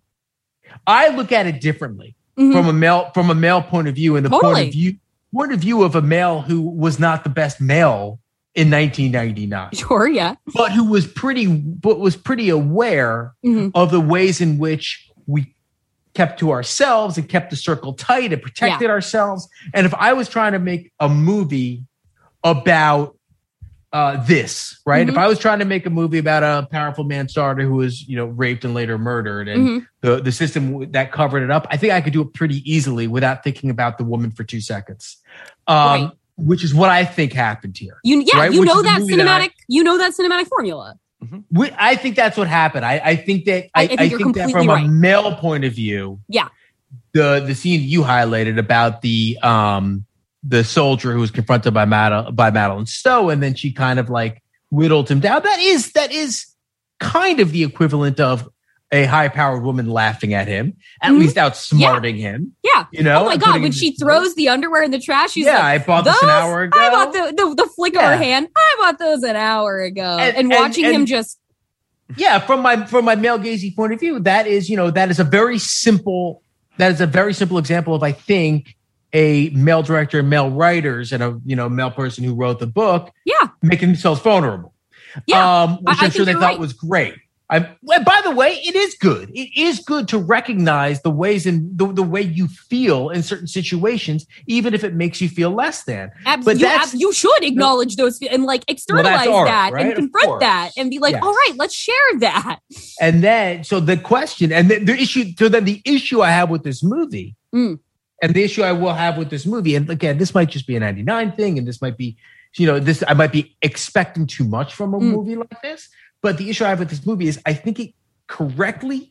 H: I look at it differently
G: Mhm.
H: from a male, from a male point of view, and the point
G: Totally.
H: of view, point of view of a male who was not the best male in nineteen ninety-nine,
G: Sure, yeah.
H: but who was pretty, but was pretty aware
G: Mhm.
H: of the ways in which we kept to ourselves and kept the circle tight and protected ourselves. And if I was trying to make a movie about uh, this, right?
G: Mhm.
H: If I was trying to make a movie about a powerful man's daughter who was, you know, raped and later murdered, and
G: Mhm.
H: the the system w- that covered it up, I think I could do it pretty easily without thinking about the woman for two seconds, um,
G: Right.
H: which is what I think happened here.
G: You yeah,
H: Right,
G: you
H: which
G: know
H: is the
G: that
H: movie that I-
G: cinematic. you know that cinematic formula.
H: We, I think that's what happened. I, I think that
G: I-
H: I,
G: I think
H: I
G: you're
H: think that
G: completely
H: from
G: right.
H: a male point of view,
G: Yeah.
H: the the scene you highlighted about the um the soldier who was confronted by Mad- by Madeline Stowe, and then she kind of like whittled him down. That is that is kind of the equivalent of a high powered woman laughing at him, at
G: Mhm.
H: least outsmarting him.
G: Yeah.
H: You know,
G: Oh my
H: and
G: god,
H: putting
G: when
H: him
G: she
H: to-
G: throws the underwear in the trash, she's
H: yeah,
G: like,
H: I bought this an
G: "Those?
H: hour ago.
G: I bought the, the, the flick of
H: Yeah.
G: her hand. I bought those an hour ago.
H: And-
G: And,
H: and-
G: watching him
H: and-
G: just
H: yeah, from my from my male gazy point of view, that is, you know, that is a very simple that is a very simple example of, I think, a male director and male writers and a, you know, male person who wrote the book
G: yeah.
H: making themselves vulnerable.
G: Yeah.
H: Um, which
G: I- I
H: I'm sure
G: think
H: they
G: you're
H: thought
G: right.
H: was great. I'm, well, by the way, it is good. It is good to recognize the ways in the, the way you feel in certain situations, even if it makes you feel less than.
G: Abs-
H: But
G: you,
H: that's-
G: ab- you should acknowledge those fe- and like externalize
H: art,
G: that
H: right?
G: and
H: Of
G: confront
H: course.
G: that and be like,
H: Yes.
G: all right, let's share that.
H: And then, so the question, and the, the issue, so then the issue I have with this movie,
G: Mm.
H: and the issue I will have with this movie, and again, this might just be a ninety-nine thing, and this might be, you know, this I might be expecting too much from a
G: Mm.
H: movie like this. But the issue I have with this movie is I think it correctly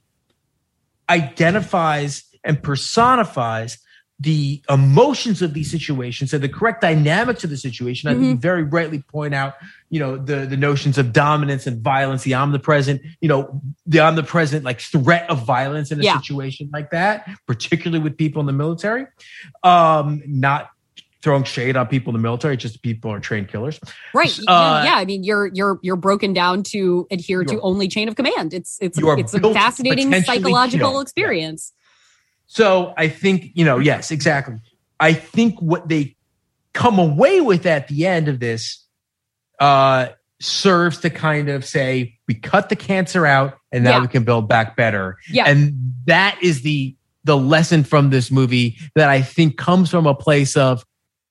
H: identifies and personifies the emotions of these situations and the correct dynamics of the situation. I think you very rightly point out, you know, the, the notions of dominance and violence, the omnipresent, you know, the omnipresent like threat of violence in a
G: Yeah.
H: situation like that, particularly with people in the military. Um, not throwing shade on people in the military, just people are trained killers.
G: Right.
H: Uh,
G: yeah, I mean, you're you're you're broken down to adhere to
H: You're-
G: only chain of command. It's it's
H: You are
G: it's a
H: built to
G: fascinating
H: potentially
G: psychological
H: kill.
G: experience.
H: So I think, you know, yes, exactly. I think what they come away with at the end of this uh, serves to kind of say, we cut the cancer out and now
G: Yeah.
H: we can build back better.
G: Yeah.
H: And that is the the lesson from this movie that I think comes from a place of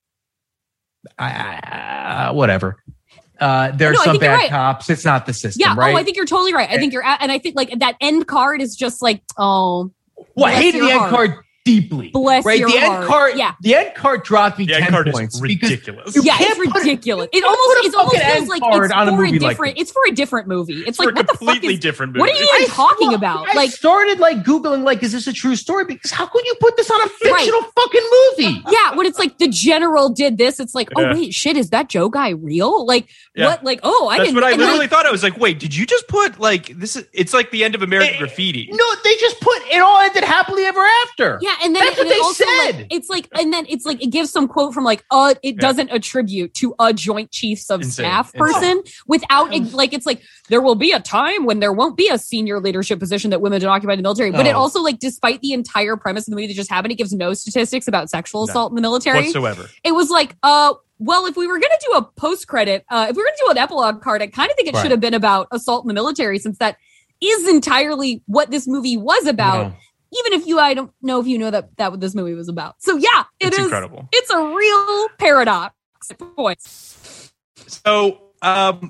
H: uh, whatever. Uh, there are
G: No, I
H: some
G: think you're
H: bad
G: right.
H: cops. It's not the system,
G: Yeah.
H: right?
G: Oh, I think you're totally right. I think you're, at, and I think like that end card is just like, oh,
H: well, I
G: bless
H: hated
G: your
H: the end
G: heart.
H: card deeply.
G: Bless
H: right?
G: your
H: the
G: heart.
H: end card.
G: Yeah.
H: The end card dropped me
E: The end
H: ten
E: card
H: points
E: is
H: because
E: ridiculous.
H: you
G: Yeah, it's
H: can't put a-
G: ridiculous.
H: you
G: It
H: can't
G: almost,
H: put a
G: it almost
H: fucking
G: feels
H: end
G: like
H: card
G: it's
H: on a
G: for a
H: movie like
G: different.
H: this.
G: It's for a different movie. It's,
E: It's
G: like
E: for a
G: what the fuck
E: completely
G: is
E: different
G: What are
E: movie.
G: you even talking
H: well,
G: about?
H: I
G: Like,
H: started like Googling, like, is this a true story? Because how could you put this on a fictional fucking movie?
G: yeah, when it's like the general did this, it's like, oh
E: Yeah.
G: wait, shit, is that Joe guy real? Like,
E: Yeah.
G: what? Like, oh, I
E: That's
G: didn't.
E: what I
G: and then-
E: literally thought. I was like, wait, did you just put like this? Is it's like the end of American
H: Eh,
E: Graffiti.
H: No, they just put it all ended happily ever after.
G: Yeah, and then
H: That's
G: it,
H: what
G: and it
H: they
G: also,
H: said.
G: Like, it's like, and then it's like it gives some quote from like, uh, it
E: Yeah.
G: doesn't attribute to a Joint Chiefs of
E: Insane.
G: Staff
E: Insane.
G: person without it- like it's like there will be a time when there won't be a senior leadership position that women don't occupy in the military. But it
H: Oh.
G: also like, despite the entire premise of the movie that just happened, it gives no statistics about sexual
E: No.
G: assault in the military
E: Whatsoever.
G: It was like, uh. Well, if we were going to do a post credit, uh, if we were going to do an epilogue card, I kind of think it
H: Right.
G: should have been about assault in the military, since that is entirely what this movie was about.
H: Yeah.
G: Even if you, I don't know if you know that that what this movie was about. So yeah, it
E: It's
G: is
E: incredible.
G: It's a real paradox. Points.
E: So, um,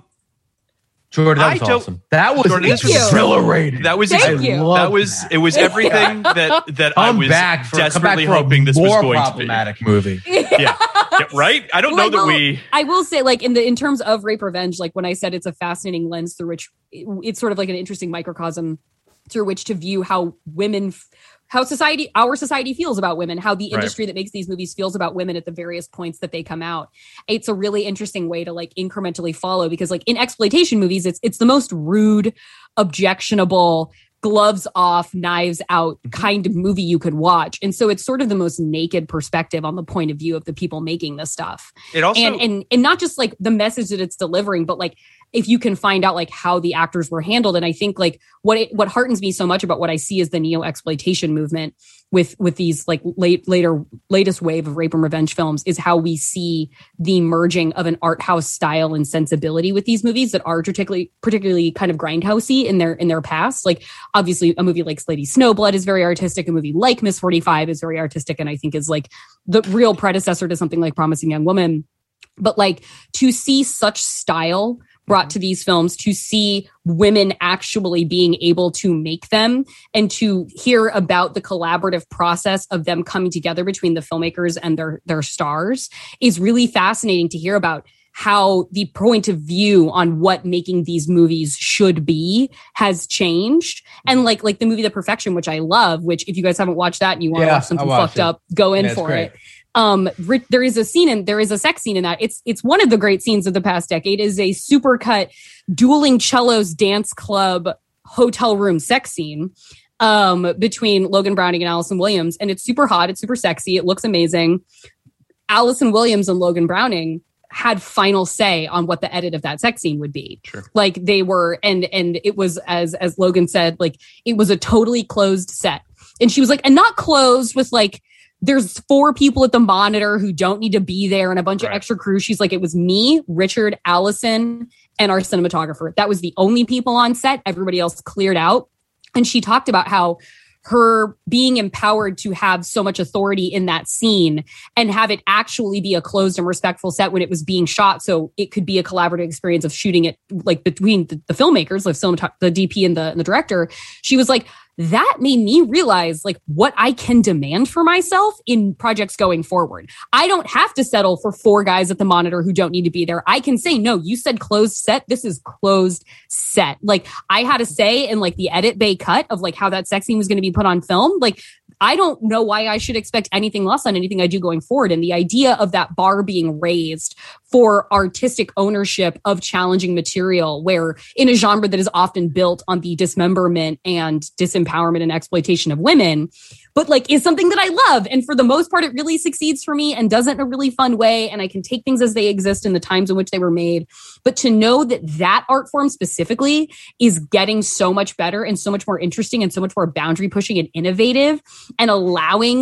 H: Jordan, that
E: I
H: was
E: don't-
H: awesome. That was
E: Jordan, this was-
H: exhilarating.
E: that was
G: Thank you.
H: love
E: that was
H: that.
E: it was everything that that I
H: Come
E: was
H: back for, come back
E: desperately
H: for a
E: hoping this was
H: more
E: going to be.
H: problematic movie.
E: Yeah. Yeah, right. I don't
G: Well,
E: know that
G: well,
E: we.
G: I will say, like in the in terms of rape revenge, like when I said it's a fascinating lens through which it- it's sort of like an interesting microcosm through which to view how women, f- how society, our society feels about women, how the
E: Right.
G: industry that makes these movies feels about women at the various points that they come out. It's a really interesting way to like incrementally follow, because like in exploitation movies, it's it's the most rude, objectionable, gloves off, knives out kind of movie you could watch. And so it's sort of the most naked perspective on the point of view of the people making this stuff.
E: It also
G: and and and not just like the message that it's delivering, but like if you can find out like how the actors were handled. And I think like what it, what heartens me so much about what I see as the neo exploitation movement with with these like late later latest wave of rape and revenge films is how we see the merging of an art house style and sensibility with these movies that are particularly particularly kind of grindhousey in their in their past. Like obviously a movie like Lady Snowblood is very artistic. A movie like Miss forty-five is very artistic, and I think is like the real predecessor to something like Promising Young Woman. But like to see such style brought to these films, to see women actually being able to make them, and to hear about the collaborative process of them coming together between the filmmakers and their their stars is really fascinating to hear about how the point of view on what making these movies should be has changed. And like like the movie The Perfection, which I love, which if you guys haven't watched that and you want to
H: Yeah,
G: watch something
H: I watched
G: fucked
H: it.
G: up, go in
H: Yeah, it's
G: for
H: great.
G: it. Um, ri- there is a scene and there is a sex scene in that. It's it's one of the great scenes of the past decade. Is a supercut dueling cellos dance club hotel room sex scene um, between Logan Browning and Allison Williams, and it's super hot. It's super sexy. It looks amazing. Allison Williams and Logan Browning had final say on what the edit of that sex scene would be.
E: Sure.
G: Like they were, and and it was as as Logan said, like it was a totally closed set, and she was like, and not closed with like. There's four people at the monitor who don't need to be there and a bunch
E: Right.
G: of extra crew. She's like, it was me, Richard, Allison, and our cinematographer. That was the only people on set. Everybody else cleared out. And she talked about how her being empowered to have so much authority in that scene and have it actually be a closed and respectful set when it was being shot. So it could be a collaborative experience of shooting it like between the, the filmmakers, like cinematog- the D P and the, and the director. She was like, that made me realize like what I can demand for myself in projects going forward. I don't have to settle for four guys at the monitor who don't need to be there. I can say, no, you said closed set. This is closed set. Like I had a say in like the edit bay cut of like how that sex scene was going to be put on film. Like I don't know why I should expect anything less on anything I do going forward. And the idea of that bar being raised for artistic ownership of challenging material, where in a genre that is often built on the dismemberment and disempowerment and exploitation of women, but like is something that I love. And for the most part, it really succeeds for me and does it in a really fun way. And I can take things as they exist in the times in which they were made. But to know that that art form specifically is getting so much better and so much more interesting and so much more boundary pushing and innovative and allowing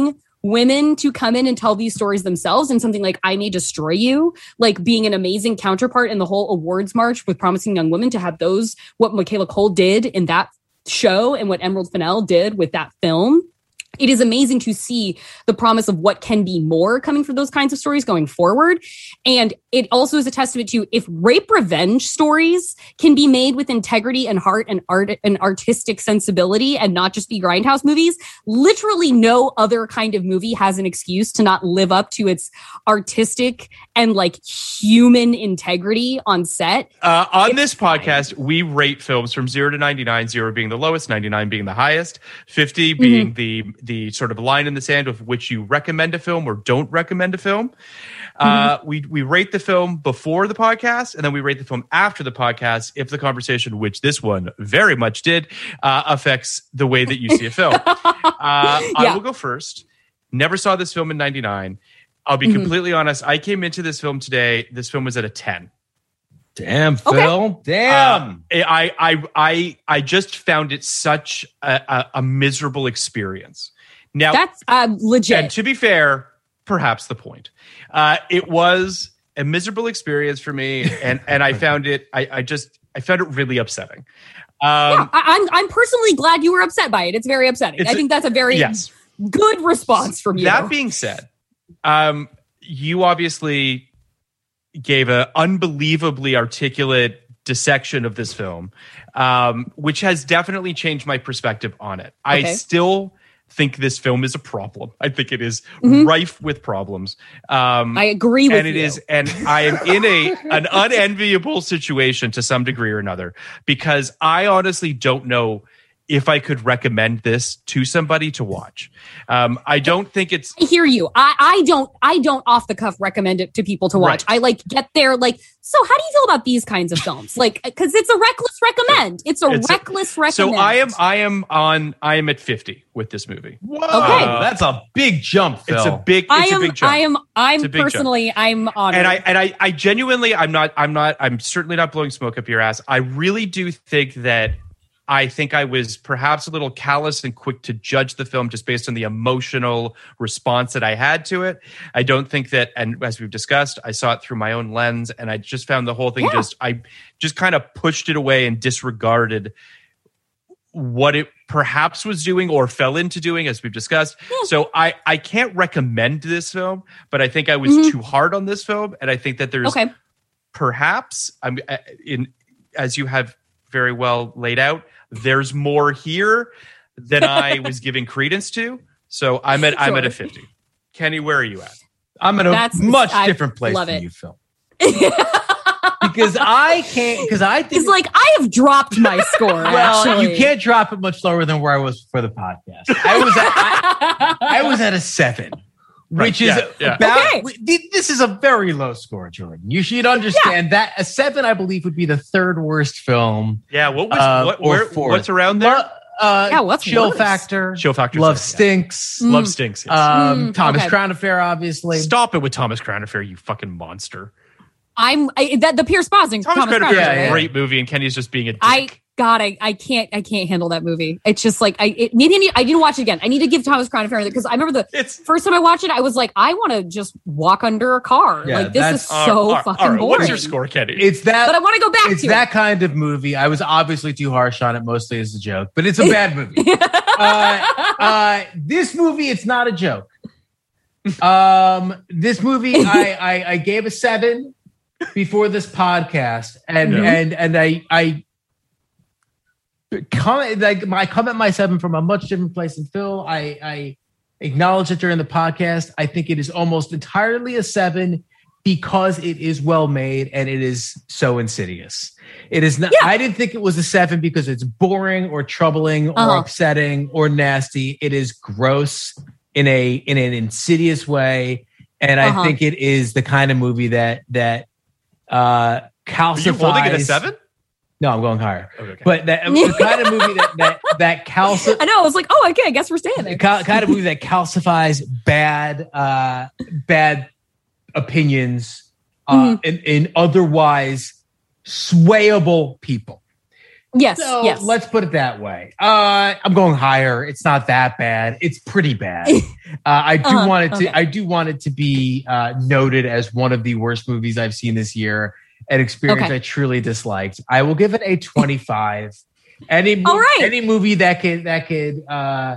G: women to come in and tell these stories themselves, and something like I May Destroy You, like being an amazing counterpart in the whole awards march with Promising Young Women, to have those, what Michaela Cole did in that show and what Emerald Fennell did with that film. It is amazing to see the promise of what can be more coming from those kinds of stories going forward. And it also is a testament to, if rape revenge stories can be made with integrity and heart and art and artistic sensibility and not just be grindhouse movies, literally no other kind of movie has an excuse to not live up to its artistic and like human integrity on set.
E: Uh, on
G: It's
E: this podcast, we rate films from zero to ninety-nine, zero being the lowest, ninety-nine being the highest, fifty being mm-hmm. the the sort of line in the sand of which you recommend a film or don't recommend a film. Mm-hmm. Uh, we we rate the film before the podcast, and then we rate the film after the podcast if the conversation, which this one very much did, uh, affects the way that you see a film. uh, yeah. I will go first. Never saw this film in ninety-nine. I'll be mm-hmm. completely honest. I came into this film today. This film was at a ten.
H: Damn, Phil.
E: Okay.
H: Damn.
E: Uh, I, I, I, I just found it such a, a, a miserable experience. Now,
G: that's uh, legit.
E: And to be fair, perhaps the point. Uh, it was a miserable experience for me, and and I found it. I, I just I found it really upsetting. Um,
G: yeah, I, I'm I'm personally glad you were upset by it. It's very upsetting.
E: It's
G: I think that's a very
E: yes.
G: good response from you.
E: That being said, um, you obviously gave an unbelievably articulate dissection of this film, um, which has definitely changed my perspective on it. Okay. I still think this film is a problem. I think it is mm-hmm. rife with problems. Um,
G: I agree with
E: and it
G: you.
E: is, and I am in a an unenviable situation to some degree or another, because I honestly don't know if I could recommend this to somebody to watch. Um, I don't think it's...
G: I hear you. I, I don't I don't off the cuff recommend it to people to watch. Right. I like get there like, so how do you feel about these kinds of films? Like, because it's a reckless recommend. It's a
E: it's
G: reckless
E: a,
G: recommend.
E: So I am I am on I am at fifty with this movie.
H: Whoa,
G: okay.
H: Uh, that's a big jump, Phil.
E: It's a big it's
G: I am,
E: a big jump.
G: I am I'm personally
E: jump.
G: I'm honored.
E: And I and I, I genuinely I'm not I'm not I'm certainly not blowing smoke up your ass. I really do think that I think I was perhaps a little callous and quick to judge the film just based on the emotional response that I had to it. I don't think that, and as we've discussed, I saw it through my own lens, and I just found the whole thing
G: yeah.
E: just, I just kind of pushed it away and disregarded what it perhaps was doing or fell into doing, as we've discussed. Yeah. So I, I can't recommend this film, but I think I was mm-hmm. too hard on this film, and I think that there's
G: okay.
E: perhaps, I'm in as you have very well laid out, there's more here than I was giving credence to. So I'm at sure. I'm at a fifty. Kenny, where are you at?
H: I'm at a
G: That's,
H: much
G: I
H: different place
G: love
H: than
G: it.
H: you, Phil. Because I can't. Because I think
G: it's like I have dropped my score.
H: Well,
G: actually.
H: you can't drop it much lower than where I was for the podcast. I was at I, I was at a seven.
E: Right,
H: Which is
E: yeah, yeah.
H: about,
G: okay.
H: this is a very low score, Jordan. You should understand yeah. that a seven, I believe, would be the third worst film.
E: Yeah, what was
H: uh,
E: what, where, what's around there?
H: Uh,
G: yeah, what's
H: Chill
G: worse?
H: Factor,
E: Chill Factor,
H: Love
E: sorry,
H: Stinks,
E: yeah. mm. Love Stinks. Yes.
H: Um,
G: mm,
H: Thomas
G: okay.
H: Crown Affair, obviously.
E: Stop it with Thomas Crown Affair, you fucking monster.
G: I'm I, that the Pierce Brosnan.
E: Thomas,
G: Thomas
E: Crown Affair is
H: yeah,
E: a
H: yeah.
E: great movie, and Kenny's just being a dick.
G: I God, I, I can't I can't handle that movie. It's just like I it, maybe I need I need to watch it again. I need to give Thomas Crown Affair because I remember the
E: it's,
G: first time I watched it, I was like, I want to just walk under a car.
H: Yeah,
G: like this is
E: uh,
G: so
E: all right,
G: fucking
E: all right,
G: boring.
E: What's your score, Kenny?
H: It's that,
G: but I want to go back
H: it's
G: to
H: that
G: it.
H: kind of movie. I was obviously too harsh on it, mostly as a joke, but it's a bad movie. uh, uh, this movie, it's not a joke. Um, this movie, I, I, I gave a seven before this podcast, and
E: yeah.
H: and and I I comment like I come at my seven from a much different place than Phil. I I acknowledge it during the podcast. I think it is almost entirely a seven because it is well made and it is so insidious. It is not. Yeah. I didn't think it was a seven because it's boring or troubling or
G: uh-huh.
H: upsetting or nasty. It is gross in a in an insidious way, and I
G: uh-huh.
H: think it is the kind of movie that that. Uh, calcifies.
E: Are you holding it a seven?
H: No, I'm going higher.
E: Okay.
H: But that the kind of movie that that that calcifies.
G: I know. I was like, oh, okay. I guess we're staying there.
H: Cal- kind of movie that calcifies bad, uh, bad opinions uh,
G: mm-hmm.
H: in, in otherwise swayable people.
G: Yes,
H: So
G: yes.
H: let's put it that way. Uh, I'm going higher. It's not that bad. It's pretty bad. Uh, I do
G: Uh-huh,
H: want it to.
G: okay.
H: I do want it to be uh, noted as one of the worst movies I've seen this year. An experience
G: Okay.
H: I truly disliked. I will give it a twenty-five. Any mo-
G: All right.
H: any movie that could that could uh,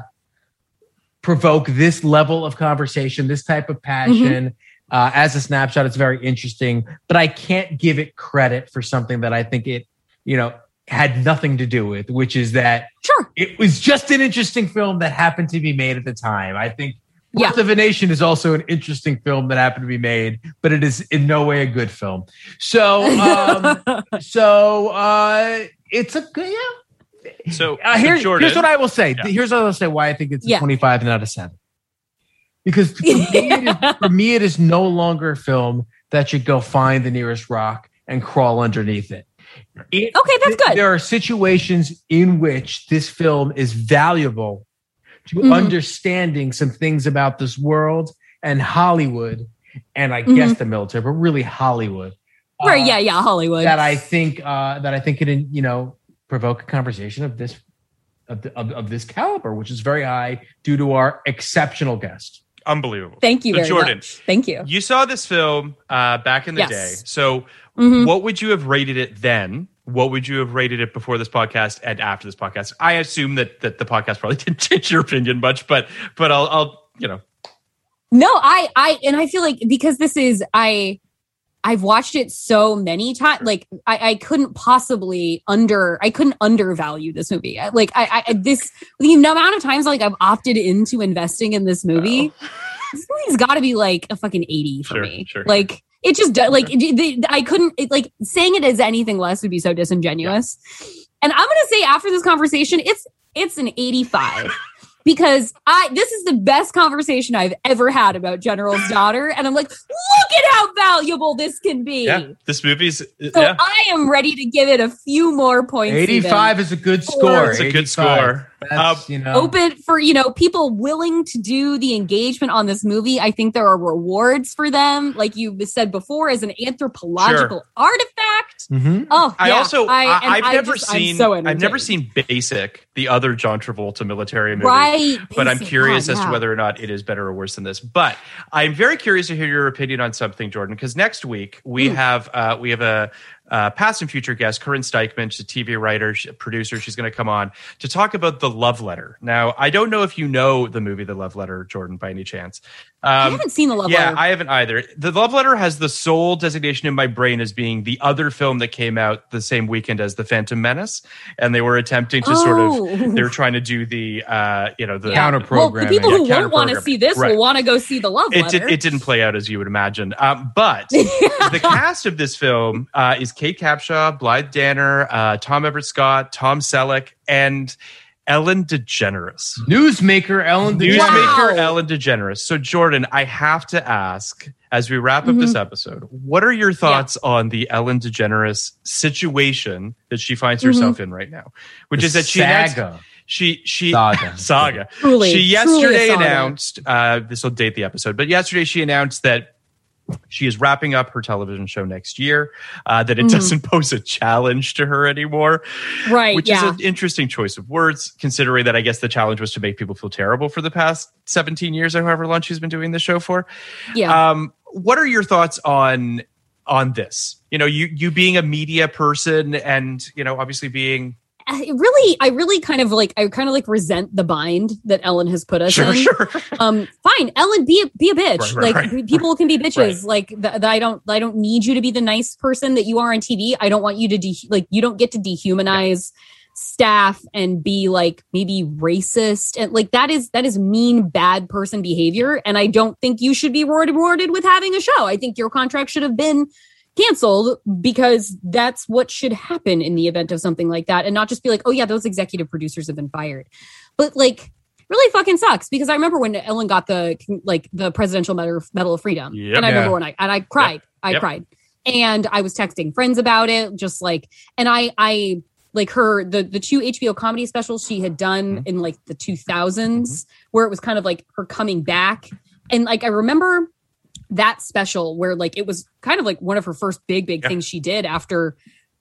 H: provoke this level of conversation, this type of passion. Uh, as a snapshot, it's very interesting, but I can't give it credit for something that I think it, you know, had nothing to do with, which is that
G: Sure.
H: it was just an interesting film that happened to be made at the time. I think
G: Yeah.
H: Birth of a Nation is also an interesting film that happened to be made, but it is in no way a good film. So, um, so uh, it's a good, yeah.
E: So,
H: Uh,
E: so
H: here-
E: Jordan,
H: here's what I will say.
E: Yeah.
H: Here's what I will say why I think it's a
G: Yeah.
H: twenty-five and not a seven. Because for me, it is, for me, it is no longer a film that should go find the nearest rock and crawl underneath it. It-
G: Okay, that's good.
H: There are situations in which this film is valuable to
G: Mhm.
H: understanding some things about this world and Hollywood, and I
G: Mm-hmm.
H: guess the military, but really Hollywood.
G: Right.
H: Uh,
G: Yeah. Yeah. Hollywood.
H: That I think uh, that I think can, you know, provoke a conversation of this of, the, of, of this caliber, which is very high due to our exceptional guest.
E: unbelievable.
G: Thank you
E: So
G: very
E: Jordan,
G: much. Thank you.
E: You saw this film uh, back in the
G: Yes.
E: day. So,
G: Mhm.
E: what would you have rated it then? What would you have rated it before this podcast and after this podcast? I assume that that the podcast probably didn't change your opinion much, but but I'll I'll you know
G: No, I, I, and I feel like because this is, I, I've watched it so many times, like I, I couldn't possibly under, I couldn't undervalue this movie. I- Like I, I, this, the amount of times like I've opted into investing in this movie, this movie's got to be like a fucking eighty for
E: Sure,
G: me.
E: sure.
G: Like it just, do- like it, the, I couldn't, it, like saying it as anything less would be so disingenuous. And I'm going to say after this conversation, it's, it's an eighty-five. Because I, this is the best conversation I've ever had about General's Daughter, and I'm like, look at how valuable this can be.
E: yeah, this movie's
G: So
E: yeah,
G: I am ready to give it a few more points.
H: eighty-five
G: even.
H: is a good score.
E: It's a good
H: eighty-five.
E: score.
H: That's,
E: Um,
H: you know,
G: Open for, you know, people willing to do the engagement on this movie. I think there are rewards for them, like you said before, as an anthropological artifact.
H: Mhm.
G: Oh,
E: I
G: yeah.
E: also I,
G: and
E: I've
G: I
E: never
G: just- I'm
E: seen
G: so
E: I've never
G: entertained.
E: seen Basic, the other John Travolta military movie.
G: Right,
E: But I'm
G: Basic.
E: curious
G: Oh,
E: as to
G: yeah.
E: whether or not it is better or worse than this. But I'm very curious to hear your opinion on something, Jordan, because next week we
G: Mm.
E: have uh, we have a uh, past and future guest, Corinne Steichman. She's a T V writer, she's a producer. She's going to come on to talk about The Love Letter. Now, I don't know if you know the movie The Love Letter, Jordan, by any chance. Um,
G: I haven't seen The Love
E: yeah,
G: Letter.
E: I haven't either. The Love Letter has the sole designation in my brain as being the other film that came out the same weekend as The Phantom Menace, and they were attempting to sort
G: Oh.
E: of they were trying to do the uh, you know the
H: Counter
G: Well, the
H: programming.
G: people who
E: Yeah,
G: won't want to
E: counter-programming.
G: see this
E: Right.
G: will want to go see The Love
E: it,
G: Letter.
E: did, it didn't play out as you would imagine. Um, but the cast of this film uh, is Kate Capshaw, Blythe Danner, uh, Tom Everett Scott, Tom Selleck, and Ellen DeGeneres.
H: Newsmaker Ellen DeGeneres.
E: Newsmaker
G: Wow.
E: Ellen DeGeneres. So, Jordan, I have to ask, as we wrap up this
G: Mm-hmm.
E: episode, what are your thoughts on the Ellen DeGeneres situation that she finds herself in right now? Which
H: The
E: is that she announced-
H: saga.
E: she she
H: Saga.
E: saga.
G: Truly,
E: she
G: truly a
E: yesterday
G: saga.
E: announced. Uh, this will date the episode, but yesterday she announced that she is wrapping up her television show next year. Uh, that it
G: Mhm.
E: doesn't pose a challenge to her anymore,
G: right,
E: which
G: yeah.
E: is an interesting choice of words, considering that I guess the challenge was to make people feel terrible for the past seventeen years or however long she's been doing the show for.
G: yeah.
E: Um, what are your thoughts on on this? You know, you you being a media person, and you know, obviously being
G: I really, I really kind of like, I kind of like resent the bind that Ellen has put us
E: sure,
G: in.
E: sure.
G: Um, fine, Ellen, be a, be a bitch.
E: Right, right,
G: like
E: right.
G: people can be bitches.
E: Right.
G: Like th- that I don't, I don't need you to be the nice person that you are on T V. I don't want you to de- like, you don't get to dehumanize staff and be like maybe racist and like that is that is mean, bad person behavior. And I don't think you should be rewarded rewarded with having a show. I think your contract should have been canceled because that's what should happen in the event of something like that, and not just be like, oh yeah, those executive producers have been fired. But like, really fucking sucks because I remember when Ellen got the like the Presidential Medal Medal of Freedom,
E: Yep.
G: and I remember
H: Yeah.
G: when I and I cried,
E: Yep.
G: I
E: Yep.
G: cried, and I was texting friends about it, just like, and I I like her the the two H B O comedy specials she had done
E: Mm-hmm.
G: in like the two thousands, where it was kind of like her coming back, and like I remember that special where like it was kind of like one of her first big big
E: Yeah.
G: things she did after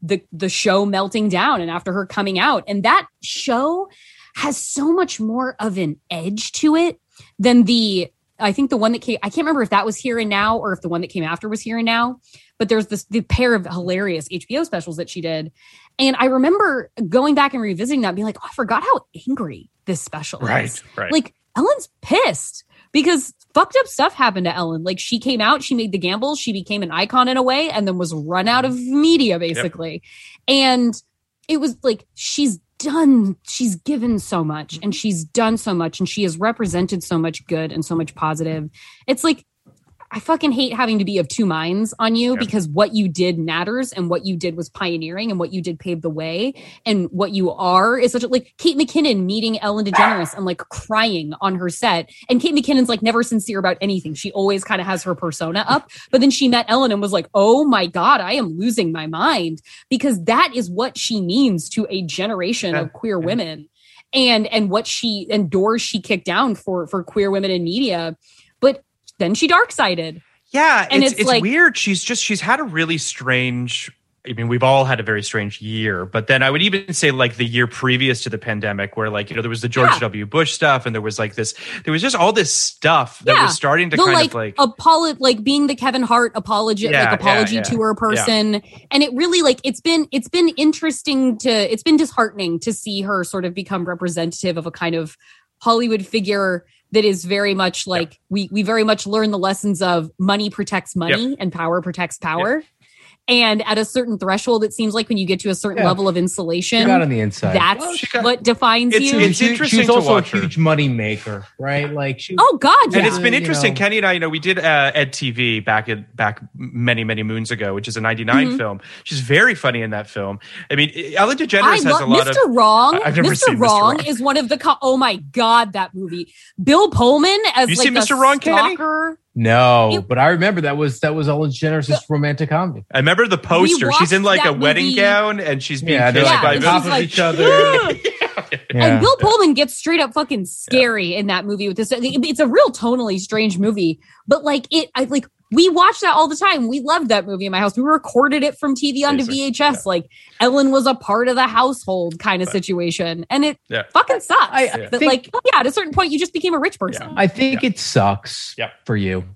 G: the the show melting down and after her coming out. And that show has so much more of an edge to it than the, I think the one that came, I can't remember if that was Here and Now or if the one that came after was Here and Now, but there's this the pair of hilarious H B O specials that she did. And I remember going back and revisiting that and being like, oh, I forgot how angry this special
E: Right,
G: is.
E: right.
G: Like Ellen's pissed because fucked up stuff happened to Ellen. Like she came out, she made the gamble, she became an icon in a way and then was run out of media basically. Yep. And it was like, she's done, she's given so much and she's done so much and she has represented so much good and so much positive. It's like, I fucking hate having to be of two minds on you, yep. because what you did matters and what you did was pioneering and what you did paved the way and what you are is such a, like Kate McKinnon meeting Ellen DeGeneres and like crying on her set. And Kate McKinnon's like never sincere about anything. She always kind of has her persona up, but then she met Ellen and was like, oh my God, I am losing my mind, because that is what she means to a generation of queer women and, and what she, and doors she kicked down for, for queer women in media. But then she dark-sided.
E: Yeah,
G: and
E: it's,
G: it's,
E: it's
G: like,
E: weird. She's just, she's had a really strange, I mean, we've all had a very strange year, but then I would even say like the year previous to the pandemic where like, you know, there was the George
G: yeah.
E: W. Bush stuff and there was like this, there was just all this stuff that
G: yeah.
E: was starting to
G: the,
E: kind
G: like,
E: of like.
G: Apolo- like being the Kevin Hart apology,
E: Yeah,
G: like apology
E: yeah, yeah.
G: tour person.
E: Yeah.
G: And it really like, it's been, it's been interesting to, it's been disheartening to see her sort of become representative of a kind of Hollywood figure that is very much like yep. we we very much learn the lessons of money protects money yep. and power protects power. Yep. And at a certain threshold, it seems like when you get to a certain yeah. level of insulation,
H: she got on the inside.
G: That's
H: well,
G: got, what defines
E: it's,
G: you.
E: It's interesting
H: She's also
E: to watch
H: a huge
E: her.
H: money maker, right? Like, she,
G: oh God, yeah.
E: And it's been interesting.
H: You know,
E: Kenny and I, you know, we did uh, Ed T V back in back many many moons ago, which is a ninety-nine mm-hmm. film. She's very funny in that film. I mean, Ellen DeGeneres
G: I
E: has
G: love,
E: a lot
G: Mister
E: of.
G: Wrong.
E: I've never
G: Mister
E: seen
G: Wrong
E: Mister Wrong
G: is one of the. Co- oh my God, that movie. Bill Pullman as
E: you
G: like
E: seen
G: the
E: Mister Wrong,
G: stalker.
E: Kenny?
H: No,
G: it,
H: but I remember that was that was Ellen DeGeneres' the, romantic comedy.
E: I remember the poster. She's in like a
G: movie.
E: wedding gown and she's being
H: yeah,
E: kissed
H: like
E: by
H: on top of
G: like,
H: each other.
E: yeah.
G: And Bill Pullman gets straight up fucking scary yeah. in that movie with this. It's a real tonally strange movie, but like it, I like we watched that all the time. We loved that movie in my house. We recorded it from T V onto V H S. Yeah. Like Ellen was a part of the household kind of situation, and it yeah. fucking sucks. I, I but think, like, oh, yeah, at a certain point, you just became a rich person.
H: Yeah. I think yeah. it sucks
E: yeah.
H: for you.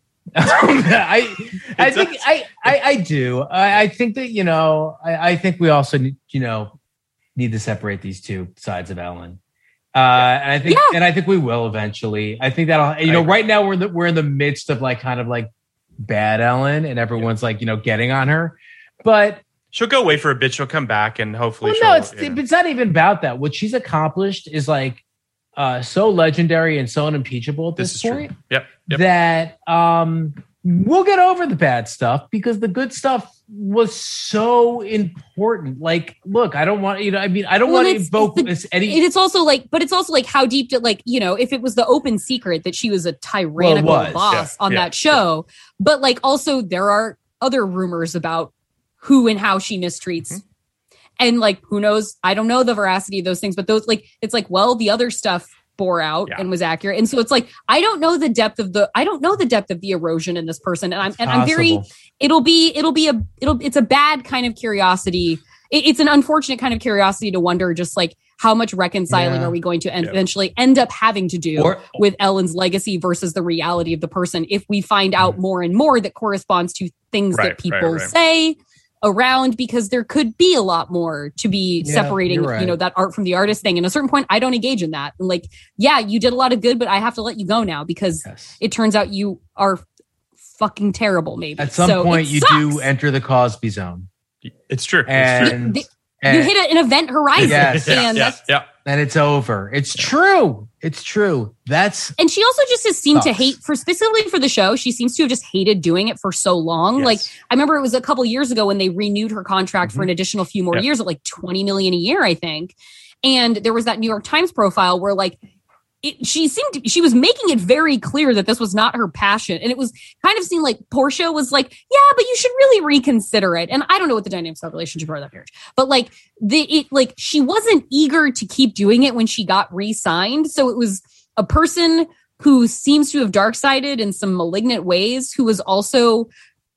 H: I I think I, I I do. I, I think that, you know, I, I think we also need, you know, need to separate these two sides of Ellen. Uh, and I think yeah. and I think we will eventually. I think that'll, you know, right now we're in the, we're in the midst of like kind of like bad Ellen and everyone's yeah. like, you know, getting on her. But
E: she'll go away for a bit, she'll come back and hopefully
H: well,
E: she'll,
H: no, it's
E: you know.
H: it's not even about that. What she's accomplished is like uh, so legendary and so unimpeachable at this,
E: this
H: point.
E: True. Yep. Yep.
H: That um, we'll get over the bad stuff because the good stuff was so important. Like, look, I don't want, you know, I mean, I don't well, want to invoke this any.
G: It's also like, but it's also like how deep did, like, you know, if it was the open secret that she was a tyrannical
H: well, was,
G: boss
E: yeah,
G: on
E: yeah,
G: that show, yeah. but like also there are other rumors about who and how she mistreats. Mm-hmm. And like, who knows? I don't know the veracity of those things, but those like, it's like, well, the other stuff bore out yeah. and was accurate. And so it's like, I don't know the depth of the, I don't know the depth of the erosion in this person. And I'm, and I'm very, it'll be, it'll be a, it'll, it's a bad kind of curiosity. It, it's an unfortunate kind of curiosity to wonder just like how much reconciling yeah. are we going to end, yeah. eventually end up having to do or, with Ellen's legacy versus the reality of the person. If we find out mm-hmm. more and more that corresponds to things right, that people right, right. say around, because there could be a lot more to be yeah, separating, right. you know, that art from the artist thing. And at a certain point, I don't engage in that. And like, yeah, you did a lot of good, but I have to let you go now because yes. it turns out you are fucking terrible. Maybe
H: at some
G: so
H: point you
G: sucks.
H: do enter the Cosby zone.
E: It's true.
H: And,
G: the, the, and you hit an event horizon,
H: yes,
G: and
E: yeah,
G: that's,
E: yeah.
H: and it's over. It's true. It's true. That's
G: and she also just has seemed
H: sucks.
G: to hate for specifically for the show. She seems to have just hated doing it for so long. Yes. Like I remember it was a couple years ago when they renewed her contract mm-hmm. for an additional few more yep. years at like twenty million a year, I think. And there was that New York Times profile where like it, she seemed to, she was making it very clear that this was not her passion. And it was kind of seemed like Portia was like, yeah, but you should really reconsider it. And I don't know what the dynamics of the relationship are of that marriage, but like the, it, like she wasn't eager to keep doing it when she got re-signed. So it was a person who seems to have dark-sided in some malignant ways, who was also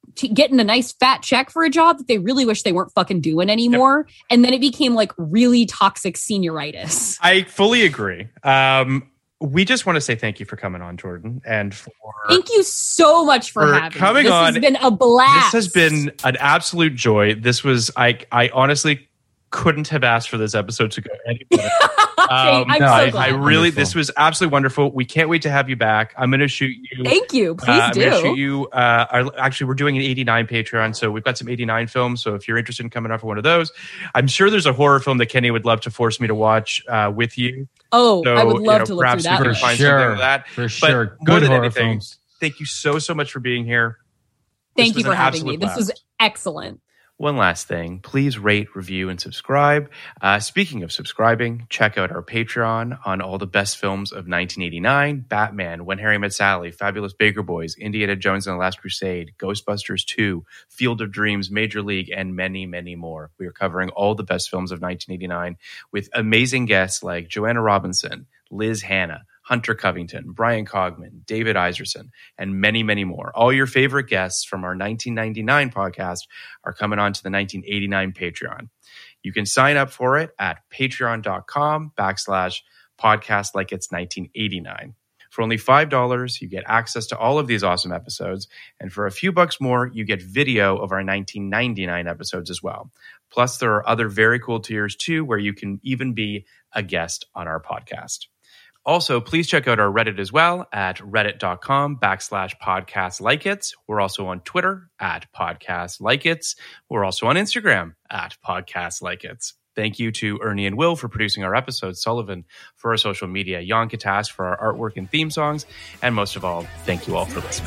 G: t- getting a nice fat check for a job that they really wish they weren't fucking doing anymore. Yep. And then it became like really toxic senioritis.
E: I fully agree. Um, we just want to say thank you for coming on, Jordan, and for
G: thank you so much for, for having
E: coming
G: me. This
E: on.
G: This has been a blast.
E: This has been an absolute joy. This was I. I honestly couldn't have asked for this episode to go any better. Um,
G: I'm
E: no,
G: so
E: I,
G: glad.
E: I really,
H: Wonderful.
E: This was absolutely wonderful. We can't wait to have you back. I'm going to shoot you.
G: Thank you. Please
E: uh, I'm
G: do.
E: going to shoot you. Uh, our, actually, we're doing an eighty-nine Patreon, so we've got some eighty-nine films. So if you're interested in coming up for one of those, I'm sure there's a horror film that Kenny would love to force me to watch uh, with you.
G: Oh,
E: so,
G: I would love
E: you know,
G: to look through that.
E: We
H: For
E: can find
H: sure.
E: something like that.
H: For
E: But
H: sure.
E: more
H: Good
E: than
H: horror
E: anything,
H: films.
E: thank you so, so much for being here.
G: Thank
E: This
G: you
E: was
G: for
E: an
G: having me.
E: absolute
G: This was
E: blast.
G: excellent.
E: One last thing, please rate, review, and subscribe. Uh, speaking of subscribing, check out our Patreon on all the best films of nineteen eighty-nine, Batman, When Harry Met Sally, Fabulous Baker Boys, Indiana Jones and the Last Crusade, Ghostbusters two, Field of Dreams, Major League, and many, many more. We are covering all the best films of nineteen eighty-nine with amazing guests like Joanna Robinson, Liz Hanna, Hunter Covington, Brian Cogman, David Iserson, and many, many more. All your favorite guests from our nineteen ninety-nine podcast are coming on to the nineteen eighty-nine Patreon. You can sign up for it at patreon.com backslash podcast like it's nineteen eighty-nine. For only five dollars, you get access to all of these awesome episodes. And for a few bucks more, you get video of our nineteen ninety-nine episodes as well. Plus, there are other very cool tiers too, where you can even be a guest on our podcast. Also, please check out our Reddit as well at reddit.com backslash podcast like it's. We're also on Twitter at podcast like it's. We're also on Instagram at podcast like it's. Thank you to Ernie and Will for producing our episodes, Sullivan for our social media, Jan Katas for our artwork and theme songs, and most of all, thank you all for listening.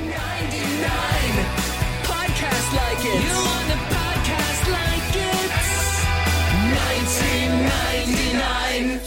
F: Podcast like it. You want a podcast like it? nineteen ninety-nine.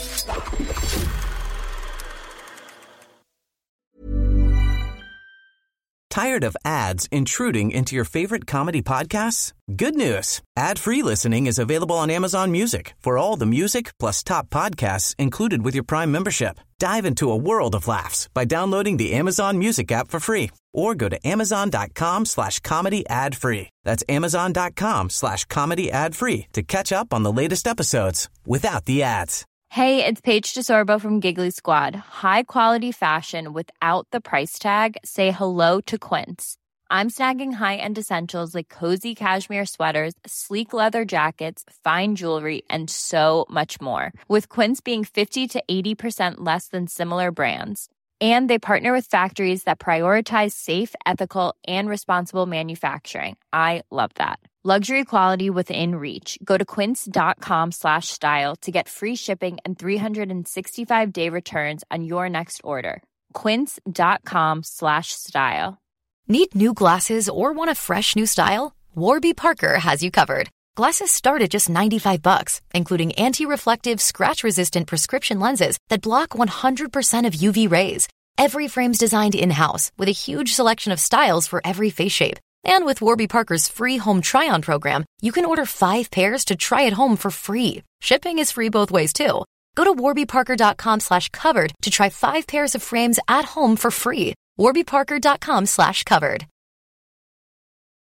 B: Tired of ads intruding into your favorite comedy podcasts? Good news. Ad-free listening is available on Amazon Music for all the music plus top podcasts included with your Prime membership. Dive into a world of laughs by downloading the Amazon Music app for free or go to amazon.com slash comedy ad free. That's amazon.com slash comedy ad free to catch up on the latest episodes without the ads.
J: Hey, it's Paige DeSorbo from Giggly Squad. High quality fashion without the price tag. Say hello to Quince. I'm snagging high-end essentials like cozy cashmere sweaters, sleek leather jackets, fine jewelry, and so much more. With Quince being fifty to eighty percent less than similar brands. And they partner with factories that prioritize safe, ethical, and responsible manufacturing. I love that. Luxury quality within reach. Go to quince.com slash style to get free shipping and three sixty-five day returns on your next order. Quince.com slash style.
C: Need new glasses or want a fresh new style? Warby Parker has you covered. Glasses start at just ninety-five bucks, including anti-reflective, scratch-resistant prescription lenses that block one hundred percent of U V rays. Every frame's designed in-house with a huge selection of styles for every face shape. And with Warby Parker's free home try-on program, you can order five pairs to try at home for free. Shipping is free both ways, too. Go to warbyparker.com slash covered to try five pairs of frames at home for free. warbyparker.com slash covered.